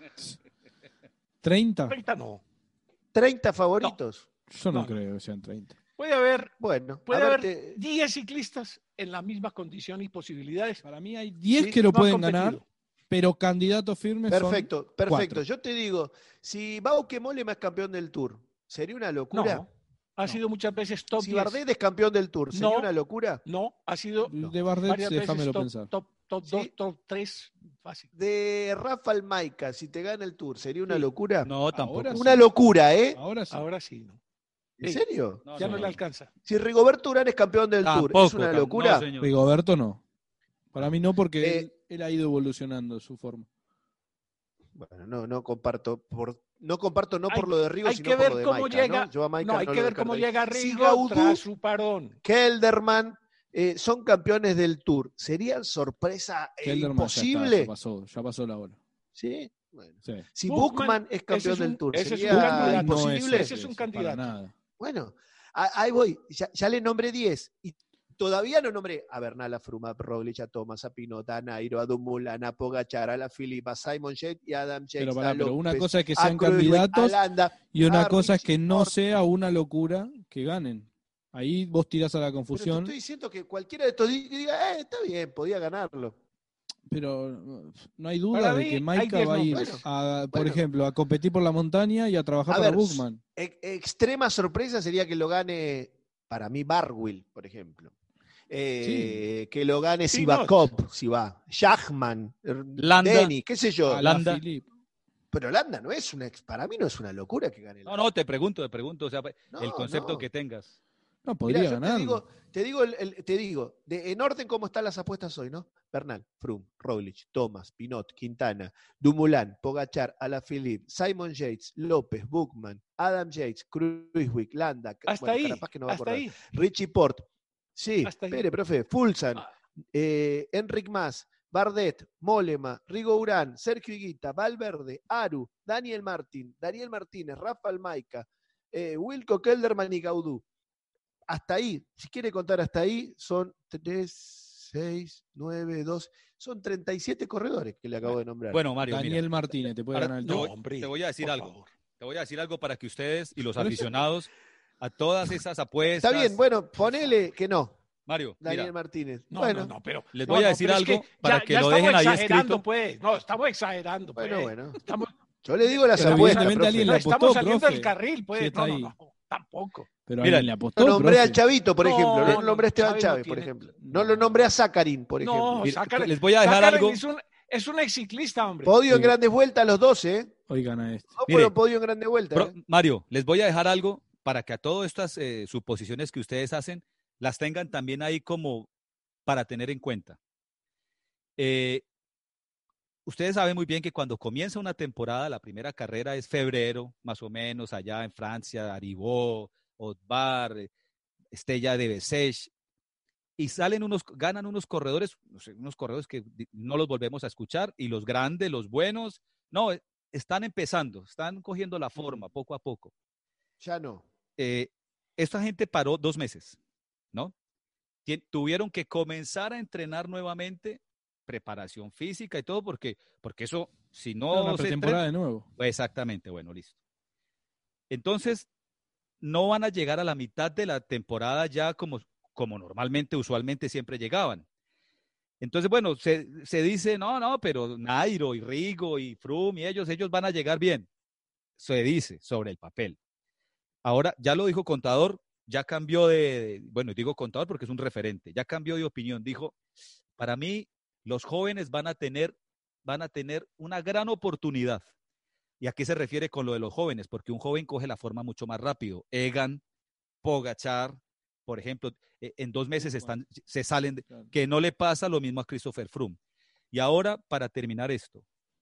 [SPEAKER 4] 30,
[SPEAKER 2] 30 no.
[SPEAKER 1] 30 favoritos.
[SPEAKER 4] yo no
[SPEAKER 2] No.
[SPEAKER 4] creo que sean 30.
[SPEAKER 2] Puede haber,
[SPEAKER 1] Bueno,
[SPEAKER 2] puede
[SPEAKER 1] a ver,
[SPEAKER 2] haber 10 ciclistas en la misma condición y posibilidades.
[SPEAKER 4] Para mí hay 10
[SPEAKER 1] Sí,
[SPEAKER 4] que lo
[SPEAKER 2] No han
[SPEAKER 4] pueden ganar,
[SPEAKER 2] competido.
[SPEAKER 4] pero candidatos firmes
[SPEAKER 1] perfecto,
[SPEAKER 4] son
[SPEAKER 1] perfecto.
[SPEAKER 4] 4.
[SPEAKER 1] Yo te digo, si Bauke Mollema es campeón del Tour, ¿sería una locura?
[SPEAKER 2] No, ha sido muchas veces top
[SPEAKER 1] Si
[SPEAKER 2] 10.
[SPEAKER 1] Bardet es campeón del Tour, ¿sería
[SPEAKER 2] No.
[SPEAKER 1] una locura?
[SPEAKER 2] No, ha sido
[SPEAKER 4] De Bardet,
[SPEAKER 2] varias veces
[SPEAKER 4] déjamelo
[SPEAKER 2] top,
[SPEAKER 4] pensar.
[SPEAKER 2] top 2,
[SPEAKER 1] Sí.
[SPEAKER 2] top 3, fácil.
[SPEAKER 1] De Rafael Maica, si te gana el Tour, ¿sería una
[SPEAKER 2] Sí.
[SPEAKER 1] locura?
[SPEAKER 3] No, tampoco.
[SPEAKER 4] Ahora
[SPEAKER 1] Una
[SPEAKER 4] sí.
[SPEAKER 1] locura, ¿eh?
[SPEAKER 4] Ahora sí.
[SPEAKER 2] Ahora sí, ¿no?
[SPEAKER 1] ¿En
[SPEAKER 2] Sí.
[SPEAKER 1] serio?
[SPEAKER 2] Ya no le alcanza.
[SPEAKER 1] Si Rigoberto Urán es campeón del Tour, ¿es una locura?
[SPEAKER 3] No, señor.
[SPEAKER 4] Rigoberto no. Para mí no, porque
[SPEAKER 1] Eh,
[SPEAKER 4] él ha ido evolucionando su forma.
[SPEAKER 1] Bueno, no comparto. No comparto no
[SPEAKER 2] Hay-
[SPEAKER 1] por lo de Rigo,
[SPEAKER 2] hay
[SPEAKER 1] sino
[SPEAKER 2] que
[SPEAKER 1] por
[SPEAKER 2] ver
[SPEAKER 1] lo de
[SPEAKER 2] cómo
[SPEAKER 1] Maica,
[SPEAKER 2] llega-
[SPEAKER 1] ¿no? Yo a Maica
[SPEAKER 2] No, hay
[SPEAKER 1] no
[SPEAKER 2] que
[SPEAKER 1] lo
[SPEAKER 2] ver cómo
[SPEAKER 1] descartaría.
[SPEAKER 2] llega
[SPEAKER 1] Si
[SPEAKER 2] Rigo
[SPEAKER 1] Gaudú,
[SPEAKER 2] tras su parón.
[SPEAKER 1] Kelderman son campeones del Tour, ¿serían sorpresa
[SPEAKER 4] Kelderman
[SPEAKER 1] imposible?
[SPEAKER 4] ya pasó la hora.
[SPEAKER 1] ¿Sí? Bueno.
[SPEAKER 4] Sí.
[SPEAKER 1] Si
[SPEAKER 2] Buchmann,
[SPEAKER 1] Buchmann es campeón
[SPEAKER 2] ese es un-
[SPEAKER 1] del Tour,
[SPEAKER 2] ese es un
[SPEAKER 1] ¿sería
[SPEAKER 2] candidato.
[SPEAKER 1] imposible?
[SPEAKER 2] Ese es un candidato.
[SPEAKER 4] Para nada.
[SPEAKER 1] Bueno, ahí voy. Ya le nombré 10 y todavía no nombré a Bernal, a Froome, a Roglic, a Thomas, a Pinot, a Nairo, a Dumoulin, a Pogacar, a la Philippe, a Simon Yates y a Adam Yates.
[SPEAKER 4] Pero,
[SPEAKER 1] a
[SPEAKER 4] pará, pero una
[SPEAKER 1] López,
[SPEAKER 4] cosa es que
[SPEAKER 1] a
[SPEAKER 4] sean
[SPEAKER 1] Kruijswijk,
[SPEAKER 4] candidatos
[SPEAKER 1] a Landa,
[SPEAKER 4] y una
[SPEAKER 1] a
[SPEAKER 4] cosa es que
[SPEAKER 1] Richie
[SPEAKER 4] no
[SPEAKER 1] Porte.
[SPEAKER 4] sea una locura que ganen. Ahí vos tirás a la
[SPEAKER 1] Pero te
[SPEAKER 4] confusión,
[SPEAKER 1] estoy diciendo que cualquiera de estos diga, está bien, podía ganarlo.
[SPEAKER 4] pero no hay duda
[SPEAKER 2] Para
[SPEAKER 4] de
[SPEAKER 2] mí,
[SPEAKER 4] que
[SPEAKER 2] hay
[SPEAKER 4] Maika
[SPEAKER 2] 10
[SPEAKER 4] va a ir,
[SPEAKER 2] nombres.
[SPEAKER 4] por
[SPEAKER 1] Bueno.
[SPEAKER 4] ejemplo, a competir por la montaña y a trabajar
[SPEAKER 1] A
[SPEAKER 4] para
[SPEAKER 1] ver,
[SPEAKER 4] Buchmann.
[SPEAKER 1] Extrema sorpresa sería que lo gane, para mí, Barguil, por ejemplo. Que lo gane
[SPEAKER 2] Sí,
[SPEAKER 1] Sivakov, si va. Schachmann,
[SPEAKER 3] Landa.
[SPEAKER 1] Denny, qué sé yo.
[SPEAKER 3] Landa.
[SPEAKER 4] Alaphilippe.
[SPEAKER 1] Pero Landa no es para mí no es una locura que gane.
[SPEAKER 3] No, te pregunto, o sea,
[SPEAKER 1] No,
[SPEAKER 3] el concepto
[SPEAKER 1] no.
[SPEAKER 3] que tengas.
[SPEAKER 4] No,
[SPEAKER 1] Mirá,
[SPEAKER 4] podría
[SPEAKER 1] yo
[SPEAKER 4] ganar.
[SPEAKER 1] te digo, en orden cómo están las apuestas hoy, ¿no? Bernal, Froome, Roglic, Thomas, Pinot, Quintana, Dumoulin, Pogacar, Alaphilippe, Simon Yates, López, Buchmann, Adam Yates, Kruijswijk, Landa,
[SPEAKER 2] Hasta ahí,
[SPEAKER 1] Carapaz que no va a
[SPEAKER 2] hasta
[SPEAKER 1] acordar.
[SPEAKER 2] ahí.
[SPEAKER 1] Richie Porte, sí,
[SPEAKER 2] Hasta ahí.
[SPEAKER 1] espere, profe, Fulsan,
[SPEAKER 2] Ah.
[SPEAKER 1] Enric Mas, Bardet, Mollema, Rigo Urán, Sergio Higuita, Valverde, Aru, Daniel Martínez, Rafael Maica, Wilco Kelderman y Gaudú. hasta ahí, si quiere contar hasta ahí, son 3, 6, 9, 2, son 37 corredores que le acabo de nombrar.
[SPEAKER 3] Bueno, Mario,
[SPEAKER 4] Daniel
[SPEAKER 3] mira,
[SPEAKER 4] Martínez te puede
[SPEAKER 3] ahora
[SPEAKER 4] ganar el
[SPEAKER 3] te
[SPEAKER 4] Tour.
[SPEAKER 3] voy,
[SPEAKER 2] hombre,
[SPEAKER 3] te voy a decir
[SPEAKER 2] por
[SPEAKER 3] algo.
[SPEAKER 2] favor.
[SPEAKER 3] Te voy a decir algo para que ustedes y los aficionados a todas esas
[SPEAKER 1] Está
[SPEAKER 3] apuestas.
[SPEAKER 1] bien, bueno, ponele que no,
[SPEAKER 3] Mario,
[SPEAKER 1] Daniel
[SPEAKER 3] mira,
[SPEAKER 1] Martínez.
[SPEAKER 2] No,
[SPEAKER 1] bueno,
[SPEAKER 2] no, pero
[SPEAKER 3] les
[SPEAKER 2] no,
[SPEAKER 3] voy a
[SPEAKER 2] no,
[SPEAKER 3] decir
[SPEAKER 2] pero es
[SPEAKER 3] algo
[SPEAKER 2] que
[SPEAKER 3] para
[SPEAKER 2] ya,
[SPEAKER 3] que
[SPEAKER 2] ya
[SPEAKER 3] lo
[SPEAKER 2] estamos
[SPEAKER 3] dejen ahí
[SPEAKER 2] exagerando,
[SPEAKER 3] escrito.
[SPEAKER 2] pues. No, estamos exagerando, pues.
[SPEAKER 1] bueno.
[SPEAKER 2] Estamos,
[SPEAKER 1] Yo le digo las
[SPEAKER 4] Pero
[SPEAKER 1] apuestas,
[SPEAKER 4] evidentemente
[SPEAKER 1] profe.
[SPEAKER 4] alguien
[SPEAKER 2] no,
[SPEAKER 4] le
[SPEAKER 2] estamos
[SPEAKER 4] apostó,
[SPEAKER 2] saliendo
[SPEAKER 4] profe.
[SPEAKER 2] del carril, pues.
[SPEAKER 4] Sí, está
[SPEAKER 2] No, no,
[SPEAKER 4] ahí.
[SPEAKER 2] no, tampoco.
[SPEAKER 4] Pero
[SPEAKER 3] Mira,
[SPEAKER 4] alguien le
[SPEAKER 1] No
[SPEAKER 4] apostó,
[SPEAKER 1] nombré al
[SPEAKER 4] profe.
[SPEAKER 1] Chavito, por ejemplo. No
[SPEAKER 2] No,
[SPEAKER 1] nombré a Esteban
[SPEAKER 2] Chávez no
[SPEAKER 1] Chávez, por
[SPEAKER 2] tiene-
[SPEAKER 1] ejemplo. No lo nombré a Zakarin, por ejemplo.
[SPEAKER 2] No,
[SPEAKER 3] Mira,
[SPEAKER 2] Sácaren,
[SPEAKER 3] les voy a dejar
[SPEAKER 2] Sácaren
[SPEAKER 3] algo.
[SPEAKER 2] es un ex ciclista, hombre.
[SPEAKER 1] Podio en
[SPEAKER 4] Oiga.
[SPEAKER 1] grandes vueltas los dos, ¿eh?
[SPEAKER 4] Oigan a este.
[SPEAKER 1] No
[SPEAKER 3] Mire,
[SPEAKER 1] fueron podio en grandes vueltas.
[SPEAKER 3] Mario, les voy a dejar algo para que a todas estas suposiciones que ustedes hacen las tengan también ahí como para tener en cuenta. Ustedes saben muy bien que cuando comienza una temporada, la primera carrera es febrero, más o menos, allá en Francia, Aribó, Otbar, Estella de Bessèges, y ganan unos corredores, no sé, unos corredores que no los volvemos a escuchar, y los grandes, los buenos, no, están empezando, están cogiendo la forma poco a poco.
[SPEAKER 1] Ya no.
[SPEAKER 3] Esta gente paró 2 meses, ¿no? Tuvieron que comenzar a entrenar nuevamente, preparación física y todo, porque eso, si
[SPEAKER 4] Era
[SPEAKER 3] no
[SPEAKER 4] una
[SPEAKER 3] se
[SPEAKER 4] pretemporada
[SPEAKER 3] entrena,
[SPEAKER 4] de nuevo.
[SPEAKER 3] exactamente, bueno, listo. Entonces, no van a llegar a la mitad de la temporada ya como normalmente, usualmente siempre llegaban. Entonces, bueno, se dice, no, pero Nairo y Rigo y Froome y ellos van a llegar bien. Se dice sobre el papel. Ahora, ya lo dijo Contador, ya cambió bueno, digo Contador porque es un referente, ya cambió de opinión. Dijo, para mí, los jóvenes van a tener una gran oportunidad. ¿Y a qué se refiere con lo de los jóvenes? Porque un joven coge la forma mucho más rápido. Egan, Pogačar, por ejemplo, en 2 meses se salen, que no le pasa lo mismo a Christopher Froome. Y ahora, para terminar esto,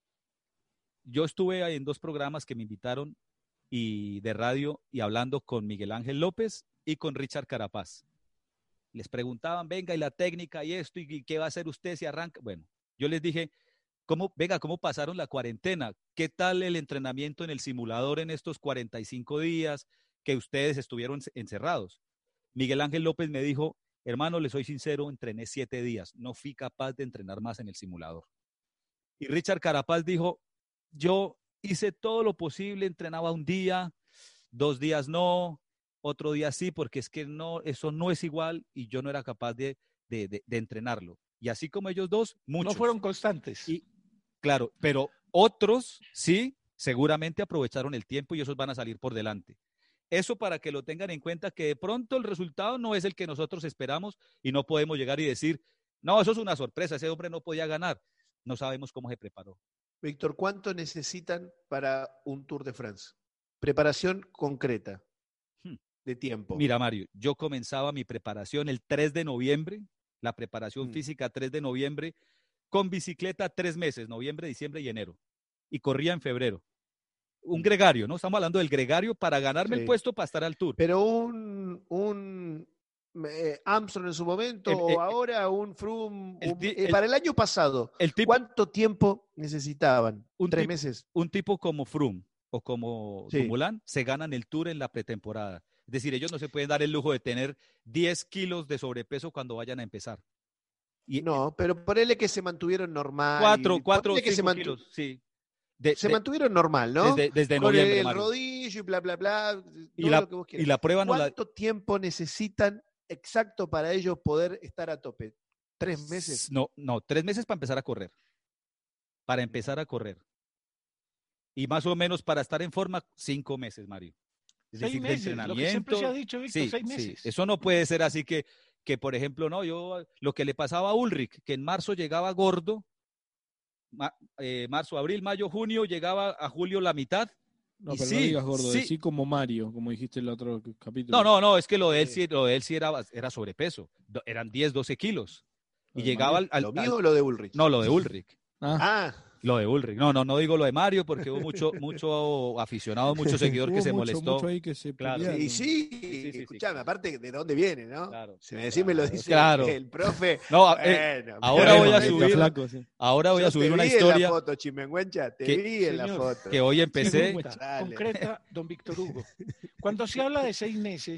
[SPEAKER 3] yo estuve en 2 programas que me invitaron y de radio y hablando con Miguel Ángel López y con Richard Carapaz. Les preguntaban, venga, y la técnica y esto, y qué va a hacer usted si arranca. Bueno, yo les dije, ¿cómo pasaron la cuarentena? ¿Qué tal el entrenamiento en el simulador en estos 45 días que ustedes estuvieron encerrados? Miguel Ángel López me dijo, hermano, le soy sincero, entrené 7 días, no fui capaz de entrenar más en el simulador. Y Richard Carapaz dijo, yo hice todo lo posible, entrenaba un día, 2 días no, otro día sí, porque es que no, eso no es igual y yo no era capaz de entrenarlo. Y así como ellos dos, muchos.
[SPEAKER 2] No fueron constantes.
[SPEAKER 3] Y, claro, pero otros sí, seguramente aprovecharon el tiempo y esos van a salir por delante. Eso para que lo tengan en cuenta, que de pronto el resultado no es el que nosotros esperamos y no podemos llegar y decir, no, eso es una sorpresa, ese hombre no podía ganar. No sabemos cómo se preparó.
[SPEAKER 1] Víctor, ¿cuánto necesitan para un Tour de France? Preparación concreta de tiempo.
[SPEAKER 3] Mira, Mario, yo comenzaba mi preparación el 3 de noviembre, la preparación física 3 de noviembre, con bicicleta 3 meses, noviembre, diciembre y enero. Y corría en febrero. Un gregario, ¿no? Estamos hablando del gregario para ganarme el puesto para estar al Tour.
[SPEAKER 1] Pero un Armstrong en su momento o ahora un Froome, para el año pasado, ¿cuánto tiempo necesitaban? 3 meses.
[SPEAKER 3] Un tipo como Froome o como Dumoulin se ganan el Tour en la pretemporada. Es decir, ellos no se pueden dar el lujo de tener 10 kilos de sobrepeso cuando vayan a empezar.
[SPEAKER 1] No, pero ponele que se mantuvieron normal.
[SPEAKER 3] 4 o 5 kilos, sí.
[SPEAKER 1] Se mantuvieron normal, ¿no?
[SPEAKER 3] Desde
[SPEAKER 1] con
[SPEAKER 3] noviembre,
[SPEAKER 1] el
[SPEAKER 3] Mario.
[SPEAKER 1] rodillo y bla, bla, bla.
[SPEAKER 3] Y la prueba no la...
[SPEAKER 1] ¿Cuánto tiempo necesitan exacto para ellos poder estar a tope? ¿3 meses?
[SPEAKER 3] No, 3 meses para empezar a correr. Para empezar a correr. Y más o menos para estar en forma, 5 meses, Mario. Es
[SPEAKER 2] 6
[SPEAKER 3] decir,
[SPEAKER 2] meses,
[SPEAKER 3] de entrenamiento.
[SPEAKER 2] lo que siempre se ha dicho, Víctor,
[SPEAKER 3] sí,
[SPEAKER 2] 6 meses.
[SPEAKER 3] Sí. Eso no puede ser así que, por ejemplo, no, lo que le pasaba a Ulrich, que en marzo llegaba gordo, marzo, abril, mayo, junio, llegaba a julio la mitad.
[SPEAKER 4] No, pero no digas gordo, decí como Mario, como dijiste en el otro capítulo.
[SPEAKER 3] No, es que lo de él sí era sobrepeso. Eran 10, 12 kilos. Y llegaba
[SPEAKER 1] ¿Lo mío o lo de Ulrich?
[SPEAKER 3] No, lo de Ulrich.
[SPEAKER 1] Lo
[SPEAKER 3] de Ulrich. No digo lo de Mario porque hubo mucho aficionado, mucho seguidor que se molestó.
[SPEAKER 4] Mucho ahí que se pelearon.
[SPEAKER 1] Sí, escuchame, aparte de dónde viene, ¿no?
[SPEAKER 3] Claro.
[SPEAKER 1] Si me lo dice el profe.
[SPEAKER 3] No,
[SPEAKER 1] bueno,
[SPEAKER 3] ahora voy a subir.
[SPEAKER 4] Flaco, sí.
[SPEAKER 3] Ahora voy a subir una
[SPEAKER 1] historia.
[SPEAKER 3] historia.
[SPEAKER 1] En la foto, Chimenguencha, te vi en la foto.
[SPEAKER 3] Que hoy empecé.
[SPEAKER 2] Concreta, don Víctor Hugo. Cuando se habla de 6 meses,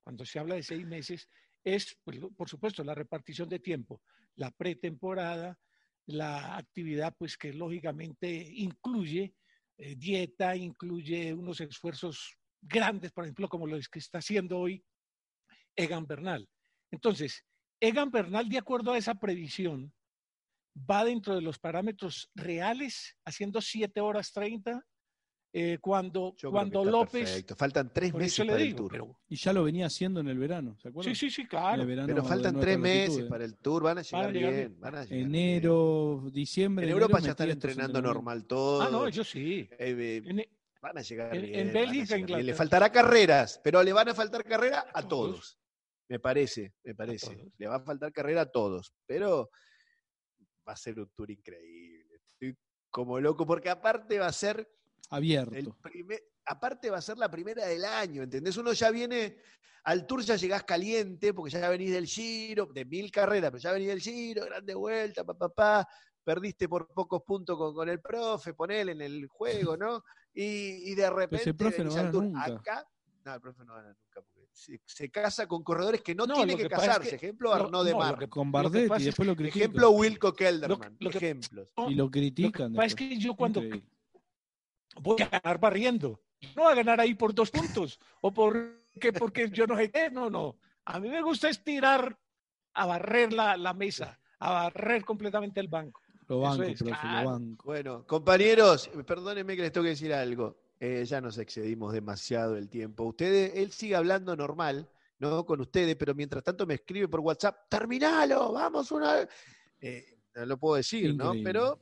[SPEAKER 2] cuando se habla de 6 meses, es, pues, por supuesto, la repartición de tiempo, la pretemporada, la actividad, pues que lógicamente incluye dieta, incluye unos esfuerzos grandes, por ejemplo, como los que está haciendo hoy Egan Bernal. Entonces, Egan Bernal, de acuerdo a esa previsión, va dentro de los parámetros reales, haciendo 7 horas 30, cuando López...
[SPEAKER 1] Perfecto. Faltan 3 meses para el Tour.
[SPEAKER 2] Pero,
[SPEAKER 4] Y ya lo venía haciendo en el verano, ¿se acuerdan?
[SPEAKER 2] sí, claro.
[SPEAKER 1] Pero faltan 3 meses para el Tour, van a llegar bien.
[SPEAKER 4] Enero, diciembre.
[SPEAKER 1] En Europa ya están entrenando normal todo.
[SPEAKER 2] No, ellos sí.
[SPEAKER 1] Van a llegar bien.
[SPEAKER 2] En Bélgica, Inglaterra.
[SPEAKER 1] Le faltará carreras, pero le van a faltar carrera a todos. Me parece. Le va a faltar carrera a todos. Pero va a ser un Tour increíble. Estoy como loco, porque aparte va a ser
[SPEAKER 4] abierto.
[SPEAKER 1] Aparte va a ser la primera del año, ¿entendés? Uno ya viene al Tour, ya llegás caliente, porque ya venís del Giro, de 1000 carreras, pero ya venís del Giro, grande vuelta, perdiste por pocos puntos con el profe, ponele en el juego, ¿no? Y de repente
[SPEAKER 4] pues el profe no gana nunca.
[SPEAKER 1] Acá, no, el profe no gana nunca, porque se casa con corredores que no tiene que casarse. Es que, ejemplo, Arnaud de Mar.
[SPEAKER 4] Con Bardet, y después lo critican.
[SPEAKER 1] Ejemplo, Wilco Kelderman. Ejemplos.
[SPEAKER 4] Y lo critican.
[SPEAKER 2] Lo que pasa es que yo cuando voy a ganar barriendo, no a ganar ahí por 2 puntos, o porque yo no sé qué, no. A mí me gusta estirar a barrer la mesa, a barrer completamente el banco.
[SPEAKER 4] Lo banco, profe, lo banco.
[SPEAKER 1] Bueno, compañeros, perdónenme que les tengo que decir algo. Ya nos excedimos demasiado el tiempo. Él sigue hablando normal, ¿no? Con ustedes, pero mientras tanto me escribe por WhatsApp, terminalo, vamos una... no lo puedo decir, increíble, ¿no? Pero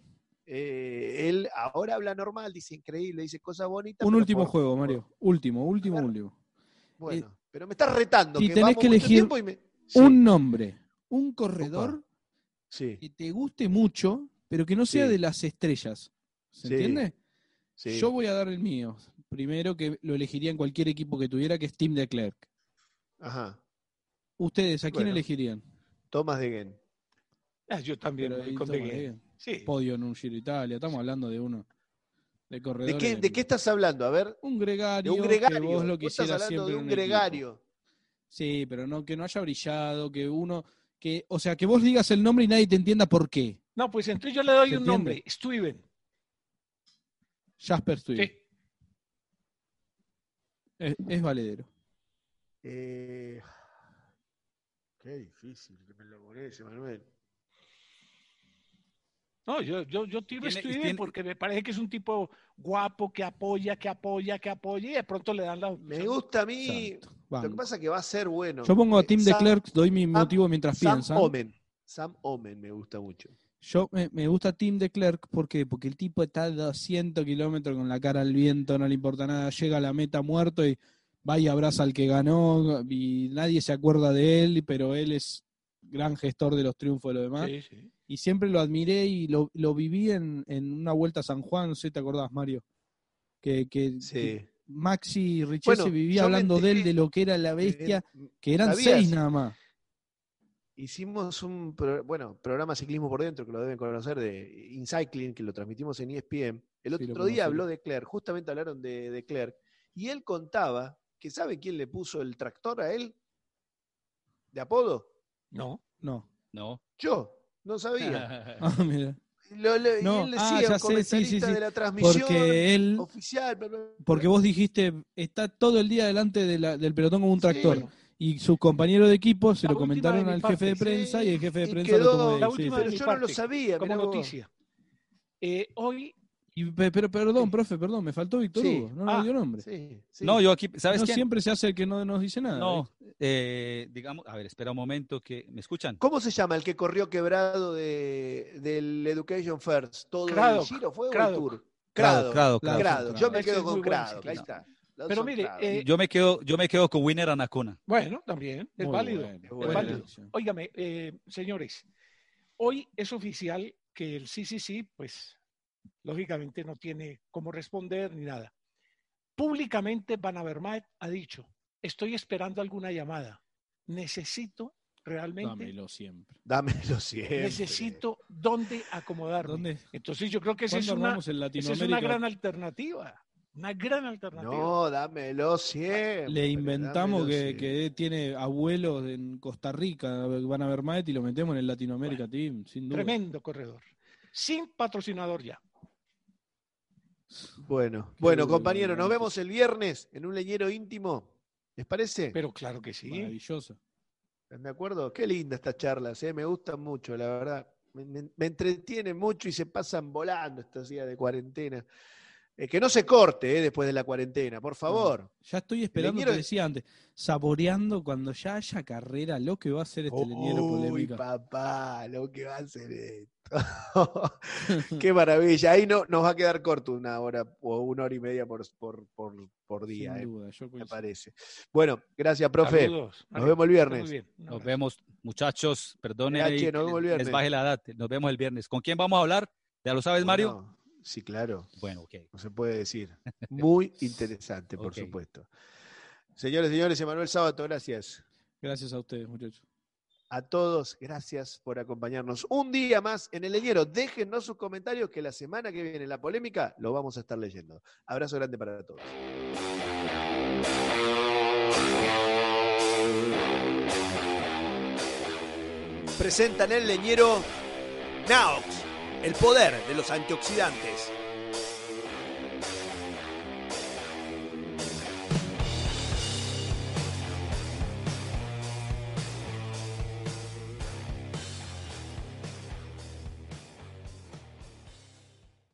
[SPEAKER 1] él ahora habla normal, dice increíble, dice cosas bonitas.
[SPEAKER 4] Un último juego, Mario. Último.
[SPEAKER 1] Bueno, pero me estás retando.
[SPEAKER 4] Si tenés que elegir un nombre, un corredor que te guste mucho, pero que no sea de las estrellas. ¿Se entiende? Sí. Yo voy a dar el mío. Primero, que lo elegiría en cualquier equipo que tuviera, que es Tim de Klerk.
[SPEAKER 1] Ajá.
[SPEAKER 4] ¿Ustedes a quién elegirían?
[SPEAKER 1] Thomas de Gen.
[SPEAKER 2] Yo también voy con de Gen.
[SPEAKER 4] Sí. Podio en un Giro Italia. Estamos hablando de uno. De corredores.
[SPEAKER 1] ¿De qué estás hablando? A ver.
[SPEAKER 4] Un gregario.
[SPEAKER 1] De un gregario.
[SPEAKER 4] Que vos lo quisieras
[SPEAKER 1] estás hablando
[SPEAKER 4] siempre
[SPEAKER 1] de un gregario.
[SPEAKER 4] Equipo. Sí, pero no, que no haya brillado, o sea, que vos digas el nombre y nadie te entienda por qué.
[SPEAKER 2] No, pues entonces yo le doy un nombre. Stuyven.
[SPEAKER 4] Jasper Stuyven.
[SPEAKER 2] Sí.
[SPEAKER 4] Es valedero.
[SPEAKER 1] Qué difícil que me lo pones, Manuel.
[SPEAKER 2] No, yo tiro Stuyven porque me parece que es un tipo guapo, que apoya, y de pronto le dan la...
[SPEAKER 1] Me gusta a mí. Lo que pasa es que va a ser bueno.
[SPEAKER 4] Yo pongo a Tim de Klerk, doy mi motivo mientras piensan.
[SPEAKER 1] Sam Omen me gusta mucho.
[SPEAKER 4] Yo me gusta Tim de Klerk porque el tipo está a 200 kilómetros con la cara al viento, no le importa nada, llega a la meta muerto y va y abraza al que ganó y nadie se acuerda de él, pero él es gran gestor de los triunfos de los demás.
[SPEAKER 2] Sí.
[SPEAKER 4] Y siempre lo admiré y lo viví en una vuelta a San Juan, no sé si te acordás, Mario. Que Maxi Richese vivía hablando de él, de lo que era la bestia, que eran 6 nada más.
[SPEAKER 1] Hicimos un programa Ciclismo por Dentro, que lo deben conocer, de InCycling, que lo transmitimos en ESPN. El otro día habló de Klerk, justamente hablaron de Klerk, y él contaba que ¿sabe quién le puso el tractor a él? ¿De apodo?
[SPEAKER 2] No.
[SPEAKER 1] Yo, no sabía.
[SPEAKER 4] Mira.
[SPEAKER 1] Y él decía, comentarista de la transmisión oficial.
[SPEAKER 4] Porque vos dijiste, está todo el día delante del pelotón como un tractor. Sí. Y sus compañeros de equipo se lo comentaron al jefe de prensa y el jefe de prensa lo tomó de ahí.
[SPEAKER 1] Pero yo no lo sabía.
[SPEAKER 2] Como noticia. Hoy...
[SPEAKER 4] Pero perdón, profe, me faltó Víctor Hugo, no nos dio nombre.
[SPEAKER 1] Sí.
[SPEAKER 3] No, yo aquí, ¿sabes quién?
[SPEAKER 4] Siempre se hace el que no nos dice nada.
[SPEAKER 3] No, digamos, a ver, espera un momento, que ¿me escuchan?
[SPEAKER 1] ¿Cómo se llama el que corrió quebrado del Education First? ¿Todo el Giro fue o el Tour? Craddock. Yo me quedo con Craddock, ahí está.
[SPEAKER 2] Pero mire,
[SPEAKER 3] yo me quedo con Winner Anacona.
[SPEAKER 2] Bueno, también, es válido. Válido. Óigame, señores, hoy es oficial que el CCC, pues, lógicamente no tiene cómo responder ni nada. Públicamente Van Avermaet ha dicho, estoy esperando alguna llamada. Necesito realmente...
[SPEAKER 1] Dámelo siempre.
[SPEAKER 2] Necesito dónde acomodarme. Entonces yo creo que esa es una gran alternativa. Una gran alternativa.
[SPEAKER 1] No, dámelo siempre.
[SPEAKER 4] Le inventamos
[SPEAKER 1] dámelo siempre.
[SPEAKER 4] que tiene abuelos en Costa Rica, van a ver Maet y lo metemos en el Latinoamérica Team, sin duda.
[SPEAKER 2] Tremendo corredor. Sin patrocinador ya.
[SPEAKER 1] Bueno,
[SPEAKER 4] Qué
[SPEAKER 1] compañeros, nos
[SPEAKER 4] bueno.
[SPEAKER 1] vemos el viernes en un leñero íntimo. ¿Les parece?
[SPEAKER 2] Pero claro que sí.
[SPEAKER 4] Maravillosa.
[SPEAKER 1] ¿Están de acuerdo? Qué linda estas charlas, me gustan mucho, la verdad. Me entretienen mucho y se pasan volando estos días de cuarentena. Que no se corte después de la cuarentena, por favor.
[SPEAKER 4] Ya estoy esperando,
[SPEAKER 1] leñero-
[SPEAKER 4] te decía antes, saboreando cuando ya haya carrera lo que va a ser este leñero
[SPEAKER 1] Uy,
[SPEAKER 4] polémica.
[SPEAKER 1] papá, lo que va a hacer esto. Qué maravilla. Ahí no nos va a quedar corto 1 hora o 1 hora y media por día,
[SPEAKER 4] Sin duda, yo
[SPEAKER 1] me
[SPEAKER 4] coincido.
[SPEAKER 1] parece. Bueno, gracias, profe.
[SPEAKER 2] Saludos.
[SPEAKER 1] Nos vemos el viernes.
[SPEAKER 2] Muy bien. Un
[SPEAKER 3] Nos
[SPEAKER 2] abrazo.
[SPEAKER 3] vemos, muchachos. Perdonen
[SPEAKER 1] PH,
[SPEAKER 3] ahí
[SPEAKER 1] nos
[SPEAKER 3] que
[SPEAKER 1] vemos el
[SPEAKER 3] les
[SPEAKER 1] viernes.
[SPEAKER 3] baje la edad. Nos vemos el viernes. ¿Con quién vamos a hablar? ¿Ya lo sabes, Mario?
[SPEAKER 1] Bueno, sí, claro.
[SPEAKER 3] Bueno, ok.
[SPEAKER 1] No se puede decir. Muy interesante, por
[SPEAKER 3] Ok.
[SPEAKER 1] supuesto. Señores, Emanuel Sábato, gracias.
[SPEAKER 4] Gracias a ustedes, muchachos.
[SPEAKER 1] A todos, gracias por acompañarnos un día más en El Leñero. Déjennos sus comentarios que la semana que viene, la polémica, lo vamos a estar leyendo. Abrazo grande para todos. Presentan El Leñero Naox, el poder de los antioxidantes.